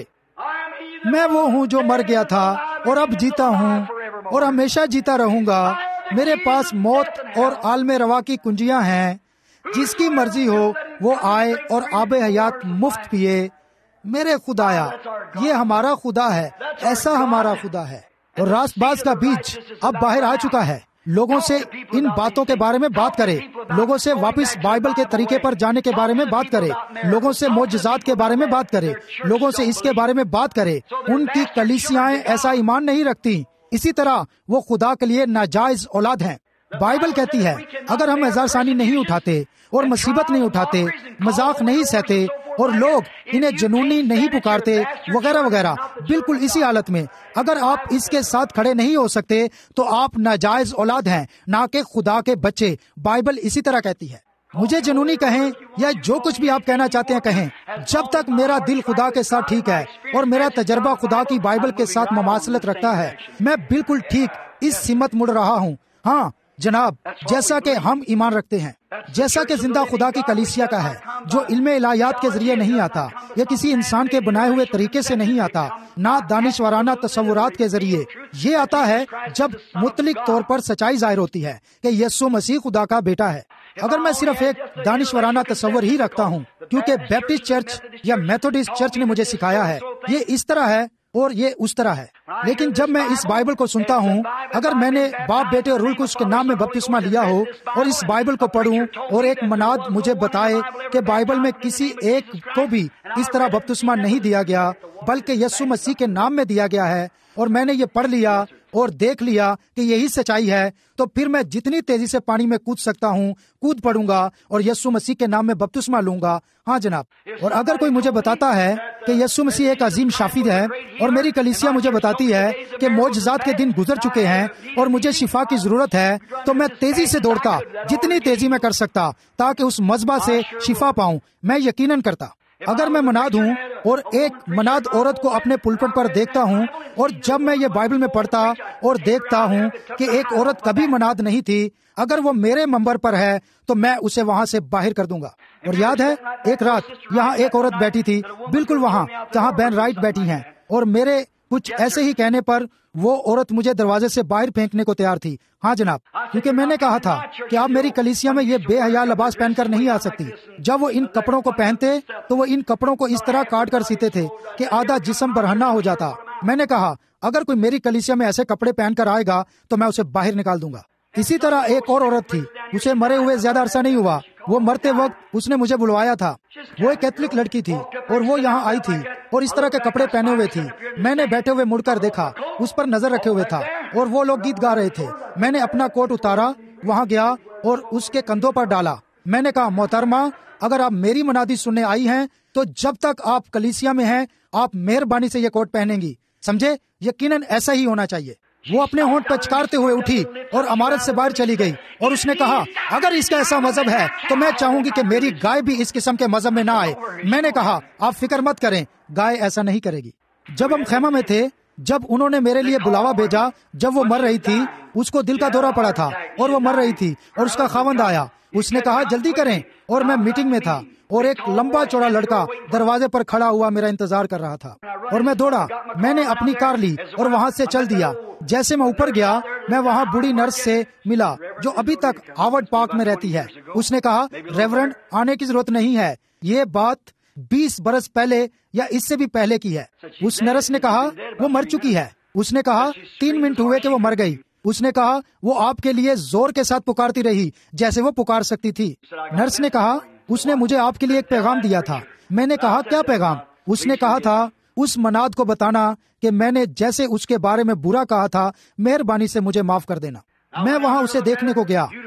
میں وہ ہوں جو مر گیا تھا اور اب جیتا ہوں اور ہمیشہ جیتا رہوں گا۔ میرے پاس موت اور عالم روا کی کنجیاں ہیں۔ جس کی مرضی ہو وہ آئے اور آب حیات مفت پیے۔ میرے خدایا، یہ ہمارا خدا ہے، ایسا ہمارا خدا ہے۔ اور راست باز کا بیج اب باہر آ چکا ہے۔ لوگوں سے ان باتوں کے بارے میں بات کرے، لوگوں سے واپس بائبل کے طریقے پر جانے کے بارے میں بات کرے، لوگوں سے معجزات کے بارے میں بات کرے، لوگوں سے اس کے بارے میں بات کرے۔ ان کی کلیسیائیں ایسا ایمان نہیں رکھتی، اسی طرح وہ خدا کے لیے ناجائز اولاد ہیں۔ بائبل کہتی ہے اگر ہم ہزار ثانی نہیں اٹھاتے اور مصیبت نہیں اٹھاتے، مذاق نہیں سہتے اور لوگ انہیں جنونی نہیں پکارتے وغیرہ وغیرہ، بالکل اسی حالت میں اگر آپ اس کے ساتھ کھڑے نہیں ہو سکتے تو آپ ناجائز اولاد ہیں، نہ کہ خدا کے بچے۔ بائبل اسی طرح کہتی ہے۔ مجھے جنونی کہیں یا جو کچھ بھی آپ کہنا چاہتے ہیں کہیں، جب تک میرا دل خدا کے ساتھ ٹھیک ہے اور میرا تجربہ خدا کی بائبل کے ساتھ مماثلت رکھتا ہے، میں بالکل ٹھیک اس سمت مڑ رہا ہوں۔ ہاں جناب، جیسا کہ ہم ایمان رکھتے ہیں، جیسا کہ زندہ خدا کی کلیسیا کا ہے، جو علم الہیات کے ذریعے نہیں آتا یا کسی انسان کے بنائے ہوئے طریقے سے نہیں آتا، نہ دانشورانہ تصورات کے ذریعے، یہ آتا ہے جب مطلق طور پر سچائی ظاہر ہوتی ہے کہ یسوع مسیح خدا کا بیٹا ہے۔ اگر میں صرف ایک دانشورانہ تصور ہی رکھتا ہوں کیونکہ بیپٹسٹ چرچ یا میتھوڈسٹ چرچ نے مجھے سکھایا ہے یہ اس طرح ہے اور یہ اس طرح ہے، لیکن جب میں اس بائبل کو سنتا ہوں، اگر میں نے باپ بیٹے اور روح القدس کے نام میں بپتسمہ لیا ہو اور اس بائبل کو پڑھوں اور ایک مناد مجھے بتائے کہ بائبل میں کسی ایک کو بھی اس طرح بپتسمہ نہیں دیا گیا بلکہ یسوع مسیح کے نام میں دیا گیا ہے، اور میں نے یہ پڑھ لیا اور دیکھ لیا کہ یہی سچائی ہے، تو پھر میں جتنی تیزی سے پانی میں کود سکتا ہوں کود پڑوں گا اور یسوع مسیح کے نام میں بپتسمہ لوں گا۔ ہاں جناب، اور اگر کوئی مجھے بتاتا ہے کہ یسوع مسیح ایک عظیم شافی ہے اور میری کلیسیا مجھے بتاتی ہے کہ معجزات کے دن گزر چکے ہیں اور مجھے شفا کی ضرورت ہے، تو میں تیزی سے دوڑتا، جتنی تیزی میں کر سکتا تاکہ اس مذبح سے شفا پاؤں۔ میں یقیناً کرتا۔ اگر میں مناد ہوں اور ایک مناد عورت کو اپنے پلپٹ پر دیکھتا ہوں، اور جب میں یہ بائبل میں پڑھتا اور دیکھتا ہوں کہ ایک عورت کبھی مناد نہیں تھی، اگر وہ میرے منبر پر ہے تو میں اسے وہاں سے باہر کر دوں گا۔ اور یاد ہے ایک رات یہاں ایک عورت بیٹھی تھی، بالکل وہاں جہاں بین رائٹ بیٹھی ہیں، اور میرے کچھ ایسے ہی کہنے پر وہ عورت مجھے دروازے سے باہر پھینکنے کو تیار تھی۔ ہاں جناب، کیونکہ میں نے کہا تھا کہ آپ میری کلیسیا میں یہ بے حیا لباس پہن کر نہیں آ سکتی۔ جب وہ ان کپڑوں کو پہنتے تو وہ ان کپڑوں کو اس طرح کاٹ کر سیتے تھے کہ آدھا جسم برہنہ ہو جاتا۔ میں نے کہا اگر کوئی میری کلیسیا میں ایسے کپڑے پہن کر آئے گا تو میں اسے باہر نکال دوں گا۔ اسی طرح ایک اور عورت تھی، اسے مرے ہوئے زیادہ عرصہ نہیں ہوا، وہ مرتے وقت اس نے مجھے بلوایا تھا۔ وہ ایک کیتھولک لڑکی تھی اور وہ یہاں آئی تھی اور اس طرح کے کپڑے پہنے ہوئے تھی۔ میں نے بیٹھے ہوئے مڑ کر دیکھا، اس پر نظر رکھے ہوئے تھا اور وہ لوگ گیت گا رہے تھے۔ میں نے اپنا کوٹ اتارا، وہاں گیا اور اس کے کندھوں پر ڈالا۔ میں نے کہا محترمہ، اگر آپ میری منادی سننے آئی ہیں تو جب تک آپ کلیسیا میں ہیں آپ مہربانی سے یہ کوٹ پہنیں گی، سمجھے؟ یقیناً ایسا ہی ہونا چاہیے۔ وہ اپنے ہونٹ پچکارتے ہوئے اٹھی اور عمارت سے باہر چلی گئی اور اس نے کہا اگر اس کا ایسا مذہب ہے تو میں چاہوں گی کہ میری گائے بھی اس قسم کے مذہب میں نہ آئے۔ میں نے کہا آپ فکر مت کریں، گائے ایسا نہیں کرے گی۔ جب ہم خیمہ میں تھے، جب انہوں نے میرے لیے بلاوا بھیجا، جب وہ مر رہی تھی، اس کو دل کا دورہ پڑا تھا اور وہ مر رہی تھی اور اس کا خاوند آیا، اس نے کہا جلدی کریں، اور میں میٹنگ میں تھا اور ایک لمبا چوڑا لڑکا دروازے پر کھڑا ہوا میرا انتظار کر رہا تھا اور میں دوڑا۔ میں نے اپنی کار لی اور وہاں سے چل دیا۔ جیسے میں اوپر گیا، میں وہاں بوڑھی نرس سے ملا جو ابھی تک ہاورڈ پارک میں رہتی ہے۔ اس نے کہا ریورنڈ آنے کی ضرورت نہیں ہے، یہ بات 20 برس پہلے یا اس سے بھی پہلے کی ہے۔ اس نرس نے کہا وہ مر چکی ہے۔ اس نے کہا 3 منٹ ہوئے کہ وہ مر گئی۔ اس نے کہا وہ آپ کے لیے زور کے ساتھ پکارتی رہی جیسے وہ پکار سکتی تھی۔ نرس نے کہا اس نے مجھے آپ کے لیے ایک پیغام دیا تھا۔ میں نے کہا کیا پیغام؟ اس نے کہا تھا اس مناد کو بتانا کہ میں نے جیسے اس کے بارے میں برا کہا تھا، مہربانی سے مجھے معاف کر دینا۔ میں وہاں اسے دیکھنے کو گیا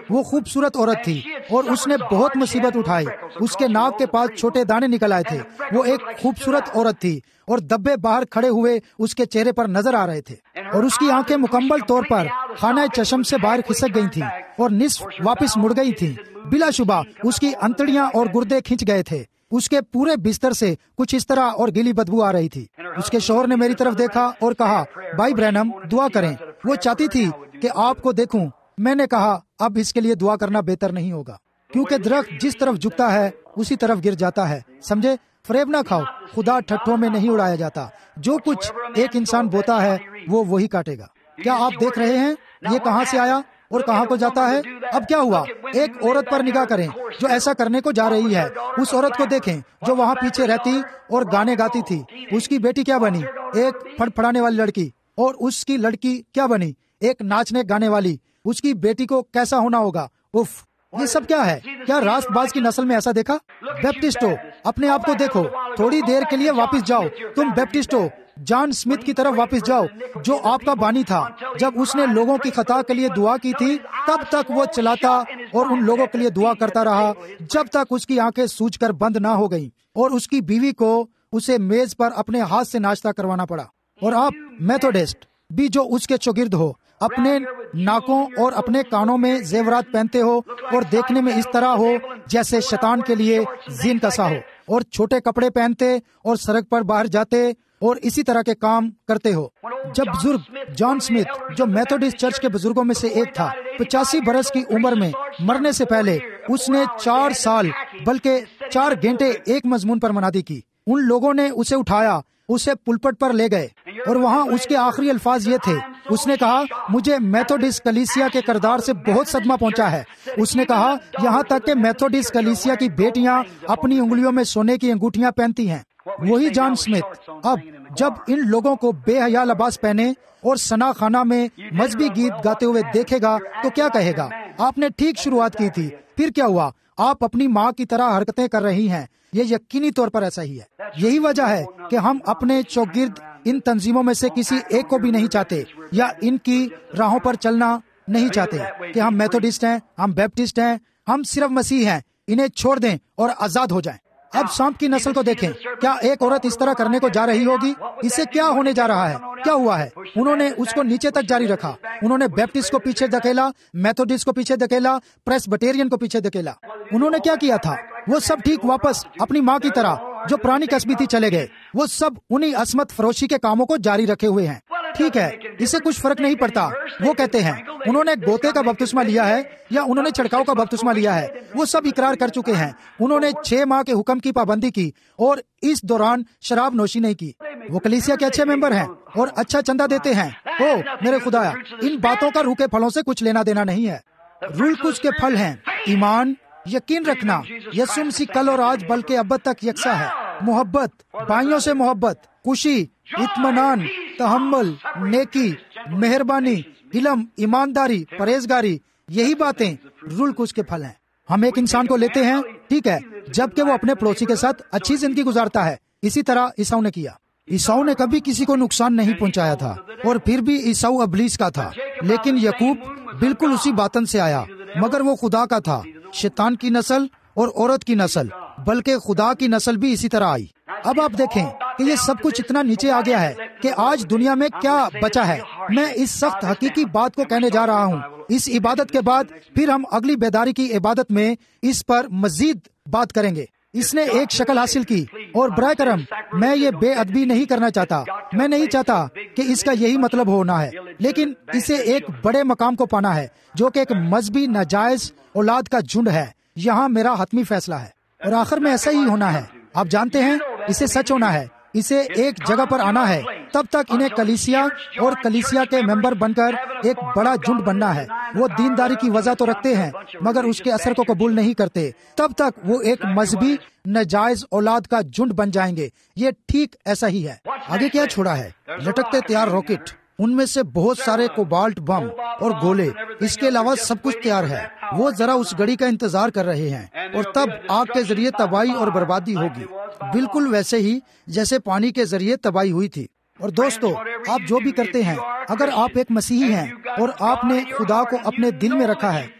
وہ خوبصورت عورت تھی اور اس نے بہت مصیبت اٹھائی. اس کے ناک کے پاس چھوٹے دانے نکل آئے تھے. وہ ایک خوبصورت عورت تھی اور دبے باہر کھڑے ہوئے اس کے چہرے پر نظر آ رہے تھے اور اس کی آنکھیں مکمل طور پر خانہ چشم سے باہر کھسک گئی تھیں اور نصف واپس مڑ گئی تھیں. بلا شبہ اس کی انتڑیاں اور گردے کھنچ گئے تھے. اس کے پورے بستر سے کچھ اس طرح اور گیلی بدبو آ رہی تھی. اس کے شوہر نے میری طرف دیکھا اور کہا, بھائی برینم دعا کریں. وہ چاہتی تھی کہ آپ کو دیکھوں. میں نے کہا اب اس کے لیے دعا کرنا بہتر نہیں ہوگا, کیونکہ درخت جس طرف جھکتا ہے اسی طرف گر جاتا ہے. سمجھے؟ فریب نہ کھاؤ. خدا ٹھٹھوں میں نہیں اڑایا جاتا. جو کچھ ایک انسان بوتا ہے وہ وہی کاٹے گا. کیا آپ دیکھ رہے ہیں یہ کہاں سے آیا اور کہاں کو جاتا ہے؟ اب کیا ہوا؟ ایک عورت پر نگاہ کریں جو ایسا کرنے کو جا رہی ہے. اس عورت کو دیکھیں جو وہاں پیچھے رہتی اور گانے گاتی تھی. اس کی بیٹی کیا بنی؟ ایک پھڑپھڑانے والی لڑکی. اور اس کی لڑکی کیا بنی؟ ایک ناچنے گانے والی. اس کی بیٹی کو کیسا ہونا ہوگا؟ اف, یہ سب کیا ہے؟ کیا راست باز کی نسل میں ایسا دیکھا؟ بیپٹسٹو, اپنے آپ کو دیکھو. تھوڑی دیر کے لیے واپس جاؤ. تم بیپٹسٹو جان اسمتھ کی طرف واپس جاؤ جو آپ کا بانی تھا. جب اس نے لوگوں کی خطا کے لیے دعا کی تھی تب تک وہ چلاتا اور ان لوگوں کے لیے دعا کرتا رہا جب تک اس کی آنکھیں سوج کر بند نہ ہو گئیں اور اس کی بیوی کو اسے میز پر اپنے ہاتھ سے ناشتہ کروانا پڑا. اور آپ میتھوڈسٹ بھی جو اس کے چوگرد ہو, اپنے ناکوں اور اپنے کانوں میں زیورات پہنتے ہو اور دیکھنے میں اس طرح ہو جیسے شیطان کے لیے زین کسا ہو, اور چھوٹے کپڑے پہنتے اور سڑک پر باہر جاتے اور اسی طرح کے کام کرتے ہو. جب بزرگ جان اسمتھ جو میتھوڈسٹ چرچ کے بزرگوں میں سے ایک تھا 85 برس کی عمر میں مرنے سے پہلے اس نے 4 سال بلکہ 4 گھنٹے ایک مضمون پر منادی کی. ان لوگوں نے اسے اٹھایا, اسے پلپٹ پر لے گئے اور وہاں اس کے آخری الفاظ یہ تھے. اس نے کہا, مجھے میتھوڈسٹ کلیسیا کے کردار سے بہت صدمہ پہنچا ہے. اس نے کہا یہاں تک کہ میتھوڈسٹ کلیسیا کی بیٹیاں اپنی انگلیوں میں سونے کی انگوٹھیاں پہنتی ہیں. وہی جان اسمتھ اب جب ان لوگوں کو بے حیا لباس پہنے اور سنا خانہ میں مذہبی گیت گاتے ہوئے دیکھے گا تو کیا کہے گا؟ آپ نے ٹھیک شروعات کی تھی, پھر کیا ہوا؟ آپ اپنی ماں کی طرح حرکتیں کر رہی ہیں. یہ یقینی طور پر ایسا ہی ہے. یہی وجہ ہے کہ ہم اپنے چوگرد ان تنظیموں میں سے کسی ایک کو بھی نہیں چاہتے یا ان کی راہوں پر چلنا نہیں چاہتے کہ ہم میتھوڈسٹ ہیں, ہم بیپٹسٹ ہیں, ہم صرف مسیح ہیں. انہیں چھوڑ دیں اور آزاد ہو جائیں. اب سانپ کی نسل کو دیکھیں. کیا ایک عورت اس طرح کرنے کو جا رہی ہوگی؟ اس سے کیا ہونے جا رہا ہے؟ کیا ہوا ہے؟ انہوں نے اس کو نیچے تک جاری رکھا. انہوں نے بیپٹسٹ کو پیچھے دھکیلا, میتھوڈسٹ کو پیچھے دھکیلا, پریسبٹیرین کو پیچھے دھکیلا. انہوں نے کیا کیا تھا؟ وہ سب ٹھیک واپس اپنی ماں کی طرح جو پرانی قصبی تھی چلے گئے. وہ سب انہی عصمت فروشی کے کاموں کو جاری رکھے ہوئے ہیں. ٹھیک ہے, اس سے کچھ فرق نہیں پڑتا. وہ کہتے ہیں انہوں نے گوتے کا بپتسمہ لیا ہے یا انہوں نے چھڑکاؤ کا بپتسمہ لیا ہے. وہ سب اقرار کر چکے ہیں. انہوں نے 6 ماہ کے حکم کی پابندی کی اور اس دوران شراب نوشی نہیں کی. وہ کلیسیا کے اچھے ممبر ہیں اور اچھا چندہ دیتے ہیں. او میرے خدایا, ان باتوں کا روح کے پھلوں سے کچھ لینا دینا نہیں ہے. روح کچھ کے پھل ہیں ایمان, یقین رکھنا, یسوع مسیح کل اور آج بلکہ ابد تک یکساں ہے. محبت, بھائیوں سے محبت, خوشی, اطمینان, تحمل, نیکی, مہربانی, علم, ایمانداری, پرہیزگاری, یہی باتیں روح کچھ کے پھل ہیں. ہم ایک انسان کو لیتے ہیں, ٹھیک ہے, جبکہ وہ اپنے پڑوسی کے ساتھ اچھی زندگی گزارتا ہے. اسی طرح عیساؤ نے کیا. عیساؤ نے کبھی کسی کو نقصان نہیں پہنچایا تھا اور پھر بھی عیساؤ ابلیس کا تھا. لیکن یعقوب بالکل اسی باطن سے آیا, مگر وہ خدا کا تھا. شیطان کی نسل اور عورت کی نسل, بلکہ خدا کی نسل بھی اسی طرح آئی. اب آپ دیکھیں کہ یہ سب کچھ اتنا نیچے آ گیا ہے کہ آج دنیا میں کیا بچا ہے. میں اس سخت حقیقی بات کو کہنے جا رہا ہوں. اس عبادت کے بعد پھر ہم اگلی بیداری کی عبادت میں اس پر مزید بات کریں گے. اس نے ایک شکل حاصل کی, اور برائے کرم میں یہ بے ادبی نہیں کرنا چاہتا. میں نہیں چاہتا کہ اس کا یہی مطلب ہونا ہے, لیکن اسے ایک بڑے مقام کو پانا ہے جو کہ ایک مذہبی ناجائز اولاد کا جھنڈ ہے. یہاں میرا حتمی فیصلہ ہے اور آخر میں ایسا ہی ہونا ہے. آپ جانتے ہیں اسے سچ ہونا ہے, اسے ایک جگہ پر آنا ہے. تب تک انہیں کلیسیا اور کلیسیا کے ممبر بن کر ایک بڑا جھنڈ بننا ہے. وہ دینداری کی وجہ تو رکھتے ہیں مگر اس کے اثر کو قبول نہیں کرتے. تب تک وہ ایک مذہبی ناجائز اولاد کا جھنڈ بن جائیں گے. یہ ٹھیک ایسا ہی ہے. آگے کیا چھوڑا ہے؟ لٹکتے تیار راکٹ, ان میں سے بہت سارے کوبالٹ بم اور گولے. اس کے علاوہ سب کچھ تیار ہے. وہ ذرا اس گھڑی کا انتظار کر رہے ہیں اور تب آگ کے ذریعے تباہی اور بربادی ہوگی, بالکل ویسے ہی جیسے پانی کے ذریعے تباہی ہوئی تھی. اور دوستو, آپ جو بھی کرتے ہیں, اگر آپ ایک مسیحی ہیں اور آپ نے خدا کو اپنے دل میں رکھا ہے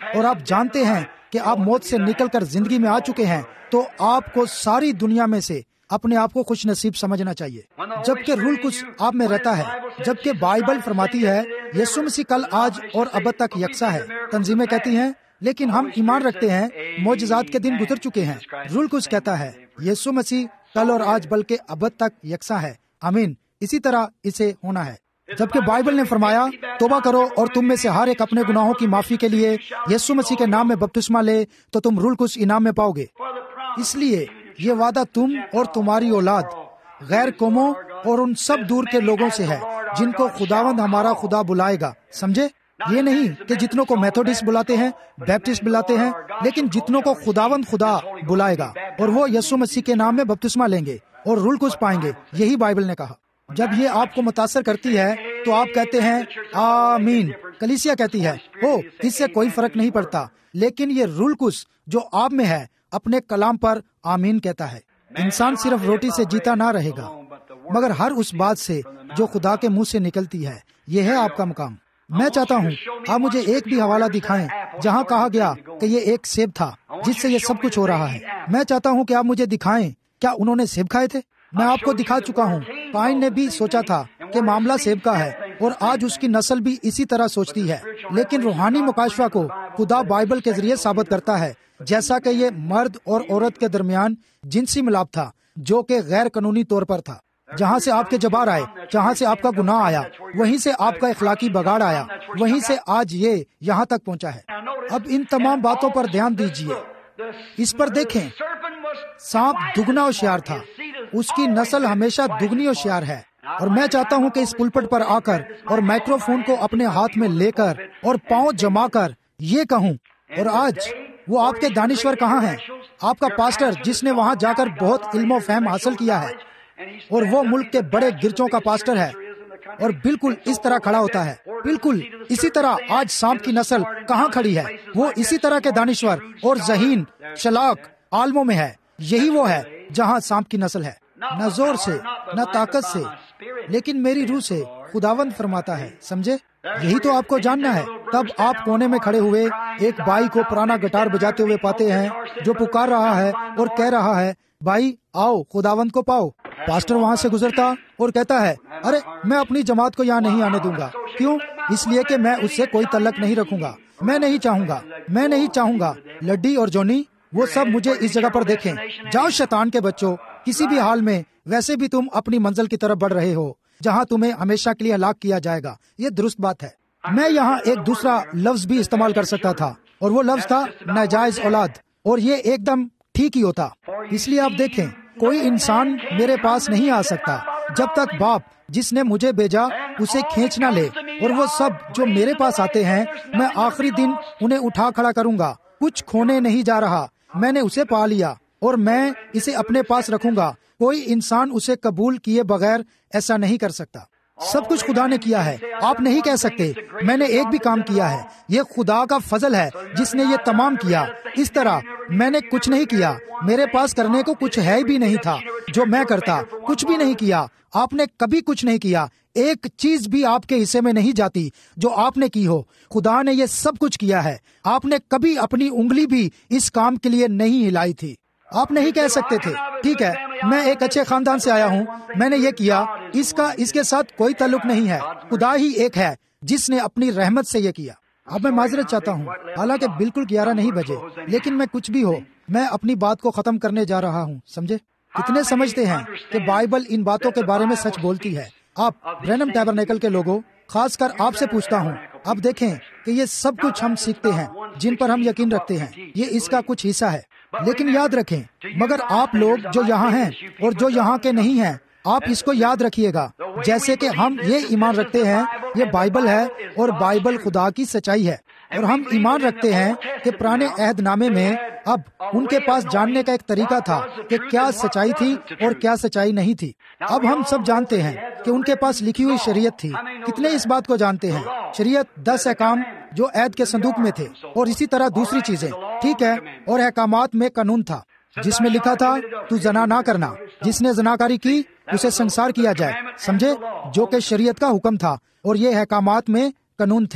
اور آپ جانتے ہیں کہ آپ موت سے نکل کر زندگی میں آ چکے ہیں، تو آپ کو ساری دنیا میں سے اپنے آپ کو خوش نصیب سمجھنا چاہیے، جبکہ روح القدس آپ میں رہتا ہے۔ جبکہ بائبل فرماتی ہے یسوع مسیح کل، آج اور ابد تک یکساں ہے۔ تنظیمیں کہتی ہیں لیکن ہم ایمان رکھتے ہیں معجزات کے دن گزر چکے ہیں۔ روح القدس کہتا ہے یسوع مسیح کل اور آج بلکہ ابد تک یکساں ہے۔ آمین، اسی طرح اسے ہونا ہے۔ جبکہ بائبل نے فرمایا توبہ کرو اور تم میں سے ہر ایک اپنے گناہوں کی معافی کے لیے یسوع مسیح کے نام میں بپتسمہ لے تو تم روح القدس انعام میں پاؤ گے۔ اس لیے یہ وعدہ تم اور تمہاری اولاد، غیر قوموں اور ان سب دور کے لوگوں سے ہے جن کو خداوند ہمارا خدا بلائے گا۔ سمجھے؟ یہ نہیں کہ جتنوں کو میتھوڈسٹ بلاتے ہیں، بیپٹسٹ بلاتے ہیں، لیکن جتنوں کو خداوند خدا بلائے گا اور وہ یسوع مسیح کے نام میں بپتسمہ لیں گے اور روح القدس پائیں گے۔ یہی بائبل نے کہا۔ جب یہ آپ کو متاثر کرتی ہے تو آپ کہتے ہیں آمین۔ کلیسیا کہتی ہے اس سے کوئی فرق نہیں پڑتا، لیکن یہ روح القدس جو آپ میں ہے اپنے کلام پر آمین کہتا ہے۔ انسان صرف روٹی سے جیتا نہ رہے گا مگر ہر اس بات سے جو خدا کے منہ سے نکلتی ہے۔ یہ ہے آپ کا مقام۔ میں چاہتا ہوں آپ مجھے ایک بھی حوالہ دکھائیں جہاں کہا گیا کہ یہ ایک سیب تھا جس سے یہ سب کچھ ہو رہا ہے۔ میں چاہتا ہوں کہ آپ مجھے دکھائیں کیا انہوں نے سیب کھائے تھے۔ میں آپ کو دکھا چکا ہوں قائن نے بھی سوچا تھا کہ معاملہ سیب کا ہے، اور آج اس کی نسل بھی اسی طرح سوچتی ہے، لیکن روحانی مکاشفہ کو خدا بائبل کے ذریعے ثابت کرتا ہے، جیسا کہ یہ مرد اور عورت کے درمیان جنسی ملاپ تھا جو کہ غیر قانونی طور پر تھا۔ جہاں سے آپ کے جبار آئے، جہاں سے آپ کا گناہ آیا، وہیں سے آپ کا اخلاقی بگاڑ آیا، وہیں سے آج یہ یہاں تک پہنچا ہے۔ اب ان تمام باتوں پر دھیان دیجیے، اس پر دیکھیں۔ سانپ دگنا ہوشیار تھا، اس کی نسل ہمیشہ دگنی ہوشیار ہے۔ اور میں چاہتا ہوں کہ اس پلپٹ پر آ کر اور مائکروفون کو اپنے ہاتھ میں لے کر اور پاؤں جما کر یہ کہوں، اور آج وہ آپ کے دانشور کہاں ہیں؟ آپ کا پاسٹر جس نے وہاں جا کر بہت علم و فہم حاصل کیا ہے، اور وہ ملک کے بڑے گرجوں کا پاسٹر ہے، اور بالکل اس طرح کھڑا ہوتا ہے۔ بالکل اسی طرح آج سانپ کی نسل کہاں کھڑی ہے؟ وہ اسی طرح کے دانشور اور ذہین چلاک عالموں میں ہے۔ یہی وہ ہے جہاں سانپ کی نسل ہے، نہ زور سے نہ طاقت سے لیکن میری روح سے، خداوند فرماتا ہے۔ سمجھے؟ یہی تو آپ کو جاننا ہے۔ تب آپ کونے میں کھڑے ہوئے ایک بھائی کو پرانا گٹار بجاتے ہوئے پاتے ہیں جو پکار رہا ہے اور کہہ رہا ہے بھائی آؤ خداوند کو پاؤ۔ پاسٹر وہاں سے گزرتا اور کہتا ہے ارے میں اپنی جماعت کو یہاں نہیں آنے دوں گا۔ کیوں؟ اس لیے کہ میں اس سے کوئی تعلق نہیں رکھوں گا۔ میں نہیں چاہوں گا لڈی اور جونی وہ سب مجھے اس جگہ پر دیکھیں۔ جاؤ شیطان کے بچوں، کسی بھی حال میں ویسے بھی تم اپنی منزل کی طرف بڑھ رہے ہو جہاں تمہیں ہمیشہ کے لیے ہلاک کیا جائے گا۔ یہ درست بات ہے۔ میں یہاں ایک دوسرا لفظ بھی استعمال کر سکتا تھا، اور وہ لفظ تھا ناجائز اولاد، اور یہ ایک دم ٹھیک ہی ہوتا۔ اس لیے آپ دیکھیں کوئی انسان میرے پاس نہیں آ سکتا جب تک باپ جس نے مجھے بھیجا اسے کھینچ نہ لے، اور وہ سب جو میرے پاس آتے ہیں میں آخری دن انہیں اٹھا کھڑا کروں گا۔ کچھ کھونے نہیں جا رہا، میں نے اسے پا لیا اور میں اسے اپنے پاس رکھوں گا۔ کوئی انسان اسے قبول کیے بغیر ایسا نہیں کر سکتا۔ سب کچھ خدا نے کیا ہے۔ آپ نہیں کہہ سکتے میں نے ایک بھی کام کیا ہے۔ یہ خدا کا فضل ہے جس نے یہ تمام کیا۔ اس طرح میں نے کچھ نہیں کیا، میرے پاس کرنے کو کچھ ہے بھی نہیں تھا جو میں کرتا۔ کچھ بھی نہیں کیا، آپ نے کبھی کچھ نہیں کیا۔ ایک چیز بھی آپ کے حصے میں نہیں جاتی جو آپ نے کی ہو۔ خدا نے یہ سب کچھ کیا ہے۔ آپ نے کبھی اپنی انگلی بھی اس کام کے لیے نہیں ہلائی تھی۔ آپ نہیں کہہ سکتے تھے ٹھیک ہے میں ایک اچھے خاندان سے آیا ہوں، میں نے یہ کیا، اس کے ساتھ کوئی تعلق نہیں ہے۔ خدا ہی ایک ہے جس نے اپنی رحمت سے یہ کیا۔ اب میں معذرت چاہتا ہوں، حالانکہ بالکل 11 نہیں بجے، لیکن میں کچھ بھی ہو میں اپنی بات کو ختم کرنے جا رہا ہوں۔ سمجھے؟ کتنے سمجھتے ہیں کہ بائبل ان باتوں کے بارے میں سچ بولتی ہے؟ آپ برینم ٹیبرنیکل کے لوگوں، خاص کر آپ سے پوچھتا ہوں، اب دیکھیں کہ یہ سب کچھ ہم سیکھتے ہیں جن پر ہم یقین رکھتے ہیں، یہ اس کا کچھ حصہ ہے۔ لیکن یاد رکھیں، مگر آپ لوگ جو یہاں ہیں اور جو یہاں کے نہیں ہیں، آپ اس کو یاد رکھیے گا، جیسے کہ ہم یہ ایمان رکھتے ہیں یہ بائبل ہے اور بائبل خدا کی سچائی ہے، اور ہم ایمان رکھتے ہیں کہ پرانے عہد نامے میں اب ان کے پاس جاننے کا ایک طریقہ تھا کہ کیا سچائی تھی اور کیا سچائی نہیں تھی۔ اب ہم سب جانتے ہیں کہ ان کے پاس لکھی ہوئی شریعت تھی۔ کتنے اس بات کو جانتے ہیں؟ شریعت 10 احکام جو عہد کے صندوق میں تھے، اور اسی طرح دوسری چیزیں، ٹھیک ہے، اور احکامات میں قانون تھا جس میں لکھا تھا تو زنا نہ کرنا، جس نے زناکاری کی اسے سنسار کیا جائے۔ سمجھے؟ جو کہ شریعت کا حکم تھا، اور یہ احکامات میں قانون تھے۔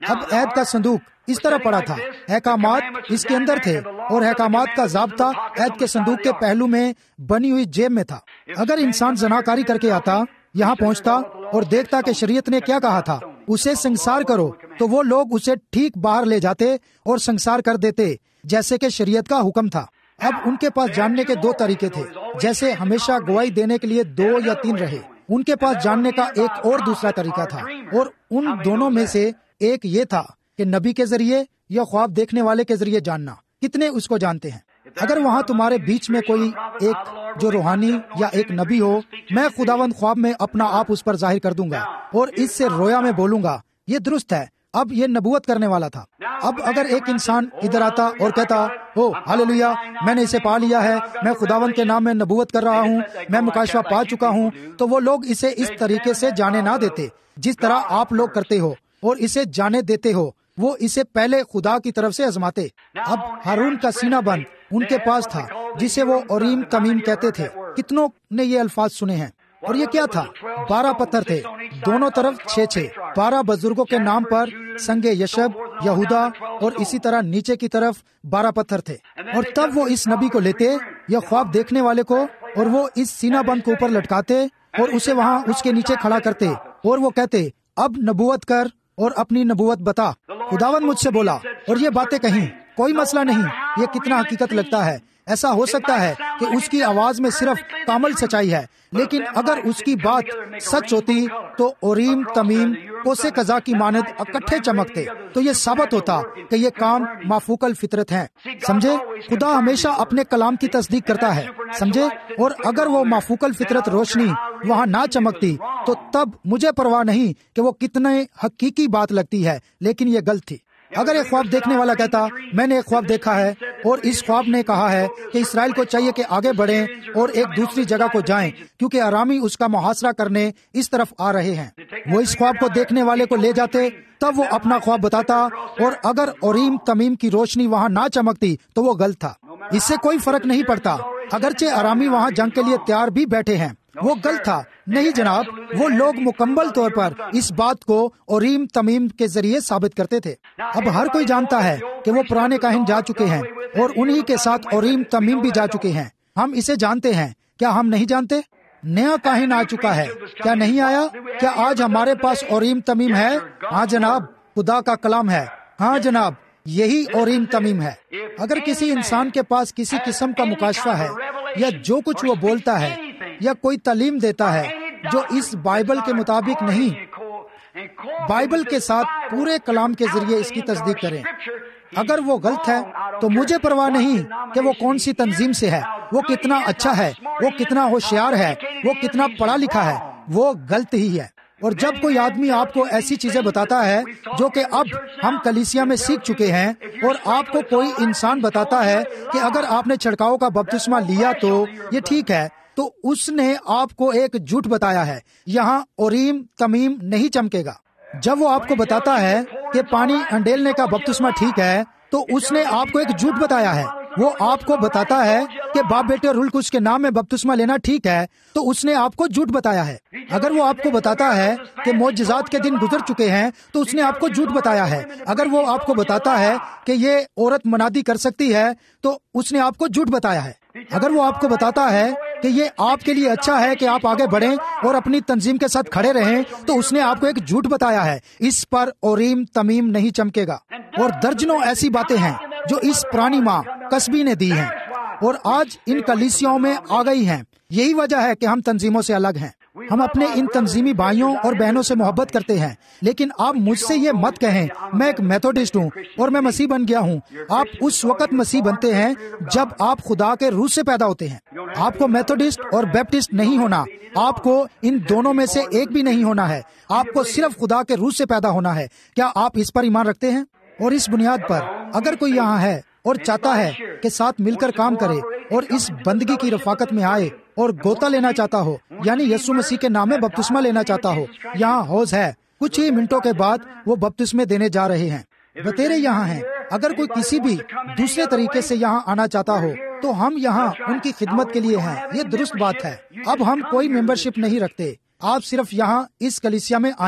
اب عہد کا صندوق اس طرح پڑا تھا، احکامات اس کے اندر تھے اور احکامات کا ضابطہ عہد کے صندوق کے پہلو میں بنی ہوئی جیب میں تھا۔ اگر انسان زناکاری کر کے آتا، یہاں پہنچتا اور دیکھتا کہ شریعت نے کیا کہا تھا، اسے سنسار کرو، تو وہ لوگ اسے ٹھیک باہر لے جاتے اور سنسار کر دیتے جیسے کہ شریعت کا حکم تھا۔ اب ان کے پاس جاننے کے 2 طریقے تھے، جیسے ہمیشہ گواہی دینے کے لیے 2 یا 3 رہے، ان کے پاس جاننے کا ایک اور دوسرا طریقہ تھا، اور ان دونوں میں سے ایک یہ تھا کہ نبی کے ذریعے یا خواب دیکھنے والے کے ذریعے جاننا۔ کتنے اس کو جانتے ہیں؟ اگر وہاں تمہارے بیچ میں کوئی ایک جو روحانی یا ایک نبی ہو، میں خداوند خواب میں اپنا آپ اس پر ظاہر کر دوں گا اور اس سے رویا میں بولوں گا، یہ درست ہے۔ اب یہ نبوت کرنے والا تھا۔ اب اگر ایک انسان ادھر آتا اور کہتا، او ہاللویا، میں نے اسے پا لیا ہے، میں خداوند کے نام میں نبوت کر رہا ہوں، میں مکاشفہ پا چکا ہوں، تو وہ لوگ اسے اس طریقے سے جانے نہ دیتے جس طرح آپ لوگ کرتے ہو اور اسے جانے دیتے ہو۔ وہ اسے پہلے خدا کی طرف سے آزماتے۔ اب ہارون کا سینہ بند ان کے پاس تھا، جسے وہ اوریم تمیم کہتے تھے۔ کتنوں نے یہ الفاظ سنے ہیں؟ اور یہ کیا تھا؟ 12 پتھر تھے، دونوں طرف 6 12 بزرگوں کے نام پر، سنگ یشب، یہودا، اور اسی طرح نیچے کی طرف 12 پتھر تھے۔ اور تب وہ اس نبی کو لیتے یا خواب دیکھنے والے کو، اور وہ اس سینہ بند کو اوپر لٹکاتے اور اسے وہاں اس کے نیچے کھڑا کرتے، اور وہ کہتے، اب نبوت کر اور اپنی نبوت بتا۔ خداوند مجھ سے بولا اور یہ باتیں کہیں، کوئی مسئلہ نہیں۔ یہ کتنا حقیقت لگتا ہے۔ ایسا ہو سکتا ہے کہ اس کی آواز میں صرف کامل سچائی ہے، لیکن اگر اس کی بات سچ ہوتی تو اوریم تمیم کوسے قضا کی مانند اکٹھے چمکتے، تو یہ ثابت ہوتا کہ یہ کام مافوق الفطرت ہیں۔ سمجھے؟ خدا ہمیشہ اپنے کلام کی تصدیق کرتا ہے، سمجھے؟ اور اگر وہ مافوق الفطرت روشنی وہاں نہ چمکتی تو تب مجھے پرواہ نہیں کہ وہ کتنے حقیقی بات لگتی ہے، لیکن یہ غلط تھی۔ اگر ایک خواب دیکھنے والا کہتا، میں نے ایک خواب دیکھا ہے اور اس خواب نے کہا ہے کہ اسرائیل کو چاہیے کہ آگے بڑھیں اور ایک دوسری جگہ کو جائیں، کیونکہ ارامی اس کا محاصرہ کرنے اس طرف آ رہے ہیں، وہ اس خواب کو دیکھنے والے کو لے جاتے، تب وہ اپنا خواب بتاتا، اور اگر اوریم تمیم کی روشنی وہاں نہ چمکتی تو وہ غلط تھا۔ اس سے کوئی فرق نہیں پڑتا، اگرچہ ارامی وہاں جنگ کے لیے تیار بھی بیٹھے ہیں، وہ غلط تھا۔ نہیں جناب، وہ لوگ مکمل طور پر اس بات کو اوریم تمیم کے ذریعے ثابت کرتے تھے۔ اب ہر کوئی جانتا ہے کہ وہ پرانے کاہن جا چکے ہیں اور انہی کے ساتھ اوریم تمیم بھی جا چکے ہیں۔ ہم اسے جانتے ہیں، کیا ہم نہیں جانتے؟ نیا کاہن آ چکا ہے، کیا نہیں آیا؟ کیا آج ہمارے پاس اوریم تمیم ہے؟ ہاں جناب، خدا کا کلام ہے۔ ہاں جناب، یہی اوریم تمیم ہے۔ اگر کسی انسان کے پاس کسی قسم کا مکاشفہ ہے، یا جو کچھ وہ بولتا ہے یا کوئی تعلیم دیتا ہے جو اس بائبل کے مطابق نہیں، بائبل کے ساتھ پورے کلام کے ذریعے اس کی تصدیق کریں۔ اگر وہ غلط ہے تو مجھے پرواہ نہیں کہ وہ کون سی تنظیم سے ہے، وہ کتنا اچھا ہے، وہ کتنا ہوشیار ہے، وہ کتنا پڑھا لکھا ہے، وہ غلط ہی ہے۔ اور جب کوئی آدمی آپ کو ایسی چیزیں بتاتا ہے جو کہ اب ہم کلیسیا میں سیکھ چکے ہیں، اور آپ کو کوئی انسان بتاتا ہے کہ اگر آپ نے چھڑکاؤ کا بپتسمہ لیا تو یہ ٹھیک ہے، تو اس نے آپ کو ایک جھوٹ بتایا ہے۔ یہاں اوریم تمیم نہیں چمکے گا۔ جب وہ آپ کو بتاتا ہے کہ پانی انڈیلنے کا بپتسمہ ٹھیک ہے، تو اس نے آپ کو ایک جھوٹ بتایا ہے۔ وہ آپ کو بتاتا ہے کہ باپ بیٹے اور روح القدس کے نام میں بپتسمہ لینا ٹھیک ہے، تو اس نے آپ کو جھوٹ بتایا ہے۔ اگر وہ آپ کو بتاتا ہے کہ معجزات کے دن گزر چکے ہیں، تو اس نے آپ کو جھوٹ بتایا ہے۔ اگر وہ آپ کو بتاتا ہے کہ یہ عورت منادی کر سکتی ہے، تو اس نے آپ کو جھوٹ بتایا ہے۔ اگر وہ آپ کو بتاتا ہے کہ یہ آپ کے لیے اچھا ہے کہ آپ آگے بڑھیں اور اپنی تنظیم کے ساتھ کھڑے رہیں، تو اس نے آپ کو ایک جھوٹ بتایا ہے۔ اس پر اوریم تمیم نہیں چمکے گا۔ اور درجنوں ایسی باتیں ہیں جو اس پرانی ماں کسبی نے دی ہیں، اور آج ان کلیسیاؤں میں آ گئی ہیں۔ یہی وجہ ہے کہ ہم تنظیموں سے الگ ہیں۔ ہم اپنے ان تنظیمی بھائیوں اور بہنوں سے محبت کرتے ہیں، لیکن آپ مجھ سے یہ مت کہیں میں ایک میتھوڈسٹ ہوں اور میں مسیح بن گیا ہوں۔ آپ اس وقت مسیح بنتے ہیں جب آپ خدا کے روح سے پیدا ہوتے ہیں۔ آپ کو میتھوڈسٹ اور بیپٹسٹ نہیں ہونا، آپ کو ان دونوں میں سے ایک بھی نہیں ہونا ہے۔ آپ کو صرف خدا کے روح سے پیدا ہونا ہے۔ کیا آپ اس پر ایمان رکھتے ہیں؟ اور اس بنیاد پر اگر کوئی یہاں ہے اور چاہتا ہے کہ ساتھ مل کر کام کرے اور اس بندگی کی رفاقت میں آئے اور غوطہ لینا چاہتا ہو، یعنی یسوع مسیح کے نام میں بپتسمہ لینا چاہتا ہو، یہاں حوض ہے۔ کچھ ہی منٹوں کے بعد وہ بپتسمے دینے جا رہے ہیں۔ بتیرے یہاں ہیں۔ اگر کوئی کسی بھی دوسرے طریقے سے یہاں آنا چاہتا ہو تو ہم یہاں ان کی خدمت کے لیے ہیں۔ یہ درست بات ہے۔ اب ہم کوئی ممبرشپ نہیں رکھتے، آپ صرف یہاں اس کلیسیا میں آئیں۔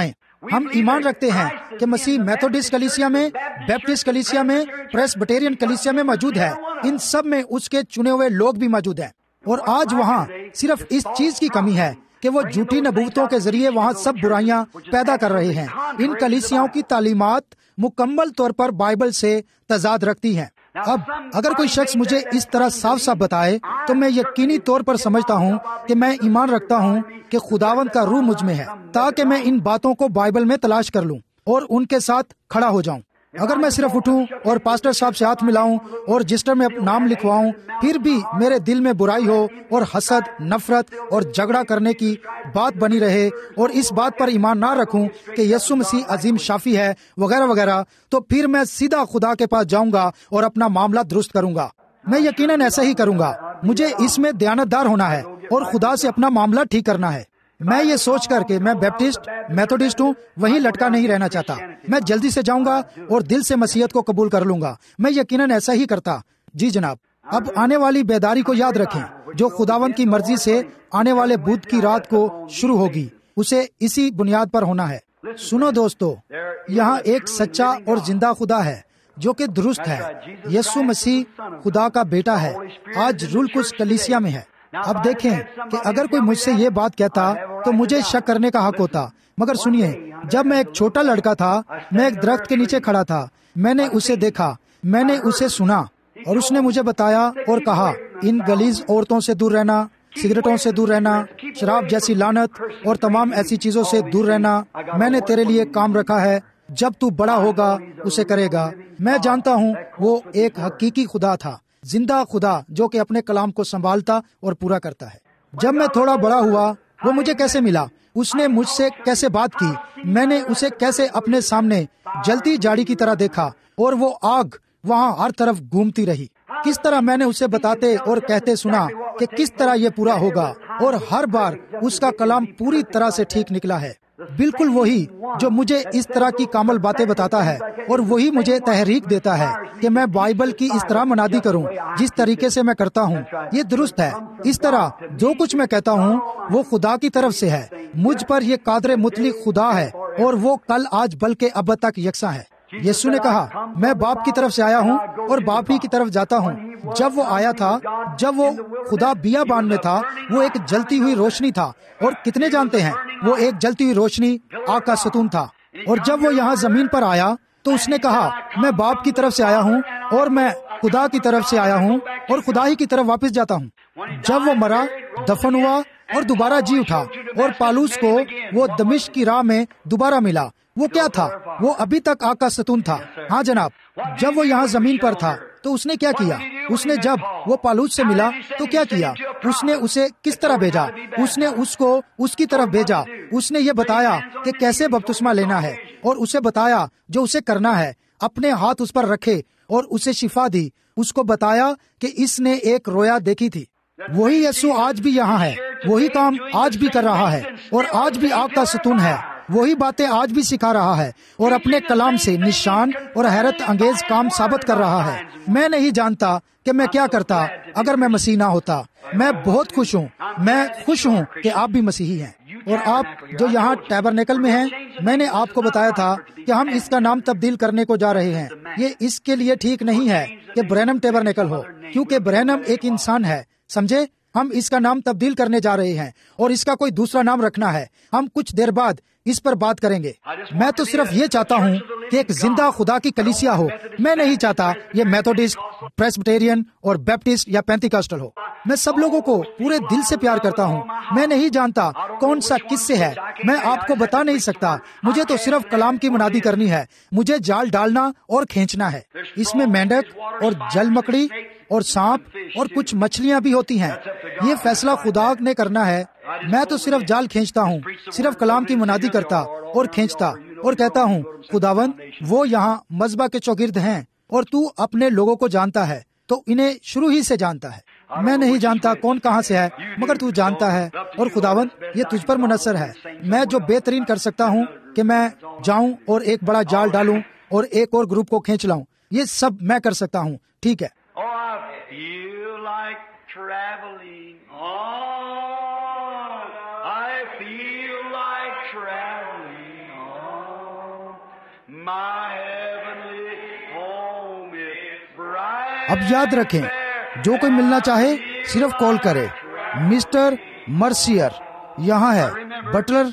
ہم ایمان رکھتے ہیں کہ مسیح میتھوڈسٹ کلیسیا میں، بیپٹسٹ کلیسیا میں، پریسبٹیرین کلیسیا میں موجود ہے. ان سب میں اس کے چنے ہوئے لوگ بھی موجود ہیں. اور آج وہاں صرف اس چیز کی کمی ہے کہ وہ جھوٹی نبوتوں کے ذریعے وہاں سب برائیاں پیدا کر رہے ہیں. ان کلیسیاؤں کی تعلیمات مکمل طور پر بائبل سے تضاد رکھتی ہیں. اب اگر کوئی شخص مجھے اس طرح صاف صاف بتائے تو میں یقینی طور پر سمجھتا ہوں کہ میں ایمان رکھتا ہوں کہ خداوند کا روح مجھ میں ہے، تاکہ میں ان باتوں کو بائبل میں تلاش کر لوں اور ان کے ساتھ کھڑا ہو جاؤں. اگر میں صرف اٹھوں اور پاسٹر صاحب سے ہاتھ ملاؤں اور رجسٹر میں نام لکھواؤں، پھر بھی میرے دل میں برائی ہو اور حسد، نفرت اور جھگڑا کرنے کی بات بنی رہے، اور اس بات پر ایمان نہ رکھوں کہ یسوع مسیح عظیم شافی ہے وغیرہ وغیرہ، تو پھر میں سیدھا خدا کے پاس جاؤں گا اور اپنا معاملہ درست کروں گا. میں یقیناً ایسا ہی کروں گا. مجھے اس میں دیانتدار ہونا ہے اور خدا سے اپنا معاملہ ٹھیک کرنا ہے. میں یہ سوچ کر کہ میں بیپٹسٹ میتھوڈسٹ ہوں وہیں لٹکا نہیں رہنا چاہتا. میں جلدی سے جاؤں گا اور دل سے مسیحیت کو قبول کر لوں گا. میں یقیناً ایسا ہی کرتا. جی جناب. اب آنے والی بیداری کو یاد رکھیں جو خداوند کی مرضی سے آنے والے بدھ کی رات کو شروع ہوگی، اسے اسی بنیاد پر ہونا ہے. سنو دوستو، یہاں ایک سچا اور زندہ خدا ہے جو کہ درست ہے. یسوع مسیح خدا کا بیٹا ہے، آج رول کچھ کلیسیا میں ہے. اب دیکھیں کہ اگر کوئی مجھ سے یہ بات کہتا تو مجھے شک کرنے کا حق ہوتا. مگر سنیے، جب میں ایک چھوٹا لڑکا تھا، میں ایک درخت کے نیچے کھڑا تھا. میں نے اسے دیکھا، میں نے اسے سنا، اور اس نے مجھے بتایا اور کہا، ان غلیظ عورتوں سے دور رہنا، سگریٹوں سے دور رہنا، شراب جیسی لعنت اور تمام ایسی چیزوں سے دور رہنا. میں نے تیرے لیے کام رکھا ہے، جب تو بڑا ہوگا اسے کرے گا. میں جانتا ہوں وہ ایک حقیقی خدا تھا، زندہ خدا جو کہ اپنے کلام کو سنبھالتا اور پورا کرتا ہے. جب میں تھوڑا بڑا ہوا، وہ مجھے کیسے ملا، اس نے مجھ سے کیسے بات کی، میں نے اسے کیسے اپنے سامنے جلتی جاڑی کی طرح دیکھا، اور وہ آگ وہاں ہر طرف گھومتی رہی. کس طرح میں نے اسے بتاتے اور کہتے سنا کہ کس طرح یہ پورا ہوگا، اور ہر بار اس کا کلام پوری طرح سے ٹھیک نکلا ہے. بالکل وہی جو مجھے اس طرح کی کامل باتیں بتاتا ہے، اور وہی مجھے تحریک دیتا ہے کہ میں بائبل کی اس طرح منادی کروں جس طریقے سے میں کرتا ہوں. یہ درست ہے. اس طرح جو کچھ میں کہتا ہوں وہ خدا کی طرف سے ہے. مجھ پر یہ قادر مطلق خدا ہے، اور وہ کل آج بلکہ اب تک یکساں ہے. یسوع نے کہا، میں باپ کی طرف سے آیا ہوں اور باپ ہی کی طرف جاتا ہوں. جب وہ آیا تھا، جب وہ خدا بیابان میں تھا، وہ ایک جلتی ہوئی روشنی تھا. اور کتنے جانتے ہیں وہ ایک جلتی ہوئی روشنی آگ کا ستون تھا. اور جب وہ یہاں زمین پر آیا تو اس نے کہا، میں باپ کی طرف سے آیا ہوں اور میں خدا کی طرف سے آیا ہوں اور خدا ہی کی طرف واپس جاتا ہوں. جب وہ مرا، دفن ہوا اور دوبارہ جی اٹھا، اور پالوس کو وہ دمشق کی راہ میں دوبارہ ملا. وہ کیا تھا؟ وہ ابھی تک آگ کا ستون تھا. ہاں جناب. جب وہ یہاں زمین پر تھا تو اس نے کیا کیا؟ اس نے جب وہ پالوس سے ملا تو کیا کیا؟ اس نے اسے کس طرح بھیجا؟ اس نے اس کو اس کی طرف بھیجا. اس نے یہ بتایا کہ کیسے بپتسمہ لینا ہے، اور اسے بتایا جو اسے کرنا ہے. اپنے ہاتھ اس پر رکھے اور اسے شفا دی. اس کو بتایا کہ اس نے ایک رویا دیکھی تھی. وہی یسوع آج بھی یہاں ہے، وہی کام آج بھی کر رہا ہے، اور آج بھی آگ کا ستون ہے. وہی باتیں آج بھی سکھا رہا ہے، اور اپنے کلام سے نشان اور حیرت انگیز کام ثابت کر رہا ہے. میں نہیں جانتا کہ میں کیا کرتا اگر میں مسیح نہ ہوتا. میں بہت خوش ہوں. میں خوش ہوں کہ آپ بھی مسیحی ہیں. اور آپ جو یہاں ٹیبرنیکل میں ہیں، میں نے آپ کو بتایا تھا کہ ہم اس کا نام تبدیل کرنے کو جا رہے ہیں. یہ اس کے لیے ٹھیک نہیں ہے کہ برینم ٹیبرنیکل ہو، کیونکہ برینم ایک انسان ہے. سمجھے؟ ہم اس کا نام تبدیل کرنے جا رہے ہیں اور اس کا کوئی دوسرا نام رکھنا ہے. ہم کچھ دیر بعد اس پر بات کریں گے. میں تو صرف یہ چاہتا ہوں کہ ایک زندہ خدا کی کلیسیا ہو. میں نہیں چاہتا یہ میتھوڈسٹ، پریسبٹیرین اور بیپٹسٹ یا پینتیکاسٹل ہو. میں سب لوگوں کو پورے دل سے پیار کرتا ہوں. میں نہیں جانتا کون سا کس سے ہے. میں آپ کو بتا نہیں سکتا. مجھے تو صرف کلام کی منادی کرنی ہے. مجھے جال ڈالنا اور کھینچنا ہے. اس میں مینڈک اور جل مکڑی اور سانپ اور کچھ مچھلیاں بھی ہوتی ہیں. یہ فیصلہ خدا نے کرنا ہے. میں تو صرف جال کھینچتا ہوں، صرف کلام کی منادی کرتا اور کھینچتا اور کہتا ہوں، خداوند وہ یہاں مذبح کے چوگرد ہیں اور تو اپنے لوگوں کو جانتا ہے، تو انہیں شروع ہی سے جانتا ہے. میں نہیں جانتا کون کہاں سے ہے، مگر تو جانتا ہے. اور خداوند یہ تجھ پر منحصر ہے. میں جو بہترین کر سکتا ہوں کہ میں جاؤں اور ایک بڑا جال ڈالوں اور ایک اور گروپ کو کھینچ لاؤں. یہ سب میں کر سکتا ہوں. ٹھیک ہے. Traveling on, I feel like traveling on. اب یاد رکھیں، جو کوئی ملنا چاہے صرف کال کرے. مسٹر مرسیئر یہاں ہے، بٹلر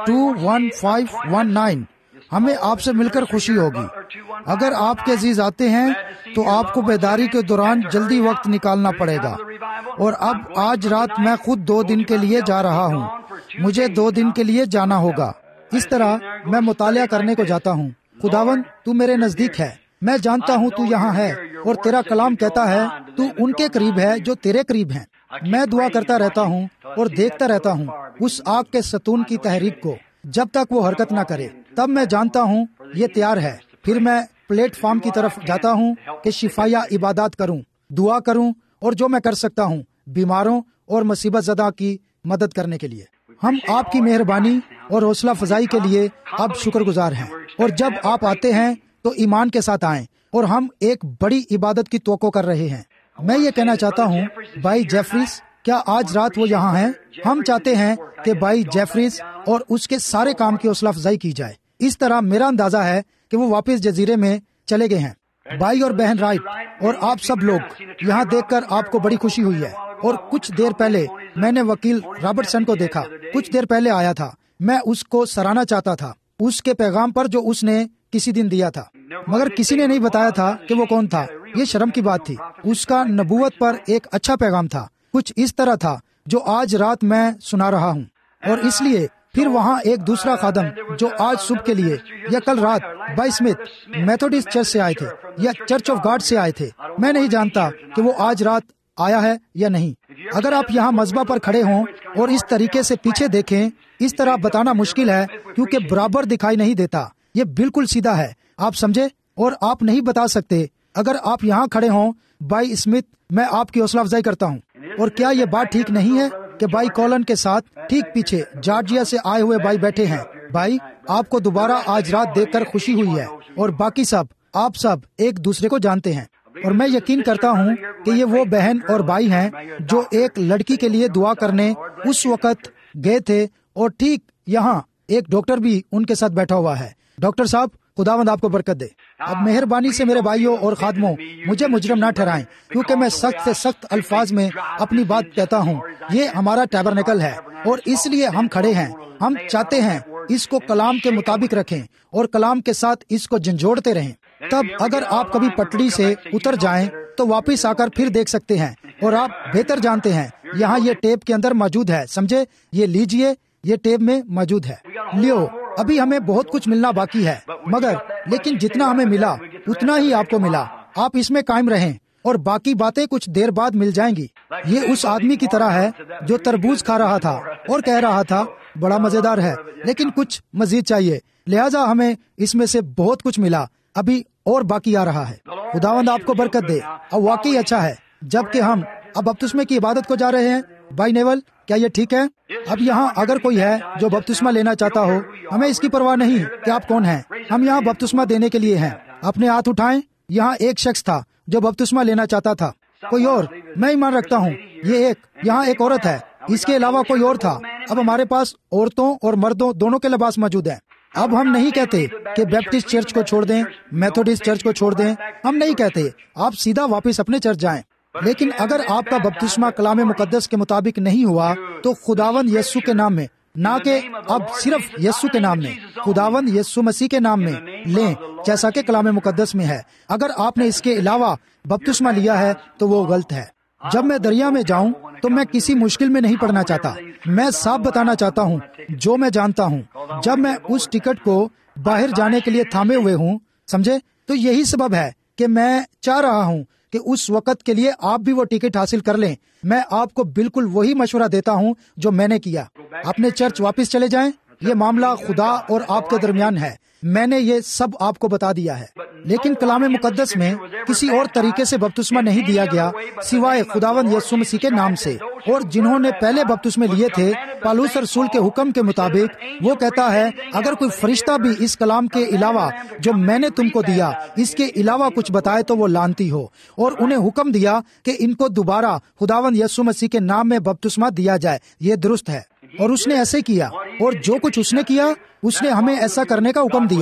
21519. ہمیں آپ سے مل کر خوشی ہوگی. اگر آپ کے عزیز آتے ہیں تو آپ کو بیداری کے دوران جلدی وقت نکالنا پڑے گا. اور اب آج رات میں خود 2 دن کے لیے جا رہا ہوں. مجھے 2 دن کے لیے جانا ہوگا. اس طرح میں مطالعہ کرنے کو جاتا ہوں. خداوند تو میرے نزدیک ہے، میں جانتا ہوں تو یہاں ہے، اور تیرا کلام کہتا ہے تو ان کے قریب ہے جو تیرے قریب ہیں. میں دعا کرتا رہتا ہوں اور دیکھتا رہتا ہوں اس آگ کے ستون کی تحریک کو جب تک وہ حرکت نہ کرے. تب میں جانتا ہوں یہ تیار ہے. پھر میں پلیٹ فارم کی طرف جاتا ہوں کہ شفایہ عبادات کروں، دعا کروں، اور جو میں کر سکتا ہوں بیماروں اور مصیبت زدہ کی مدد کرنے کے لیے. ہم آپ کی مہربانی اور حوصلہ افزائی کے لیے اب شکر گزار ہیں. اور جب آپ آتے ہیں تو ایمان کے ساتھ آئیں، اور ہم ایک بڑی عبادت کی توقع کر رہے ہیں. میں یہ کہنا چاہتا ہوں، بھائی جیفریز کیا آج رات وہ یہاں ہیں؟ ہم چاہتے ہیں کہ بھائی جیفریز اور اس کے سارے کام کی حوصلہ افزائی کی جائے. اس طرح میرا اندازہ ہے کہ وہ واپس جزیرے میں چلے گئے ہیں. بھائی اور بہن رائٹ اور آپ سب لوگ یہاں دیکھ کر آپ کو بڑی خوشی ہوئی ہے. اور کچھ دیر پہلے میں نے وکیل رابرٹسن کو دیکھا، کچھ دیر پہلے آیا تھا. میں اس کو سراہنا چاہتا تھا اس کے پیغام پر جو اس نے کسی دن دیا تھا، مگر کسی نے نہیں بتایا تھا کہ وہ کون تھا. یہ شرم کی بات تھی. اس کا نبوت پر ایک اچھا پیغام تھا، کچھ اس طرح تھا جو آج رات میں سنا رہا ہوں. اور اس لیے پھر وہاں ایک دوسرا خادم جو آج صبح کے لیے یا کل رات بائی اسمتھ میتھوڈسٹ چرچ سے آئے تھے یا چرچ آف گاڈ سے آئے تھے. میں نہیں جانتا کہ وہ آج رات آیا ہے یا نہیں. اگر آپ یہاں مذبح پر کھڑے ہوں اور اس طریقے سے پیچھے دیکھیں، اس طرح بتانا مشکل ہے کیونکہ برابر دکھائی نہیں دیتا. یہ بالکل سیدھا ہے، آپ سمجھے؟ اور آپ نہیں بتا سکتے. اگر آپ یہاں کھڑے ہوں بائی اسمتھ، میں آپ کی حوصلہ افزائی کرتا ہوں. اور کیا یہ بات ٹھیک نہیں ہے کہ بائی کولن کے ساتھ ٹھیک پیچھے جارجیا سے آئے ہوئے بائی بیٹھے ہیں؟ بائی آپ کو دوبارہ آج رات دیکھ کر خوشی ہوئی ہے، اور باقی سب آپ سب ایک دوسرے کو جانتے ہیں. اور میں یقین کرتا ہوں کہ یہ وہ بہن اور بھائی ہیں جو ایک لڑکی کے لیے دعا کرنے اس وقت گئے تھے، اور ٹھیک یہاں ایک ڈاکٹر بھی ان کے ساتھ بیٹھا ہوا ہے. ڈاکٹر صاحب خداوند آپ کو برکت دے. اب مہربانی سے میرے بھائیوں اور خادموں مجھے مجرم نہ ٹھہرائیں، کیونکہ میں سخت سے سخت الفاظ میں اپنی بات کہتا ہوں. یہ ہمارا ٹیبرنیکل ہے اور اس لیے ہم کھڑے ہیں. ہم چاہتے ہیں اس کو کلام کے مطابق رکھیں اور کلام کے ساتھ اس کو جھنجھوڑتے رہیں. تب اگر آپ کبھی پٹڑی سے اتر جائیں تو واپس آ کر پھر دیکھ سکتے ہیں. اور آپ بہتر جانتے ہیں یہاں یہ ٹیپ کے اندر موجود ہے، سمجھے؟ یہ لیجئے، یہ ٹیپ میں موجود ہے. لیو، ابھی ہمیں بہت کچھ ملنا باقی ہے، مگر لیکن جتنا ہمیں ملا اتنا ہی آپ کو ملا. آپ اس میں قائم رہیں اور باقی باتیں کچھ دیر بعد مل جائیں گی. یہ اس آدمی کی طرح ہے جو تربوز کھا رہا تھا اور کہہ رہا تھا بڑا مزیدار ہے لیکن کچھ مزید چاہیے. لہٰذا ہمیں اس میں سے بہت کچھ ملا، ابھی اور باقی آ رہا ہے. خداوند آپ کو برکت دے. اب واقعی اچھا ہے جبکہ ہم اب بپتسمے کی عبادت کو جا رہے ہیں. بھائی نیول، کیا یہ ٹھیک ہے؟ اب یہاں اگر کوئی ہے جو بپتسمہ لینا چاہتا ہو، ہمیں اس کی پرواہ نہیں کہ آپ کون ہیں. ہم یہاں بپتسمہ دینے کے لیے ہیں. اپنے ہاتھ اٹھائیں. یہاں ایک شخص تھا جو بپتسمہ لینا چاہتا تھا. کوئی اور؟ میں ایمان رکھتا ہوں یہ یہاں ایک عورت ہے. اس کے علاوہ کوئی اور تھا. اب ہمارے پاس عورتوں اور مردوں دونوں کے لباس موجود ہیں. اب ہم نہیں کہتے کہ بیپٹسٹ چرچ کو چھوڑ دیں، میتھوڈسٹ چرچ کو چھوڑ دیں. ہم نہیں کہتے. آپ سیدھا واپس اپنے چرچ جائیں. لیکن اگر آپ کا بپتسمہ کلام مقدس کے مطابق نہیں ہوا تو خداوند یسوع کے نام میں، نہ کہ اب صرف یسوع کے نام میں، خداوند یسوع مسیح کے نام میں لیں جیسا کہ کلام مقدس میں ہے. اگر آپ نے اس کے علاوہ بپتسمہ لیا ہے تو وہ غلط ہے. جب میں دریا میں جاؤں تو میں کسی مشکل میں نہیں پڑنا چاہتا. میں صاف بتانا چاہتا ہوں جو میں جانتا ہوں. جب میں اس ٹکٹ کو باہر جانے کے لیے تھامے ہوئے ہوں، سمجھے، تو یہی سبب ہے کہ میں چاہ رہا ہوں کہ اس وقت کے لیے آپ بھی وہ ٹکٹ حاصل کر لیں. میں آپ کو بالکل وہی مشورہ دیتا ہوں جو میں نے کیا. اپنے چرچ واپس چلے جائیں. یہ معاملہ خدا اور آپ کے درمیان ہے. میں نے یہ سب آپ کو بتا دیا ہے. لیکن کلام مقدس میں کسی اور طریقے سے بپتسمہ نہیں دیا گیا سوائے خداوند یسوع مسیح کے نام سے. اور جنہوں نے پہلے بپتسمے لیے تھے، پالوس رسول کے حکم کے مطابق وہ کہتا ہے اگر کوئی فرشتہ بھی اس کلام کے علاوہ جو میں نے تم کو دیا اس کے علاوہ کچھ بتائے تو وہ لعنتی ہو. اور انہیں حکم دیا کہ ان کو دوبارہ خداوند یسوع مسیح کے نام میں بپتسمہ دیا جائے. یہ درست ہے. اور اس نے ایسے کیا، اور جو کچھ اس نے کیا اس نے ہمیں ایسا کرنے کا حکم دیا.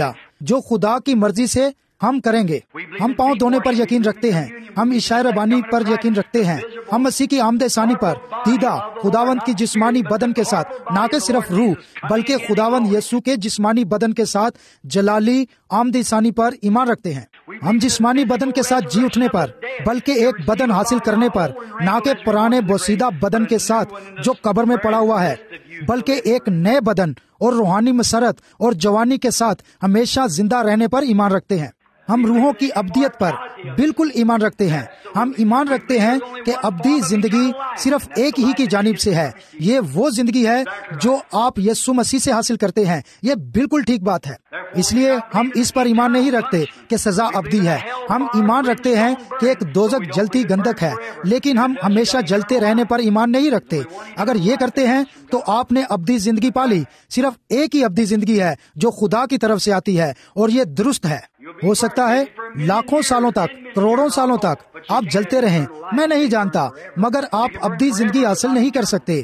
جو خدا کی مرضی سے ہم کریں گے. ہم پاؤں دھونے پر یقین رکھتے ہیں, ہم عشاء ربانی پر یقین رکھتے ہیں, ہم مسیح کی آمد ثانی پر دیدہ خداوند کی جسمانی بدن کے ساتھ, نہ کہ صرف روح بلکہ خداوند یسوع کے جسمانی بدن کے ساتھ جلالی آمد ثانی پر ایمان رکھتے ہیں. ہم جسمانی بدن کے ساتھ جی اٹھنے پر بلکہ ایک بدن حاصل کرنے پر, نہ کہ پرانے بوسیدہ بدن کے ساتھ جو قبر میں پڑا ہوا ہے, بلکہ ایک نئے بدن اور روحانی مسرت اور جوانی کے ساتھ ہمیشہ زندہ رہنے پر ایمان رکھتے ہیں. ہم روحوں کی ابدیت پر بالکل ایمان رکھتے ہیں. ہم ایمان رکھتے ہیں کہ ابدی زندگی صرف ایک ہی کی جانب سے ہے. یہ وہ زندگی ہے جو آپ یسوع مسیح سے حاصل کرتے ہیں. یہ بالکل ٹھیک بات ہے. اس لیے ہم اس پر ایمان نہیں رکھتے کہ سزا ابدی ہے. ہم ایمان رکھتے ہیں کہ ایک دوزخ جلتی گندک ہے, لیکن ہم ہمیشہ جلتے رہنے پر ایمان نہیں رکھتے. اگر یہ کرتے ہیں تو آپ نے ابدی زندگی پالی. صرف ایک ہی ابدی زندگی ہے جو خدا کی طرف سے آتی ہے, اور یہ درست ہے. ہو سکتا ہے لاکھوں سالوں تک, کروڑوں سالوں تک آپ جلتے رہیں, میں نہیں جانتا, مگر آپ ابدی زندگی حاصل نہیں کر سکتے.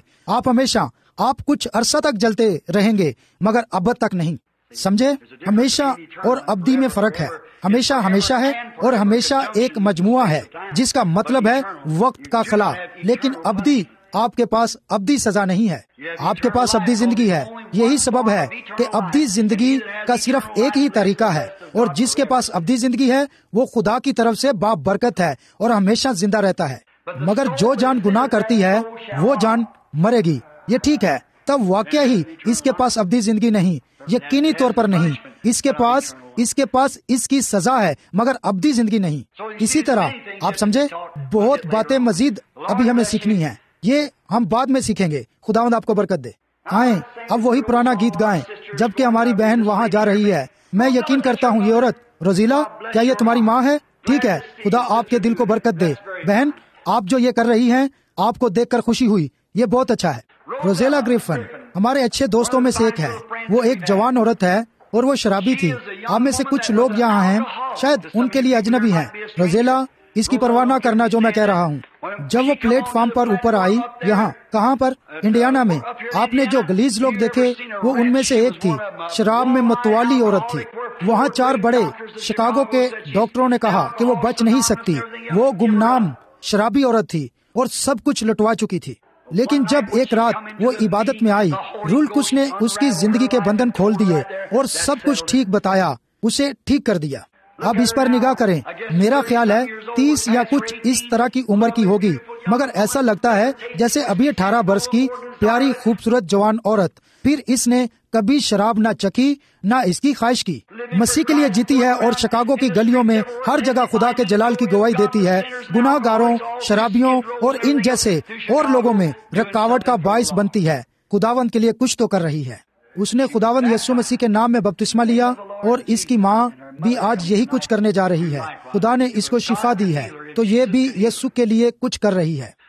آپ کچھ عرصہ تک جلتے رہیں گے مگر ابد تک نہیں. سمجھے؟ ہمیشہ اور ابدی میں فرق ہے. ہمیشہ ہمیشہ ہے اور ہمیشہ ایک مجموعہ ہے, جس کا مطلب ہے وقت کا خلا. لیکن ابدی, آپ کے پاس ابدی سزا نہیں ہے, آپ کے پاس ابدی زندگی ہے. یہی سبب ہے کہ ابدی زندگی کا صرف ایک ہی طریقہ ہے, اور جس کے پاس ابدی زندگی ہے وہ خدا کی طرف سے با برکت ہے اور ہمیشہ زندہ رہتا ہے. مگر جو جان گناہ کرتی ہے وہ جان مرے گی. یہ ٹھیک ہے, تب واقعہ ہی اس کے پاس ابدی زندگی نہیں, یقینی طور پر نہیں. اس کے پاس اس کی سزا ہے مگر ابدی زندگی نہیں. اسی طرح آپ سمجھے, بہت باتیں مزید ابھی ہمیں سیکھنی ہیں. یہ ہم بعد میں سیکھیں گے. خداوند آپ کو برکت دے. آئیں اب وہی پرانا گیت گائیں جبکہ ہماری بہن وہاں جا رہی ہے. میں یقین کرتا ہوں یہ عورت روزیلا, کیا یہ تمہاری ماں ہے؟ ٹھیک ہے, خدا آپ کے دل کو برکت دے. بہن, آپ جو یہ کر رہی ہیں آپ کو دیکھ کر خوشی ہوئی, یہ بہت اچھا ہے. روزیلا گریفن ہمارے اچھے دوستوں میں سے ایک ہے. وہ ایک جوان عورت ہے اور وہ شرابی تھی. آپ میں سے کچھ لوگ یہاں ہیں شاید ان کے لیے اجنبی ہیں. روزیلا, اس کی پرواہ نہ کرنا جو میں کہہ رہا ہوں. جب وہ پلیٹ فارم پر اوپر آئی, یہاں کہاں پر, انڈیانا میں, آپ نے جو گلیز لوگ دیکھے وہ ان میں سے ایک تھی. شراب میں متوالی عورت تھی. وہاں 4 بڑے شکاگو کے ڈاکٹروں نے کہا کہ وہ بچ نہیں سکتی. وہ گمنام شرابی عورت تھی اور سب کچھ لٹوا چکی تھی. لیکن جب ایک رات وہ عبادت میں آئی, رول کچھ نے اس کی زندگی کے بندھن کھول دیے اور سب کچھ ٹھیک بتایا, اسے ٹھیک کر دیا. اب اس پر نگاہ کریں. میرا خیال ہے 30 یا کچھ اس طرح کی عمر کی ہوگی, مگر ایسا لگتا ہے جیسے ابھی 18 برس کی پیاری خوبصورت جوان عورت. پھر اس نے کبھی شراب نہ چکھی نہ اس کی خواہش کی. مسیح کے لیے جیتی ہے اور شکاگو کی گلیوں میں ہر جگہ خدا کے جلال کی گواہی دیتی ہے. گناہ گاروں, شرابیوں اور ان جیسے اور لوگوں میں رکاوٹ کا باعث بنتی ہے. خداوند کے لیے کچھ تو کر رہی ہے. اس نے خداوند یسوع مسیح کے نام میں بپتسمہ لیا اور اس کی ماں بھی آج یہی کچھ کرنے جا رہی ہے. خدا نے اس کو شفا دی ہے تو یہ بھی یسوع کے لیے کچھ کر رہی ہے.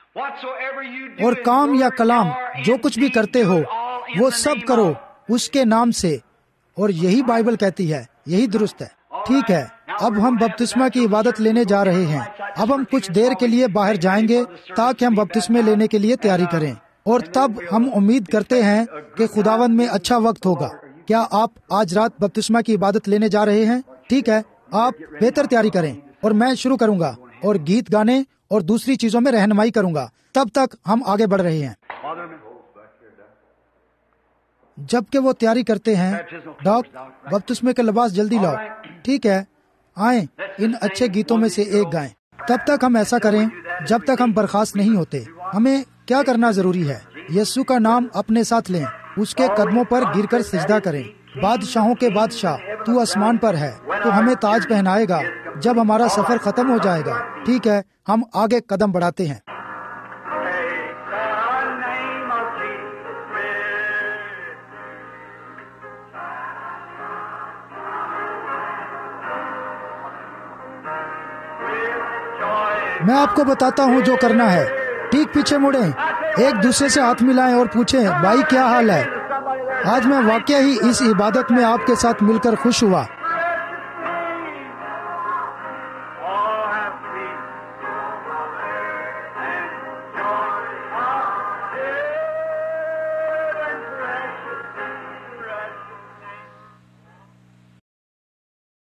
اور کام یا کلام جو کچھ بھی کرتے ہو وہ سب کرو اس کے نام سے, اور یہی بائبل کہتی ہے, یہی درست ہے. ٹھیک ہے, اب ہم بپتسمہ کی عبادت لینے جا رہے ہیں. اب ہم کچھ دیر کے لیے باہر جائیں گے تاکہ ہم بپتسمے لینے کے لیے تیاری کریں, اور تب ہم امید کرتے ہیں کہ خداوند میں اچھا وقت ہوگا. کیا آپ آج رات بپتسمہ کی عبادت لینے جا رہے ہیں؟ ٹھیک ہے, آپ بہتر تیاری کریں اور میں شروع کروں گا اور گیت گانے اور دوسری چیزوں میں رہنمائی کروں گا. تب تک ہم آگے بڑھ رہے ہیں. جبکہ وہ تیاری کرتے ہیں, ڈاک بپتسمے کے لباس جلدی لاؤ. ٹھیک ہے, آئیں ان اچھے گیتوں میں سے ایک گائیں. تب تک ہم ایسا کریں جب تک ہم برخاست نہیں ہوتے. ہمیں کیا کرنا ضروری ہے؟ یسوع کا نام اپنے ساتھ لیں, اس کے قدموں پر گر کر سجدہ کریں. بادشاہوں کے بادشاہ تو آسمان پر ہے, تو ہمیں تاج پہنائے گا جب ہمارا سفر ختم ہو جائے گا. ٹھیک ہے, ہم آگے قدم بڑھاتے ہیں. میں آپ کو بتاتا ہوں جو کرنا ہے. ٹھیک پیچھے مڑیں, ایک دوسرے سے ہاتھ ملائیں اور پوچھیں, بھائی کیا حال ہے؟ آج میں واقعی ہی اس عبادت میں آپ کے ساتھ مل کر خوش ہوا.